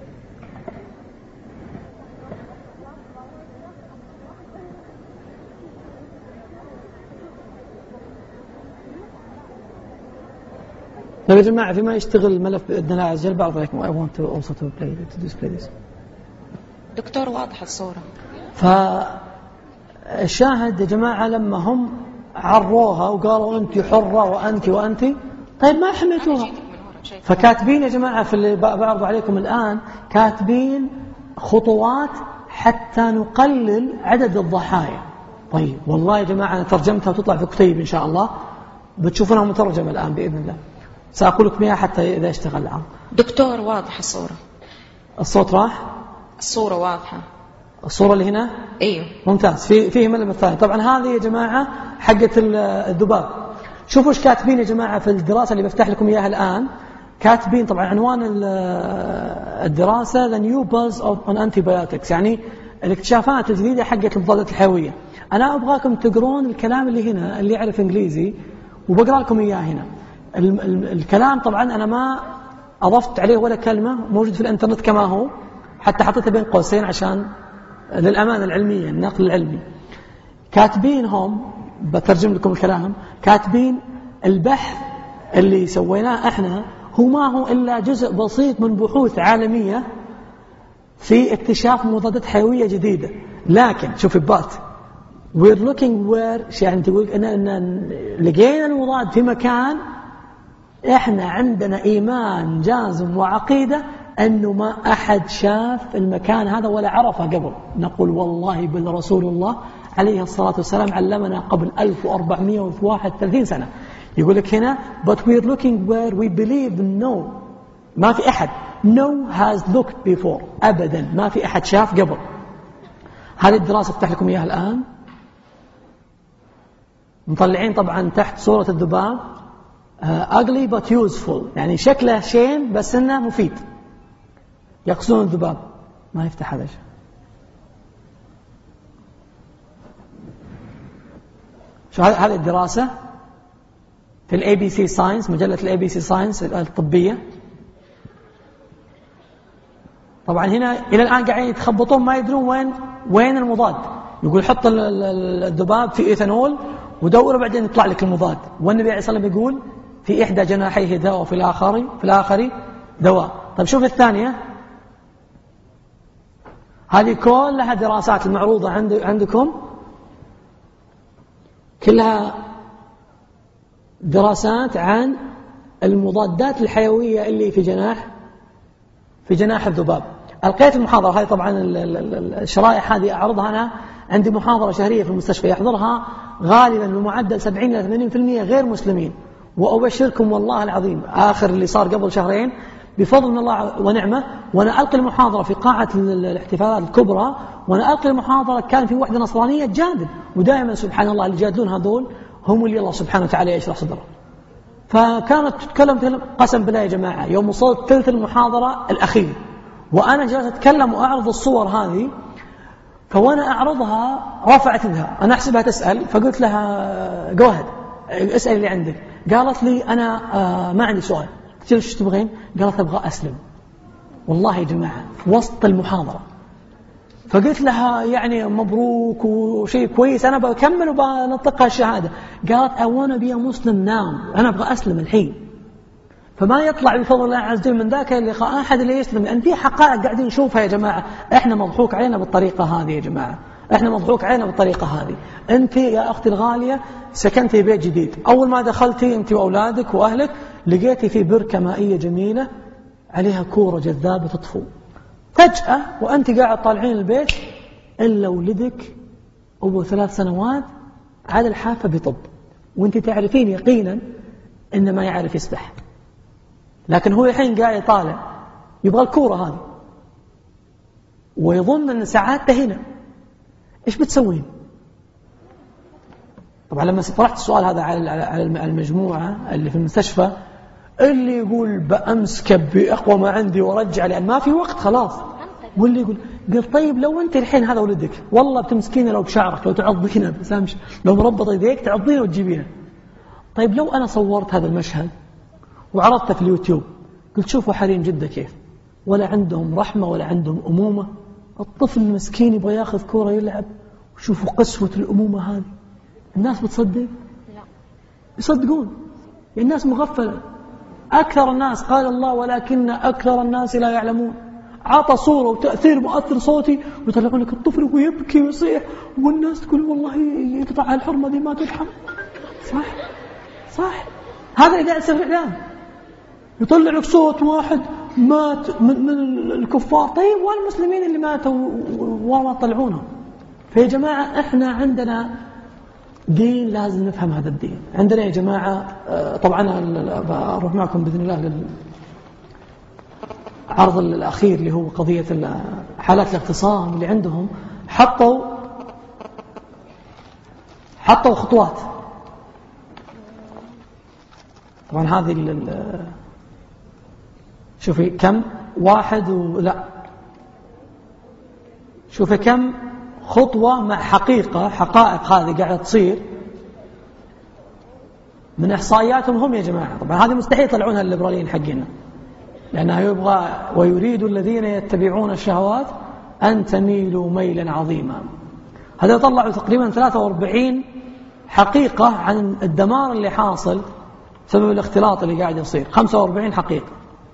طيب يا جماعة فيما يشتغل الملف بإذن الله عز وجل بعض عليكم. I want to also to display this. دكتور واضح الصورة. فالشاهد يا جماعة لما هم عروها وقالوا أنت حرة وأنت طيب ما حميتوها. فكاتبين يا جماعة في اللي بعرض عليكم الآن كاتبين خطوات حتى نقلل عدد الضحايا. طيب والله يا جماعة أنا ترجمتها وتطلع في كتيب إن شاء الله، بتشوفونها مترجمة الآن بإذن الله، سأقول لكم إياها حتى إذا اشتغل العام. دكتور واضح الصورة. الصوت راح؟ الصورة واضحة. الصورة اللي هنا؟ أيوه ممتاز. فيه ملف الثاني. طبعا هذه يا جماعة حقة الذباب. شوفوا ايش كاتبين يا جماعة في الدراسة اللي بفتح لكم إياها الآن. كاتبين طبعا عنوان الدراسة The New Buzz on Antibiotics، يعني الاكتشافات الجديدة حقة المضادات الحيوية. أنا أبغاكم تقرون الكلام اللي هنا، اللي يعرف إنجليزي وبقرأ لكم إياه هنا. الكلام طبعا أنا ما أضفت عليه ولا كلمة، موجود في الإنترنت كما هو، حتى حطيته بين قوسين عشان للأمانة العلمية، النقل العلمي. كاتبينهم بترجم لكم الكلام، كاتبين البحث اللي سويناه احنا هو ما هو إلا جزء بسيط من بحوث عالمية في اكتشاف مضادات حيوية جديدة. لكن شوف البات we're looking where، يعني تقول إن لقينا المضاد في مكان احنا عندنا إيمان جازم وعقيدة أنه ما أحد شاف المكان هذا ولا عرفه قبل. نقول والله بالرسول الله عليه الصلاة والسلام علمنا قبل 1431 سنة. يقول لك هنا but we're looking where we believe no، ما في أحد no has looked before، أبدا ما في أحد شاف قبل. هذه الدراسة افتح لكم إياها الآن. مطلعين طبعا تحت صورة الذباب ugly but useful، يعني شكله شين بس إنه مفيد. يقصدون الذباب. ما يفتح هذا الشيء. شو هذه الدراسة في الABC Science، مجلة الABC Science الطبية. طبعا هنا إلى الآن قاعدين يتخبطون ما يدرون وين المضاد. يقول حط الذباب في إيثانول ودور بعدين يطلع لك المضاد. والنبي عليه الصلاة والسلام يقول في إحدى جناحيه دواء وفي الآخر دواء. طيب شوف الثانية، هذه كلها دراسات المعروضة عندكم، كلها دراسات عن المضادات الحيوية اللي في جناح الذباب. ألقيت المحاضرة هذه، طبعا الشرائح هذه أعرضها أنا، عندي محاضرة شهرية في المستشفى يحضرها غالبا بمعدل 70 إلى 80% غير مسلمين. وأبشركم والله العظيم آخر اللي صار قبل شهرين بفضل من الله ونعمة، وأنا ألقي المحاضرة في قاعة الاحتفالات الكبرى، وأنا ألقي المحاضرة كان في وحدة نصرانية تجادل، ودائما سبحان الله اللي يجادلون هذول هم اللي الله سبحانه وتعالى يشرح صدره. فكانت تتكلم قسم بالله يا جماعة يوم وصلت ثلث المحاضرة الأخير وأنا جالس أتكلم وأعرض الصور هذه، فوأنا أعرضها رفعت لها، أنا أحسبها تسأل، فقلت لها go ahead اسأل اللي عندك. قالت لي أنا ما عندي سؤال. قلت لها شو تبغين؟ قالت أبغى أسلم. والله يا جماعة في وسط المحاضرة. فقلت لها يعني مبروك وشيء كويس، أنا بكمل وبنطقها الشهادة. قالت I wanna be a Muslim now، أنا أبغى أسلم الحين. فما يطلع بفضل الله عز وجل من ذاك اللقاء أحد اللي يسلم، لأن في حقائق قاعدين نشوفها يا جماعة. إحنا مضحوك علينا بالطريقة هذه يا جماعة، إحنا مضحوك علينا بالطريقة هذه. أنت يا أختي الغالية سكنتي بيت جديد، أول ما دخلتي أنت وأولادك وأهلك لقيتي في بركة مائية جميلة عليها كورة جذابة تطفو. فجأة وأنت قاعد طالعين البيت إلا ولدك أبو 3 سنوات على الحافة بطب، وأنت تعرفين يقينا إنه ما يعرف يسبح، لكن هو الحين قاعد طالع يبغى الكورة هذه ويظن أن سعادته هنا. إيش بتسوين؟ طبعا لما طرحت السؤال هذا على المجموعة اللي في المستشفى، اللي يقول بأمسك بأقوى ما عندي ورجع لأن ما في وقت خلاص، واللي يقول قلت طيب لو أنت الحين هذا ولدك والله بتمسكينه لو بشعرك، لو تعضينه بسامش، لو مربط يديك تعضينه وتجيبينه. طيب لو أنا صورت هذا المشهد وعرضته في اليوتيوب قلت شوفوا حريم جدة كيف ولا عندهم رحمة ولا عندهم أمومة، الطفل المسكين يبغى ياخذ كورة يلعب، وشوفوا قسوة الأمومة هذه. الناس بتصدق؟ لا يصدقون، الناس مغفلة. أكثر الناس قال الله ولكن أكثر الناس لا يعلمون. عطى صورة وتأثير مؤثر صوتي ويطلعون لك الطفل ويبكي ويصيح والناس تقول والله يقطع الحرمة دي ما ترحم. صح هذا اللي قاعد يصير في الإعلام، يطلع لك صوت واحد مات من الكفار. طيب والمسلمين اللي ماتوا وما طلعونهم؟ فيا جماعة احنا عندنا دين لازم نفهم هذا الدين. عندنا يا جماعة طبعا أروح معكم بإذن الله للعرض الأخير اللي هو قضية حالات الاغتصاب اللي عندهم. حطوا خطوات. طبعا هذه شوفي كم شوفي كم خطوة مع حقائق هذه قاعدة تصير من إحصائياتهم هم يا جماعة. طبعا هذه مستحيل يطلعونها الليبراليين حقنا، لأنها يبغى ويريد الذين يتبعون الشهوات أن تميلوا ميلا عظيما. هذا طلعوا تقريبا 43 حقيقة عن الدمار اللي حاصل بسبب الاختلاط اللي قاعد يصير، 45 حقيقة.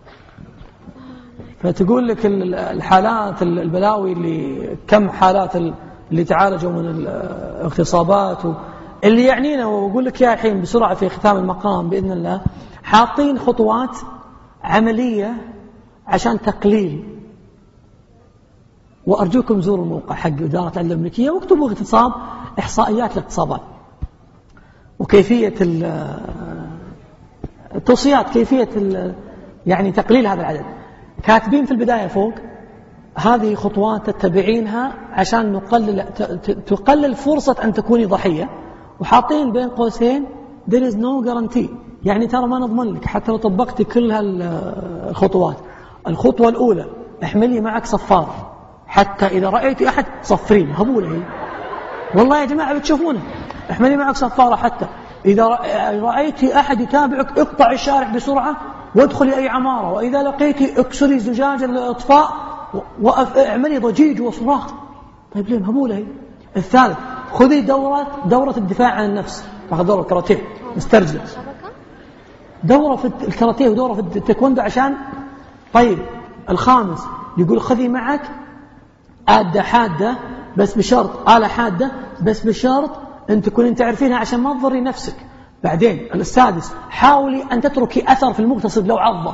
فتقول لك الحالات البلاوي اللي كم حالات اللي تعالجوا من الاغتصابات اللي يعنينا. وأقول لك يا الحين بسرعة في ختام المقام بإذن الله حاطين خطوات عملية عشان تقليل. وأرجوكم زوروا الموقع حق إدارة العدل الأمريكية واكتبوا اغتصاب، إحصائيات الاغتصابات وكيفية التوصيات، كيفية يعني تقليل هذا العدد. كاتبين في البداية فوق هذه خطوات تتبعينها عشان تقلل فرصة أن تكوني ضحية، وحاطين بين قوسين there is no guarantee، يعني ترى ما نضمن لك حتى لو طبقتي كل هالخطوات. الخطوة الأولى احملي معك صفارة حتى إذا رأيتي أحد صفرين هبولة هي. والله يا جماعة بتشوفونه، احملي معك صفارة حتى إذا رأيتي أحد يتابعك اقطع الشارع بسرعة وادخلي أي عمارة، وإذا لقيتي اكسري زجاج الإطفاء واعملي ضجيج وصراخ. طيب ليه هبولة هي. الثالث خذي دورة الدفاع عن النفس، تاخذ دورة الكاراتيه مسترجلة، دورة في الكاراتيه ودورة في التايكوندو عشان. طيب الخامس يقول خذي معك آلة حادة بس بشرط، آلة حادة بس بشرط أن تكونين تعرفينها عشان ما تضري نفسك. بعدين السادس حاولي أن تتركي أثر في المغتصب لو عضه.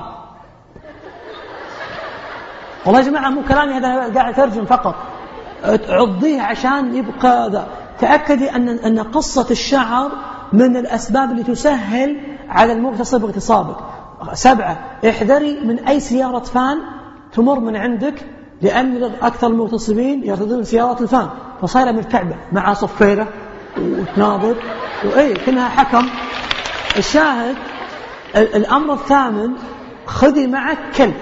والله يا جماعة مو كلامي هذا، قاعد ترجم فقط. عضيه عشان يبقى ذا. تأكدي أن قصة الشعر من الأسباب اللي تسهل على المغتصب اغتصابك. 7 احذري من أي سيارة فان تمر من عندك، لأن أكثر المغتصبين يرتدون سيارات الفان، فصايرة من الكعبة مع صفيرة وتناظر كأنها حكم. الشاهد الأمر الثامن خذي معك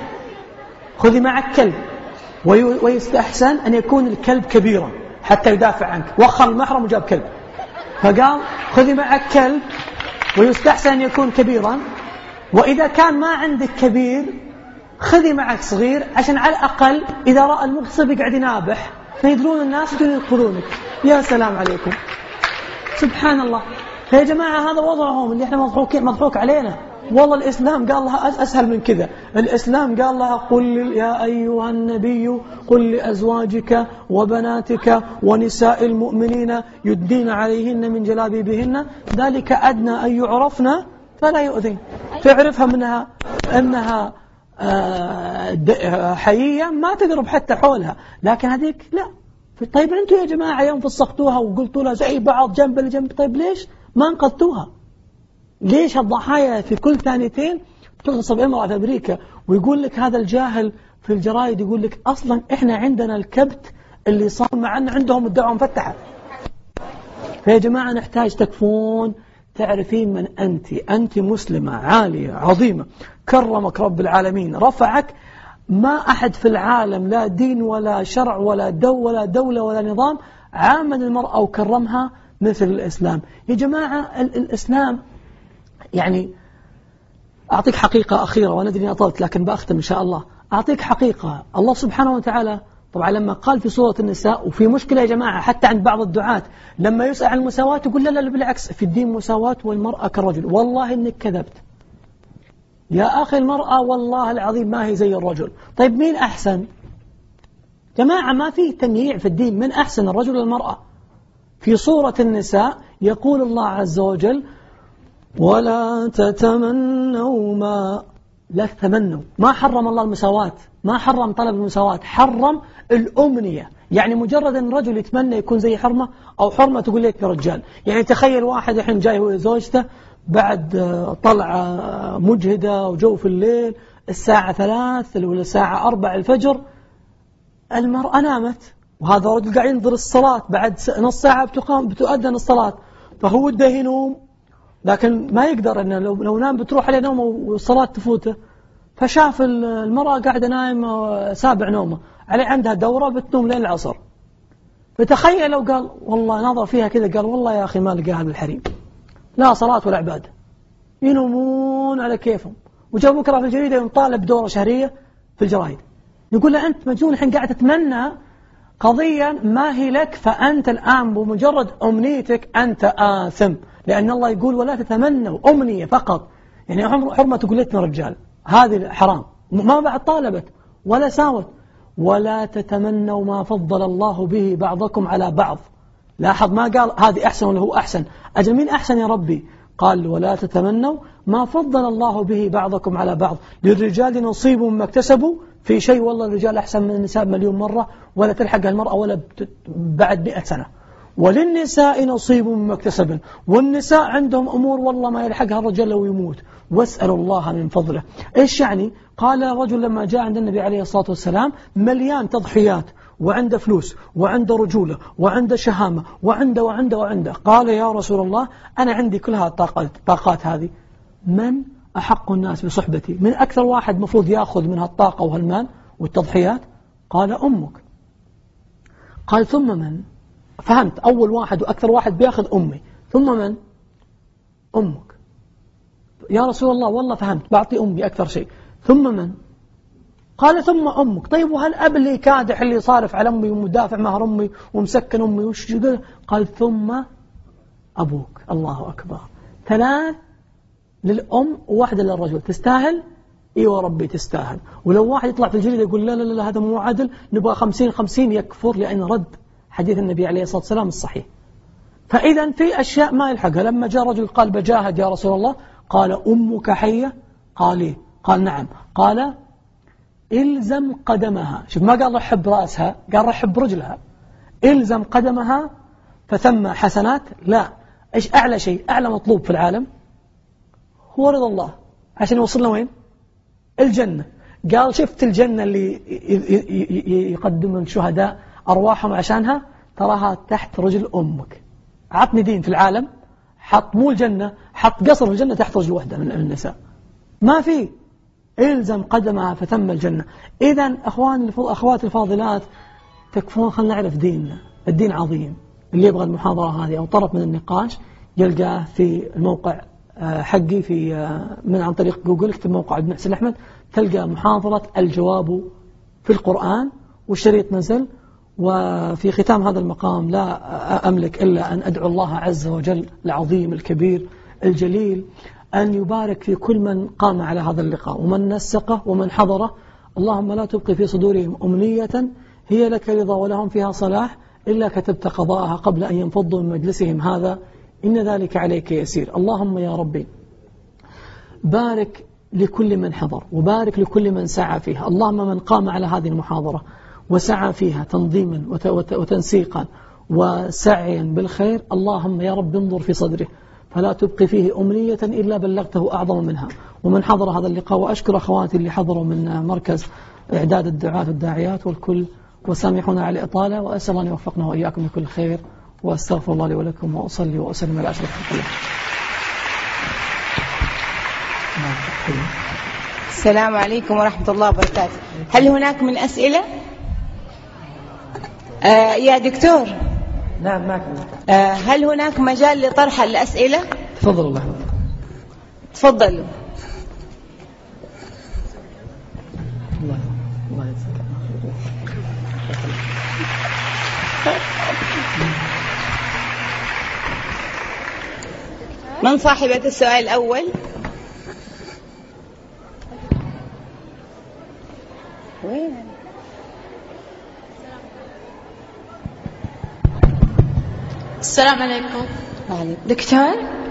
كلب، ويستحسن أن يكون الكلب كبيرا حتى يدافع عنك. وخر المحرم وجاب كلب، فقال خذي معك كلب ويستحسن أن يكون كبيرا. وإذا كان ما عندك كبير خذي معك صغير عشان على الأقل إذا رأى المغتصب يقعد ينابح فيدرون الناس بدون يدخلونك. يا سلام عليكم، سبحان الله. يا جماعة هذا وضعهم اللي احنا مضحوك علينا. والله الإسلام قال لها أسهل من كذا. الإسلام قال لها قل يا أيها النبي قل لأزواجك وبناتك ونساء المؤمنين يدين عليهن من جلابيبهن ذلك أدنى أن يعرفن فلا يؤذين. تعرفها أنها حيية ما تقرب حتى حولها، لكن هذيك لا. طيب أنتوا يا جماعة يوم فسقتوها وقلتوا لها زي بعض جنب لجنب، طيب ليش ما انقذتوها؟ ليش الضحايا في كل ثانيتين تغتصب امرأة في أمريكا؟ ويقول لك هذا الجاهل في الجرايد يقول لك أصلا إحنا عندنا الكبت اللي صار معنا عندهم الدعوة مفتحة. فيا جماعة نحتاج تكفون، تعرفين من أنت مسلمة عالية عظيمة، كرمك رب العالمين، رفعك، ما أحد في العالم لا دين ولا شرع ولا دولة ولا نظام عامل المرأة وكرمها مثل الإسلام. يا جماعة الإسلام يعني أعطيك حقيقة أخيرة، وأنا أدري أني أطلت لكن بأختم إن شاء الله. أعطيك حقيقة. الله سبحانه وتعالى طبعا لما قال في سورة النساء، وفي مشكلة يا جماعة حتى عند بعض الدعاة لما يسأل عن المساواة يقول لا بالعكس في الدين مساواة والمرأة كالرجل. والله إنك كذبت يا أخي، المرأة والله العظيم ما هي زي الرجل. طيب مين أحسن؟ جماعة ما في تمييع في الدين، من أحسن الرجل والمرأة؟ في سورة النساء يقول الله عز وجل ولا تتمنوا لا تتمنوا. ما حرم الله المساواة، ما حرم طلب المساواة، حرم الأمنية. يعني مجرد أن رجل يتمنى يكون زي حرمة أو حرمة تقول لك يا رجال. يعني تخيل واحد الحين جاي هو زوجته بعد طلعة مجهدة وجو في الليل الساعة 3 ولا الساعة 4 الفجر، المرأة نامت وهذا رجل قاعد ينظر الصلاة، بعد نص ساعة بتؤذن الصلاة، فهو وده ينوم لكن ما يقدر إنه لو نام بتروح عليه نومه والصلاة تفوته. فشاف المرأة قاعدة نايمة سابع نومه، عليه عندها دورة بتنوم لين العصر. فتخيل لو قال والله نظر فيها كذا قال والله يا أخي ما لقاها بالحريم، لا صلاة ولا عبادة، ينومون على كيفهم. وجاء بكرة في الجريدة ينطالب دورة شهرية في الجرايد، يقول له أنت مجنون الحين قاعد تتمنى قضية ما هي لك، فأنت الآن بمجرد أمنيتك أنت آثم، لأن الله يقول ولا تتمنوا أمنية فقط. يعني حرمة قلتنا رجال هذه حرام، ما بعد طالبت ولا ساوت. ولا تتمنوا ما فضل الله به بعضكم على بعض. لاحظ ما قال هذه أحسن ولا هو أحسن، أجل مين أحسن يا ربي؟ قال ولا تتمنوا ما فضل الله به بعضكم على بعض، للرجال نصيب مما اكتسبوا في شيء. والله الرجال أحسن من النساء مليون مرة، ولا تلحق المرأة ولا بعد 100 سنة. وللنساء نصيب مما اكتسبن، والنساء عندهم أمور والله ما يلحقها الرجال لو يموت، واسألوا الله من فضله. إيش يعني؟ قال رجل لما جاء عند النبي عليه الصلاة والسلام مليان تضحيات وعنده فلوس وعنده رجولة وعنده شهامة وعنده قال يا رسول الله أنا عندي كل هذه الطاقات هذه، من أحق الناس بصحبتي؟ من أكثر واحد مفروض يأخذ من هالطاقة وهالمال والتضحيات؟ قال أمك. قال ثم من؟ فهمت، أول واحد وأكثر واحد بيأخذ أمي، ثم من؟ أمك. يا رسول الله والله فهمت، بعطي أمي أكثر شيء، ثم من؟ قال ثم أمك. طيب وهل أب اللي كادح اللي صارف على أمي ومدافع مهر أمي ومسكن أمي وش جدل؟ قال ثم أبوك. الله أكبر، 3 للأم وواحدة للرجل. تستاهل؟ إيوه ربي تستاهل. ولو واحد يطلع في الجريدة يقول لا هذا مو عدل نبغى 50-50 يكفر، لأن رد حديث النبي عليه الصلاة والسلام الصحيح. فإذا في أشياء ما يلحقها. لما جاء رجل قال بجاهد يا رسول الله، قال أمك حية؟ قال إيه؟ قال نعم. قال إلزم قدمها. شوف ما قال رحب رأسها، قال رحب رجلها. إلزم قدمها فثم حسنات. لا، إيش أعلى شيء، أعلى مطلوب في العالم هو رضا الله، عشان يوصلنا وين؟ الجنة. قال شفت الجنة اللي يقدم الشهداء أرواحهم عشانها، تراها تحت رجل أمك. عطني دين في العالم حط مو الجنة، حط قصر الجنة تحت رجل واحدة من النساء، ما في. إلزم قدمها فثم الجنة. إذن أخوات الفاضلات تكفون، خلنا نعرف ديننا. الدين عظيم. اللي يبغى المحاضرة هذه أو طرف من النقاش يلقاه في الموقع حقي في من عن طريق جوجل، اكتب موقع ابن حسين أحمد تلقى محاضرة الجواب في القرآن والشريط نزل. وفي ختام هذا المقام لا أملك إلا أن أدعو الله عز وجل العظيم الكبير الجليل أن يبارك في كل من قام على هذا اللقاء ومن نسقه ومن حضره. اللهم لا تبقي في صدورهم أمنية هي لك رضا ولهم فيها صلاح إلا كتبت قضاءها قبل أن ينفضوا من مجلسهم هذا، إن ذلك عليك يسير. اللهم يا ربي بارك لكل من حضر وبارك لكل من سعى فيها. اللهم من قام على هذه المحاضرة وسعى فيها تنظيما وتنسيقا وسعيا بالخير، اللهم يا رب انظر في صدره فلا تبقي فيه أمنية إلا بلغته أعظم منها. ومن حضر هذا اللقاء، وأشكر أخواتي اللي حضروا من مركز إعداد الدعاة والداعيات والكل، وسامحونا على الإطالة، وأسأل أن يوفقنا وإياكم لكل خير، وأستغفر الله لي ولكم، وأصلي وأسلم على أشرف خلق الله. السلام عليكم ورحمة الله وبركاته. هل هناك من أسئلة؟ يا دكتور. نعم معك. هل هناك مجال لطرح الأسئلة؟ تفضل. الله تفضلوا. الله يجزاك. من صاحبة السؤال الأول؟ وين؟ السلام عليكم. دكتور،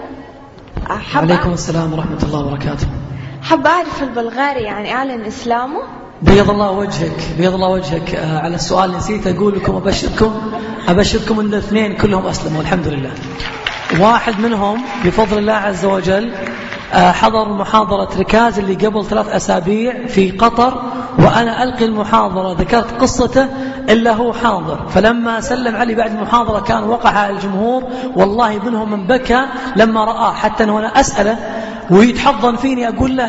عليكم السلام ورحمة الله وبركاته. حابة أعرف البلغاري يعني أعلن إسلامه؟ بيض الله وجهك. على السؤال نسيت أقول لكم، أبشركم أن الاثنين كلهم أسلموا الحمد لله. واحد منهم بفضل الله عز وجل حضر محاضرة ركاز اللي قبل 3 أسابيع في قطر، وأنا ألقي المحاضرة ذكرت قصته إلا هو حاضر، فلما سلم علي بعد المحاضرة كان وقع على الجمهور، والله منهم من بكى لما رآه، حتى وأنا أسأله ويتحضن فيني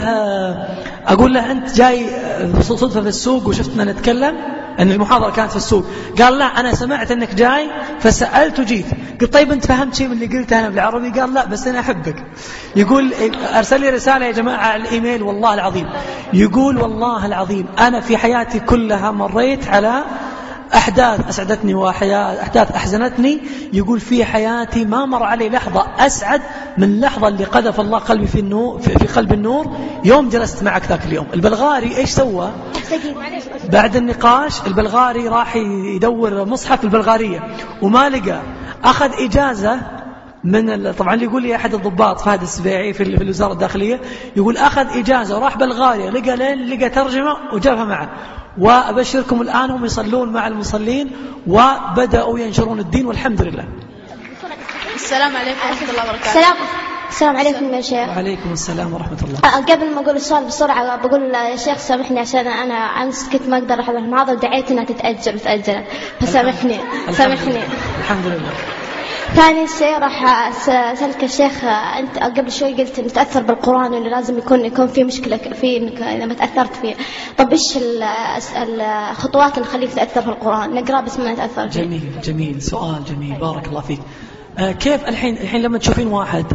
أقول له أنت جاي صدفة في السوق وشفتنا نتكلم أن المحاضرة كانت في السوق؟ قال لا، أنا سمعت أنك جاي فسألت وجيت. قلت طيب أنت فهمت شيء من اللي قلته أنا بالعربي؟ قال لا بس أنا أحبك. يقول أرسل لي رسالة يا جماعة على الإيميل، والله العظيم يقول والله العظيم أنا في حياتي كلها مريت على أحداث أسعدتني وأحداث أحزنتني. يقول في حياتي ما مر علي لحظة أسعد من لحظة اللي قذف الله قلبي في قلب النور يوم جلست معك ذاك اليوم. البلغاري إيش سوى بعد النقاش؟ البلغاري راح يدور مصحف البلغارية وما لقى، أخذ إجازة من طبعا اللي يقول لي أحد الضباط فهد السبيعي في الوزارة الداخلية، يقول أخذ إجازة وراح بلغاريا لقى ترجمة وجابها معه. وأبشركم الآن هم يصلون مع المصلين وبدأوا ينشرون الدين والحمد لله. السلام عليكم ورحمة الله وبركاته. السلام عليكم يا شيخ. وعليكم السلام ورحمة الله. قبل ما أقول السؤال بسرعة بقول يا شيخ سامحني عشان أنا أمس كنت ما أقدر أحضر المحاضرة، دعيت إنها تتأجل فسامحني. الحمد لله. ثاني شيء راح أسألك الشيخ، أنت قبل شوي قلت إن تأثر بالقرآن إنه لازم يكون في مشكلة فيه إنك إذا ما تأثرت فيه. طب إيش الخطوات اللي تخليك تأثر في القرآن؟ نقرأ بس ما نتأثر فيه. جميل سؤال جميل بارك الله فيك. كيف الحين لما تشوفين واحد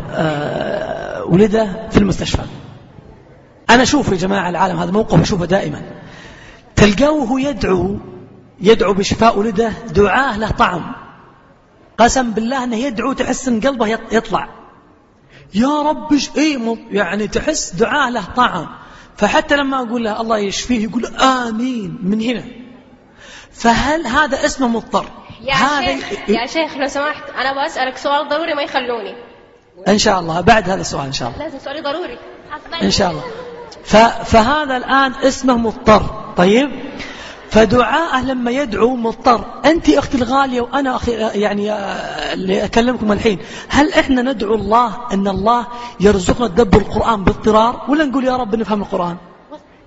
ولده في المستشفى، أنا أشوف يا جماعة العالم هذا موقف أشوفه دائما، تلقوه يدعو بشفاء ولده، دعاه له طعم، قسم بالله أنه يدعو تحس أن قلبه يطلع يا رب يعني تحس دعاه له طعم. فحتى لما أقول له الله يشفيه يقول آمين من هنا. فهل هذا اسمه مضطر؟ يا شيخ لو سمحت أنا بسألك سؤال ضروري ما يخلوني إن شاء الله بعد هذا السؤال إن شاء الله لازم سؤالي ضروري إن شاء الله. فهذا الآن اسمه مضطر. طيب فدعاءه لما يدعو مضطر. أنت أختي الغالية وأنا أخي يعني اللي أكلمكم الحين، هل إحنا ندعو الله أن الله يرزقنا تدبر القرآن باضطرار، ولا نقول يا رب نفهم القرآن؟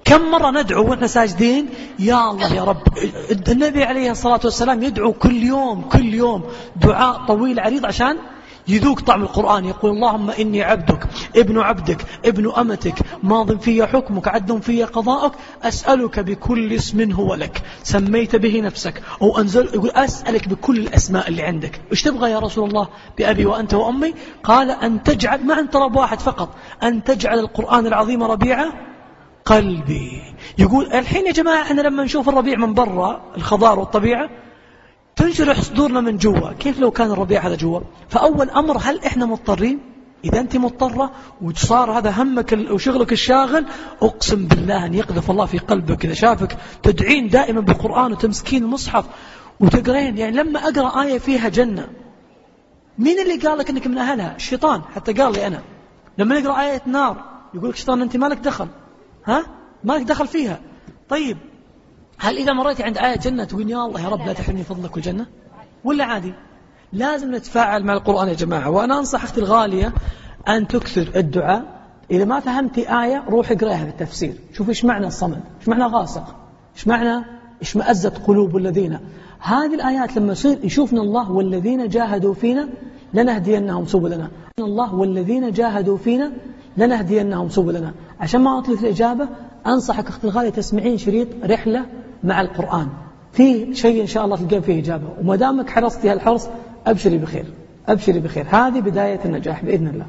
كم مرة ندعو وإحنا ساجدين يا الله يا رب. النبي عليه الصلاة والسلام يدعو كل يوم دعاء طويل عريض عشان يذوق طعم القرآن. يقول اللهم إني عبدك ابن عبدك ابن أمتك ماض في حكمك عدل في قضاءك أسألك بكل اسم هو لك سميت به نفسك أو أنزل. يقول أسألك بكل الأسماء اللي عندك. إيش تبغى يا رسول الله بأبي وأنت وأمي؟ قال أن تجعل، ما عند طلب واحد فقط، أن تجعل القرآن العظيم ربيع قلبي. يقول الحين يا جماعة احنا لما نشوف الربيع من برا الخضار والطبيعة تنشرح صدورنا من جوا، كيف لو كان الربيع هذا جوا؟ فأول أمر هل إحنا مضطرين؟ إذا أنت مضطرة وصار هذا همك وشغلك الشاغل، أقسم بالله أن يقذف الله في قلبك إذا شافك تدعين دائما بالقرآن وتمسكين المصحف وتقرين. يعني لما أقرأ آية فيها جنة، مين اللي قال لك أنك من أهلها؟ الشيطان حتى قال لي أنا. لما نقرأ آية نار يقول لك الشيطان أنت مالك دخل، مالك دخل فيها. طيب هل إذا مريتي عند آية جنة تقول يا الله يا رب لا تحرمني فضلك والجنة؟ ولا عادي؟ لازم نتفاعل مع القرآن يا جماعة. وأنا أنصح أختي الغالية أن تكثر الدعاء. إذا ما فهمتي آية روح اقرأها في التفسير، شوف إيش معنى الصمد، إيش معنى غاسق، إيش معنى اشمأزت قلوب الذين. هذه الآيات لما يصير يشوفنا الله والذين جاهدوا فينا لنهدينهم سبلنا، الله والذين جاهدوا فينا لنهدينهم سبلنا. عشان ما أطلق الإجابة أنصحك أختي الغالية تسمعين شريط رحلة مع القرآن، في شيء إن شاء الله تلقين فيه إجابة. وما دامك حرصتي هالحرص أبشري بخير، أبشري بخير. هذه بداية النجاح بإذن الله.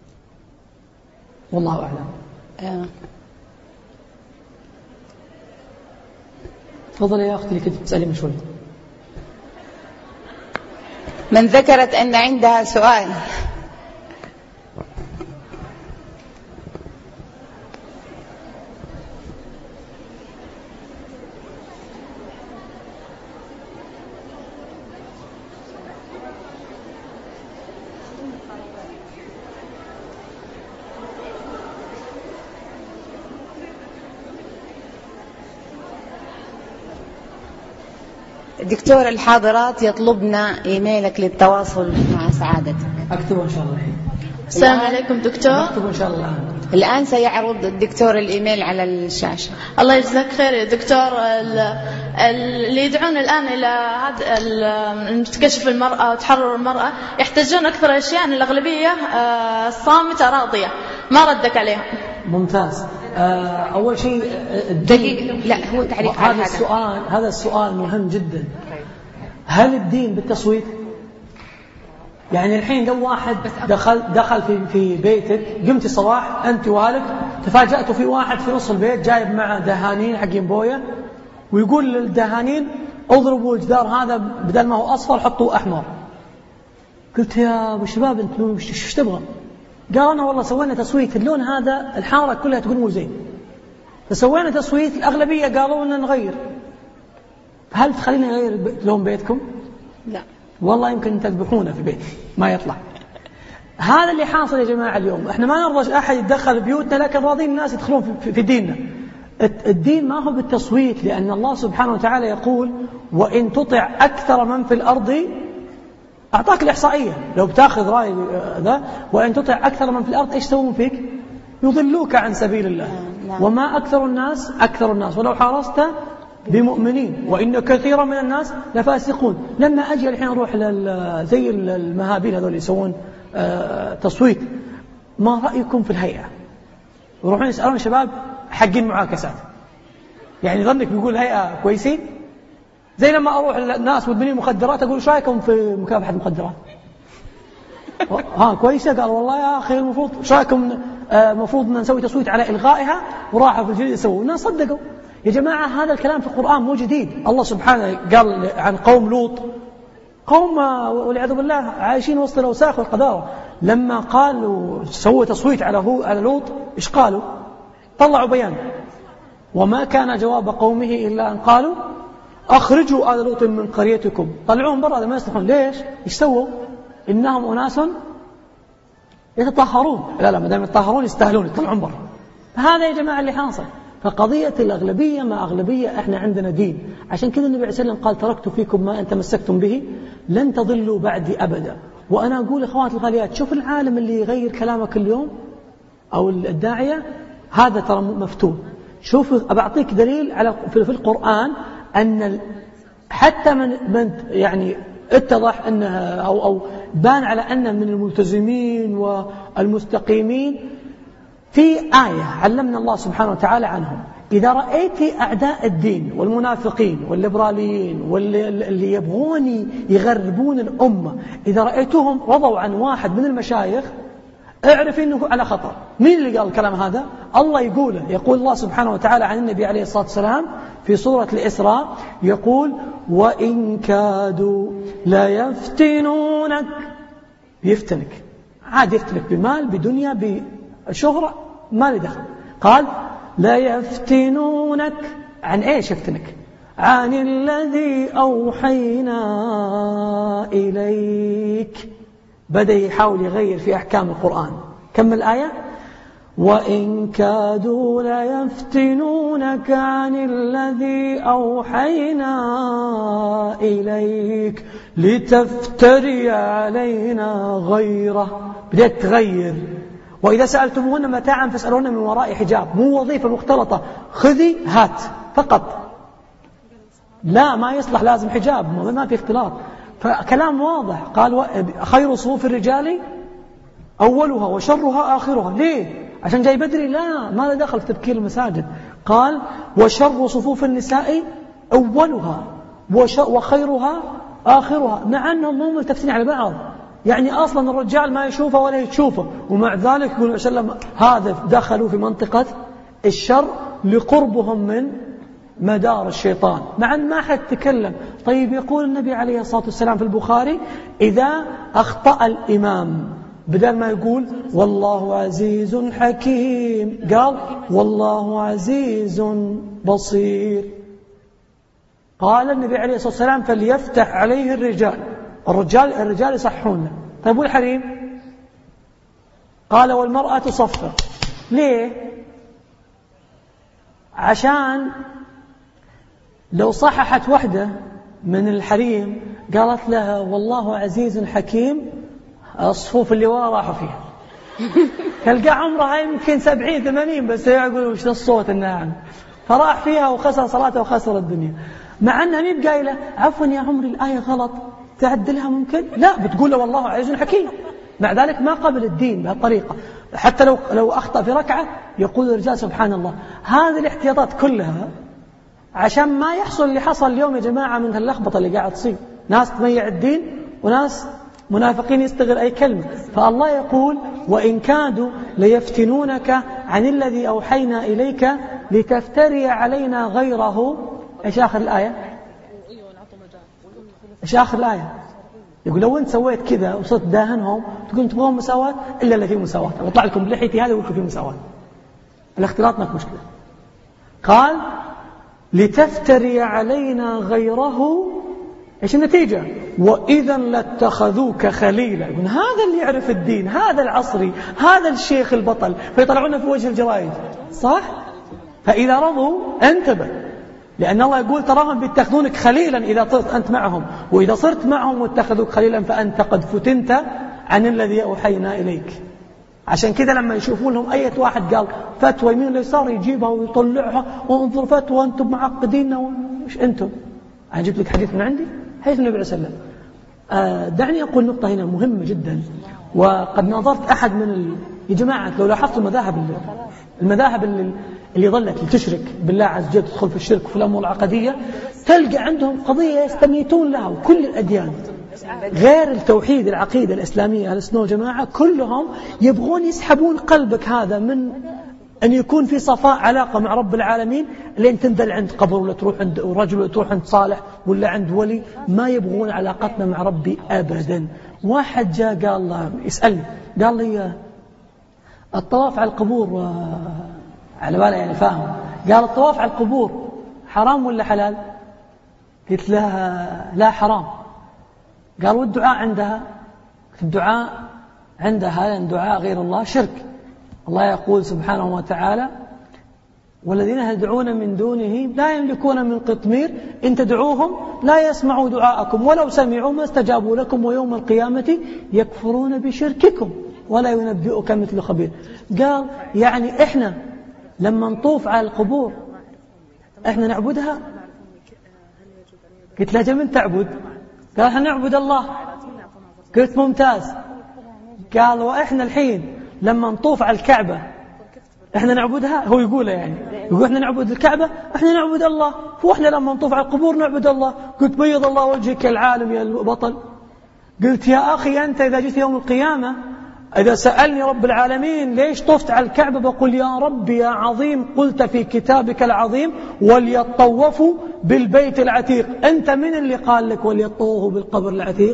والله أعلم. تفضل يا أختي اللي كنت تسألي من شوي. من ذكرت أن عندها سؤال. دكتور الحاضرات يطلبنا إيميلك للتواصل مع سعادتك. أكتبه إن شاء الله. السلام عليكم دكتور. أكتبه إن شاء الله. الآن سيعرض الدكتور الإيميل على الشاشة. الله يجزاك خير يا دكتور. اللي يدعون الآن إلى هذا تكشف المرأة وتحرر المرأة يحتاجون أكثر أشياء، أن الأغلبية صامتة راضية ما ردك عليهم. ممتاز. أول شيء دقيقة، لا هو تعريف هذا السؤال مهم جدا. هل الدين بالتصويت؟ يعني الحين لو واحد دخل في بيتك، قمتي صباح أنت ووالدك تفاجأتوا في واحد في نص البيت جايب معه دهانين حقين بوية ويقول للدهانين اضربوا الجدار هذا بدل ما هو أصفر حطوه أحمر. قلت يا أبو شباب أنتم وش تبغى؟ قال أنا والله سوينا تصويت اللون هذا الحارة كلها تقول مو زين، فسوينا تصويت الأغلبية قالوا لنا نغير. هل تخلينا نغير لون بيتكم؟ لا والله يمكن تذبحونا في بيت ما يطلع. هذا اللي حاصل يا جماعة اليوم. احنا ما نرضى أحد يتدخل بيوتنا، لكن راضين الناس يدخلون في ديننا. الدين ما هو بالتصويت، لأن الله سبحانه وتعالى يقول وإن تطع أكثر من في الأرض، أعطاك الإحصائية لو بتاخذ رأي ذا، وإن تطع أكثر من في الأرض إيش يسوون فيك؟ يضلوك عن سبيل الله. وما أكثر الناس ولو حرصت بمؤمنين وإن كثيرا من الناس لفاسقون. لما أجي الحين أروح زي المهابيل هذول يسوون تصويت، ما رأيكم في الهيئة؟ يروحون يسألون الشباب حقين معاكسات، يعني ظنك بيقول الهيئة كويسين؟ زي لما أروح الناس مدمنين مخدرات أقول شو رأيكم في مكافحة المخدرات؟ كويسة؟ قال والله يا أخي المفروض شو رأيكم مفروض نسوي تصويت على إلغائها، وراحوا في الجديد يسووا. الناس صدقوا. يا جماعة هذا الكلام في القرآن مو جديد. الله سبحانه قال عن قوم لوط، قوم والعياذ بالله عايشين وسط الأوساخ والقذارة. لما قالوا سووا تصويت على لوط إيش قالوا؟ طلعوا بيان وما كان جواب قومه إلا أن قالوا أخرجوا آل لوط من قريتكم، طلعوهم برا ما يصلحون. ليش؟ إيش سووا؟ إنهم أناس يتطهرون. لا ما دام يتطهرون يستاهلون يطلعون برا. هذا يا جماعة اللي حاصل. فقضية الأغلبية ما أغلبية، إحنا عندنا دين. عشان كذا النبي عليه الصلاة والسلام قال تركت فيكم ما أن تمسكتم به لن تضلوا بعدي أبدا. وأنا أقول إخوات الغاليات، شوف العالم اللي يغير كلامه كل يوم أو الداعية هذا ترى مفتون. شوف بعطيك دليل على في القرآن أن حتى من يعني اتضح أنها أو بان على أن من الملتزمين والمستقيمين في آية علمنا الله سبحانه وتعالى عنهم. إذا رأيت أعداء الدين والمنافقين والليبراليين واللي يبغون يغربون الأمة، إذا رأيتهم رضوا عن واحد من المشايخ اعرف أنه على خطر. مين اللي قال الكلام هذا؟ الله يقوله. يقول الله سبحانه وتعالى عن النبي عليه الصلاة والسلام في سورة الإسراء، يقول وإن كادوا لا يفتنونك. يفتنك عاد، يفتنك بمال بدنيا بشهرة، ما لي دخل. قال لا يفتنونك عن ايش يفتنك؟ عن الذي أوحينا إليك. بدأ يحاول يغير في أحكام القرآن. كمل الآية. وإن كادوا ليفتنونك عن الذي أوحينا إليك لتفتري علينا غيره. بدأت تغير. وإذا سألتموهن متاعا فاسألوهن من وراء حجاب. مو وظيفة مختلطة خذي هات فقط، لا ما يصلح، لازم حجاب، ما في اختلاط. فكلام واضح. قال خير صفوف الرجال أولها وشرها آخرها. ليه؟ عشان جاي بدري؟ لا، ما له دخل في تبكير المساجد. قال وشر صفوف النساء أولها وخيرها آخرها، مع أنهم مو ملتفتين على بعض. يعني أصلا الرجال ما يشوفه ولا يشوفه، ومع ذلك يقول وسلم هذا دخلوا في منطقة الشر لقربهم من مدار الشيطان، مع أن ما حد تكلم. طيب يقول النبي عليه الصلاة والسلام في البخاري إذا أخطأ الإمام بدل ما يقول والله عزيز حكيم قال والله عزيز بصير. قال النبي عليه الصلاة والسلام فليفتح عليه الرجال يصحون. طيب والحريم؟ قال والمرأة تصفر. ليه؟ عشان لو صححت وحدة من الحريم قالت لها والله عزيز حكيم، الصفوف اللي ورا راحوا فيها. تلقى عمرها يمكن 70-80 بس يقول وش الصوت الناعم، فراح فيها وخسر صلاته وخسر الدنيا. مع أنها مين قايلة عفوا يا عمري الآية غلط تعدلها ممكن؟ لا، بتقول له والله عزيز حكيم. مع ذلك ما قبل الدين بهالطريقة. حتى لو أخطأ في ركعة يقول الرجال سبحان الله. هذه الاحتياطات كلها عشان ما يحصل اللي حصل اليوم يا جماعة من هاللخبطة اللي قاعد تصير، ناس تميع الدين وناس منافقين يستغل أي كلمة. فالله يقول وإن كادوا ليفتنونك عن الذي أوحينا إليك لتفتري علينا غيره. إيش آخر الآية؟ إيش آخر الآية؟ يقول لو أنت سويت كذا وصرت داهنهم تقول تبغون مساواة إلا اللي فيه مساواة، أطلع لكم بلحيتي هذا ويقول فيه مساواة. الاختلاط ما في مشكلة. قال لتفتري علينا غيره. إيش النتيجة؟ وإذا لاتخذوك خليلا. يقول هذا اللي يعرف الدين، هذا العصري، هذا الشيخ البطل، فيطلعون في وجه الجرائد صح؟ فإذا رضوا انتبه، لأن الله يقول تراهم بيتخذونك خليلا إذا صرت أنت معهم، وإذا صرت معهم واتخذوك خليلا فأنت قد فتنت عن الذي أوحينا إليك. عشان كذا لما يشوفون لهم أي واحد قال فتوى يمين اليسار يجيبها ويطلعها وانظر فتوى أنتم معقدين وش أنتم. أنا جبت لك حديث من عندي حيث النبي صلى الله عليه وسلم. دعني أقول نقطة هنا مهمة جدا. وقد نظرت أحد من يا جماعة لو لاحظت المذاهب اللي ظلت تشرك بالله عز وجل تدخل في الشرك وفي الأمور العقدية، تلقى عندهم قضية يستميتون لها. وكل الأديان غير التوحيد العقيدة الإسلامية أهل السنة والجماعة كلهم يبغون يسحبون قلبك هذا من أن يكون في صفاء علاقة مع رب العالمين، لين تنزل عند قبر ولا تروح عند رجل ولا تروح عند صالح ولا عند ولي. ما يبغون علاقتنا مع ربي أبدا. واحد جاء قال يسألني قال لي الطواف على القبور على بالي يعني فاهم، قال الطواف على القبور حرام ولا حلال؟ قلت لها لا حرام. قال والدعاء عندها؟ الدعاء عندها لأن دعاء غير الله شرك. الله يقول سبحانه وتعالى والذين يدعون من دونه لا يملكون من قطمير إن تدعوهم لا يسمعوا دعاءكم ولو سمعوا ما استجابوا لكم ويوم القيامة يكفرون بشرككم ولا ينبئك مثل خبير. قال يعني إحنا لما نطوف على القبور إحنا نعبدها؟ قلت له من تعبد؟ قال إحنا نعبد الله. قلت ممتاز. قال وإحنا الحين لما نطوف على الكعبة إحنا نعبدها؟ هو يقوله يعني، يقول إحنا نعبد الكعبة، إحنا نعبد الله، وإحنا لما نطوف على القبور نعبد الله. قلت بيض الله وجهك يا العالم يا البطل. قلت يا أخي أنت إذا جيت يوم القيامة إذا سألني رب العالمين ليش طفت على الكعبة بقول يا رب يا عظيم قلت في كتابك العظيم وليطوفوا بالبيت العتيق. أنت من اللي قال لك وليطوفوا بالقبر العتيق؟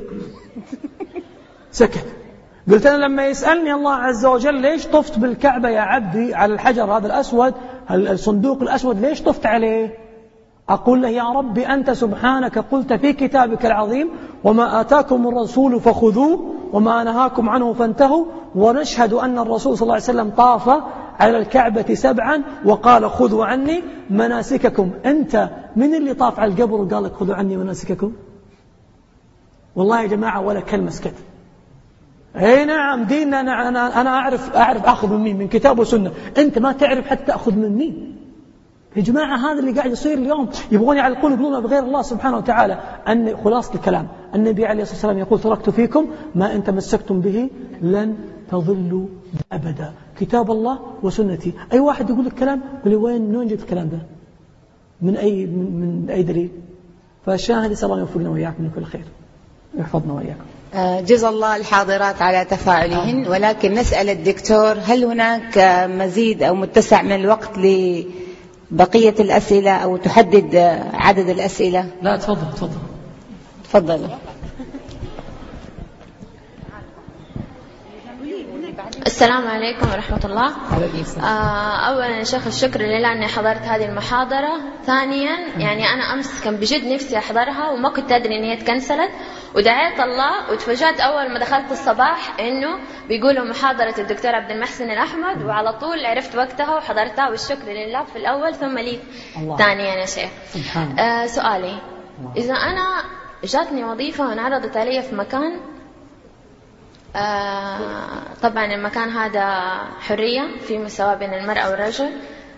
سكت. قلت أنا لما يسألني الله عز وجل ليش طفت بالكعبة يا عبدي على الحجر هذا الأسود الصندوق الأسود ليش طفت عليه؟ أقول له يا ربي أنت سبحانك قلت في كتابك العظيم وما آتاكم الرسول فخذوه وما نهاكم عنه فانتهوا. ونشهد أن الرسول صلى الله عليه وسلم طاف على الكعبة 7 وقال خذوا عني مناسككم. أنت من اللي طاف على القبر وقال لك خذوا عني مناسككم؟ والله يا جماعة ولا كلمة سكت. اي نعم ديننا أنا أعرف أخذ من مين؟ من كتاب وسنة. أنت ما تعرف حتى أخذ من مين. يا جماعة هذا اللي قاعد يصير اليوم، يبغون يعلقون قلوبنا بغير الله سبحانه وتعالى. أن خلاصة الكلام النبي عليه الصلاة والسلام يقول تركت فيكم ما إن تمسكتم به لن تضلوا أبدا، كتاب الله وسنتي. أي واحد يقول لك كلام يقول وين جبت الكلام ده؟ من أي دليل؟ فالشاهد يسأل الله يوفقنا وإياكم من كل خير يحفظنا وإياكم. جزا الله الحاضرات على تفاعلهن، ولكن نسأل الدكتور هل هناك مزيد أو متسع من الوقت لبقية الأسئلة أو تحدد عدد الأسئلة؟ لا تفضل. تفضل. السلام عليكم ورحمة الله. أولا يا شيخ الشكر لله أني حضرت هذه المحاضرة. ثانيا يعني أنا أمس كان بجد نفسي أحضرها وما كنت أدري أن هي تكنسلت، ودعيت الله وتفاجأت أول ما دخلت الصباح إنه بيقولوا محاضرة الدكتور عبد المحسن الأحمد، وعلى طول عرفت وقتها وحضرتها والشكر لله في الأول ثم لي ثانيا يا شيخ. سؤالي إذا أنا جاتني وظيفة وانعرضت علي في مكان، طبعا المكان هذا حرية في مساواة بين المرأة والرجل،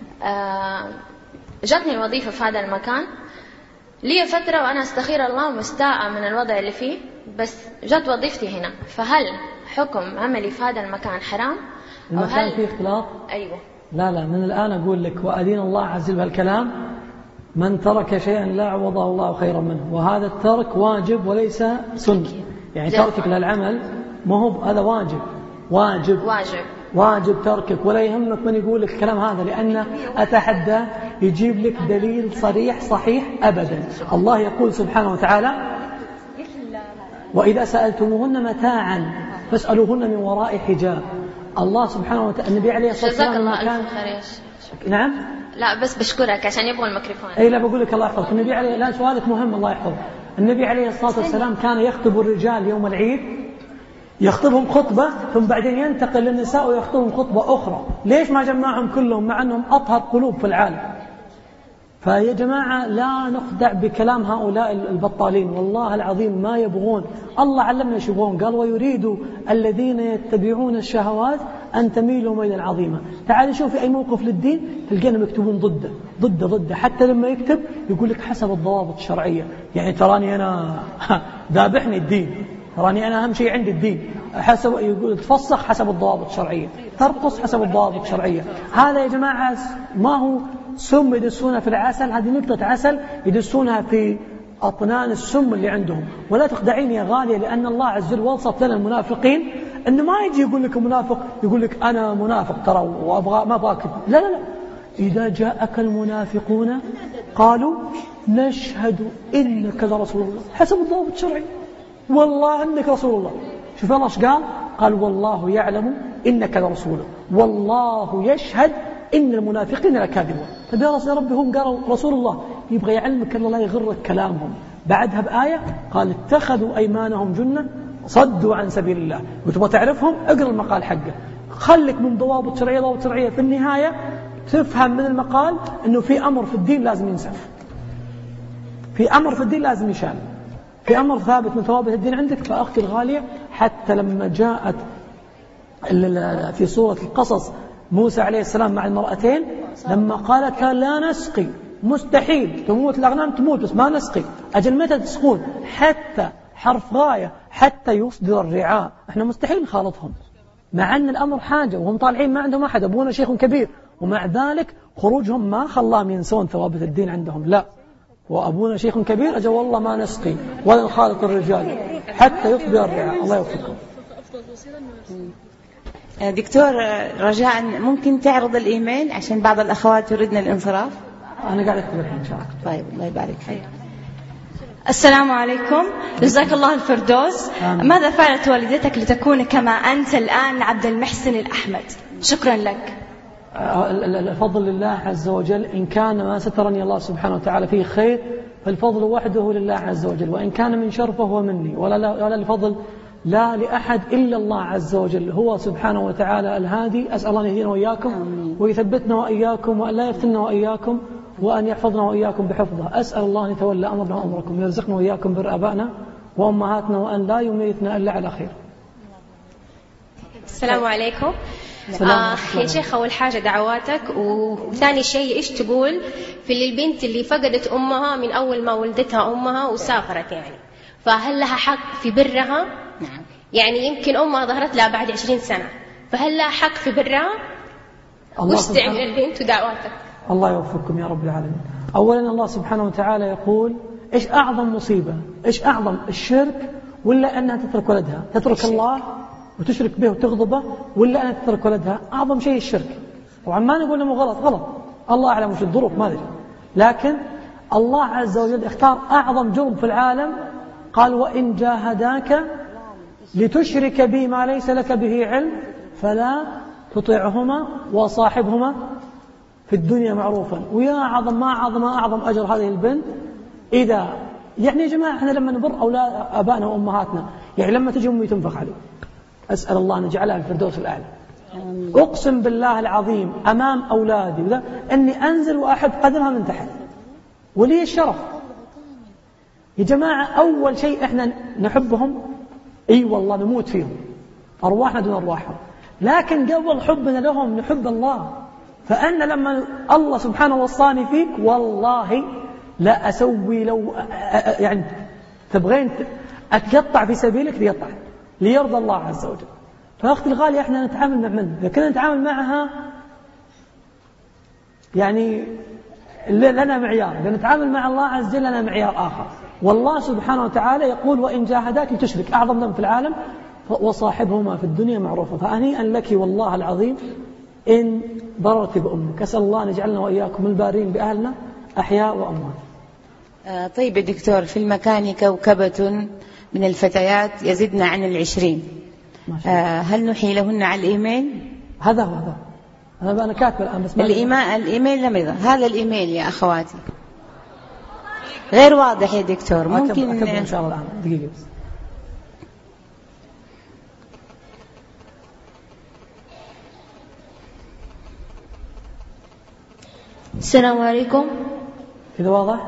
جاتني الوظيفة في هذا المكان لي فترة وأنا استخير الله مستاءة من الوضع اللي فيه، بس جات وظيفتي هنا، فهل حكم عملي في هذا المكان حرام؟ المكان فيه اختلاط؟ أيوة. لا من الآن أقول لك وأدين الله عز وجل بهالكلام، من ترك شيئا لا عوضه الله خيرا منه، وهذا الترك واجب وليس سنة. يعني تركك للعمل ما هو هذا واجب تركك، ولا يهمك من يقول لك الكلام هذا، لأن أتحدى يجيب لك دليل صريح صحيح أبدا. الله يقول سبحانه وتعالى وإذا سألتموهن متاعا فاسألوهن من وراء حجاب. الله سبحانه وتعالى النبي عليه الصلاة والسلام نعم لا بس بشكرك عشان يبغوا الميكروفون. أي لا بقول لك الله يحفظك. النبي عليه لا سؤالك مهم الله يحفظك. النبي عليه الصلاة والسلام كان يخطب الرجال يوم العيد، يخطبهم خطبة ثم بعدين ينتقل للنساء ويخطبهم خطبة أخرى. ليش ما جمعهم كلهم مع أنهم أطهر قلوب في العالم؟ فيا جماعة لا نخدع بكلام هؤلاء البطالين، والله العظيم ما يبغون. الله علمنا ايش يبغون، قال ويريد الذين يتبعون الشهوات أن تميلوا ميلا عظيما. تعال شوف في أي موقف للدين تلقينا مكتوبون ضده، حتى لما يكتب يقول لك حسب الضوابط الشرعية. يعني تراني أنا ذابحني الدين، تراني أنا أهم شيء عندي الدين، حسب يقول تفسخ حسب الضوابط الشرعية، ترقص حسب الضوابط الشرعية. هذا يا جماعة ما هو سم يدسونها في العسل، هذه نقطة عسل يدسونها في أطنان السم اللي عندهم. ولا تخدعين يا غالية، لأن الله عز وجل وصف لنا المنافقين أنه ما يجي يقول لك منافق يقول لك أنا منافق ترى وأبغى ما أبغاك. لا إذا جاءك المنافقون قالوا نشهد إنك لرسول الله حسب الضوابط الشرعية، والله إنك رسول الله. شوف الله ايش قال والله يعلم إنك لرسوله والله يشهد إن المنافقين لكاذبون. طيب يا ربي هم قالوا رسول الله، يبغى يعلمك أن لا يغرك كلامهم. بعدها بآية قال اتخذوا أيمانهم جنة صدوا عن سبيل الله. وتبغى تعرفهم اقرأ المقال حقه، خلك من ضوابط شرعية. في النهاية تفهم من المقال أنه في أمر في الدين لازم ينسف، في أمر في الدين لازم يشال، في أمر ثابت من ثوابت الدين عندك. فأختي الغالية حتى لما جاءت في سورة القصص موسى عليه السلام مع المرأتين لما قالت لا نسقي، مستحيل تموت الأغنام، تموت بس ما نسقي. أجل متى تسقون؟ حتى حرف غاية، حتى يصدر الرعاء. احنا مستحيل نخالطهم مع أن الأمر حاجة وهم طالعين ما عندهم أحد، أبونا شيخ كبير، ومع ذلك خروجهم ما خلاهم ينسون ثوابت الدين عندهم، لا، وأبونا شيخ كبير أجل والله ما نسقي ولا نخالط الرجال حتى يصدر الرعاء. الله يوفقكم. دكتور رجاء ممكن تعرض الإيميل عشان بعض الأخوات يريدن الانصراف. أنا قاعد أكتب الحين إن شاء الله. طيب الله يبارك فيك. السلام عليكم، جزاك الله الفردوس. ماذا فعلت والدتك لتكون كما أنت الآن عبد المحسن الأحمد؟ شكرا لك. الفضل لله عز وجل، إن كان ما سترني الله سبحانه وتعالى فيه خير فالفضل وحده لله عز وجل، وإن كان من شر فهو مني، ولا الفضل لا لأحد إلا الله عز وجل، هو سبحانه وتعالى الهادي. أسأل الله أن يهدينا وإياكم ويثبتنا وإياكم وأن لا يفتنا وإياكم وأن يحفظنا وإياكم بحفظه. أسأل الله أن يتولى أمرنا وأمركم، يرزقنا وإياكم بر آبائنا وأمهاتنا، وأن لا يميتنا إلا على خير. السلام عليكم. يا شيخ، أول حاجة دعواتك، وثاني شيء إيش تقول في البنت اللي فقدت أمها من أول ما ولدتها أمها وسافرت، يعني فهل لها حق في برها؟ نعم. يعني يمكن أمها ظهرت لها بعد 20 سنة، فهل لها حق في برها؟ وش تعمل البنت ودعواتك؟ الله يوفقكم يا رب العالمين. أولا الله سبحانه وتعالى يقول إيش أعظم مصيبة؟ إيش أعظم، الشرك ولا أنها تترك ولدها؟ تترك الله وتشرك به وتغضبه، ولا أنها تترك ولدها؟ أعظم شيء الشرك. طبعا ما نقول إنه غلط، الله أعلم وش الظروف ما أدري، لكن الله عز وجل اختار أعظم جرم في العالم، قال وإن جاهداك لتشرك بي ما ليس لك به علم فلا تطيعهما وصاحبهما في الدنيا معروفا. ويا عظم ما أعظم أجر هذه البنت. إذا يعني يا جماعة احنا لما نبر أولاد أبائنا وأمهاتنا، يعني لما تجي أمي تنفخ علي، أسأل الله أن يجعلها الفردوس الأعلى. أقسم بالله العظيم أمام أولادي وذا أني أنزل وأحب قدمها من تحت، ولي الشرف. يا جماعة أول شيء إحنا نحبهم، أي والله نموت فيهم، أرواحنا دون أرواحهم، لكن قبل حبنا لهم نحب الله. فأنا لما الله سبحانه وصاني فيك والله لا أسوي، لو يعني تبغين أتقطع في سبيلك ليقطع ليرضى الله عز وجل. فأختي الغالية إحنا نتعامل مع من؟ إذا كنا نتعامل معها يعني لنا معيار، إذا نتعامل مع الله عز وجل لنا معيار آخر. والله سبحانه وتعالى يقول وإن جاهداك لتشرك، أعظم ذنب في العالم، وصاحبهما في الدنيا معروفة. فأهنيئا لك والله العظيم إن ضررت بأمك. أسأل الله أن يجعلنا وإياكم البارين بأهلنا أحياء وأموات. طيب يا دكتور، في المكان كوكبة من الفتيات يزدن عن 20، هل نحيي لهن على الإيميل؟ هذا هو أنا كاتب الآن بس الإيميل لم يظهر. هذا الإيميل يا أخواتي غير واضح يا دكتور، ممكن أكتب إن شاء الله الآن دقيقة بس. السلام عليكم. كذا واضح؟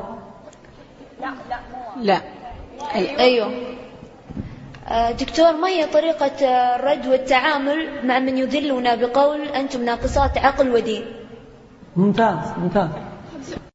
لا. أيوه دكتور، ما هي طريقة الرد والتعامل مع من يذلنا بقول أنتم ناقصات عقل ودين؟ ممتاز.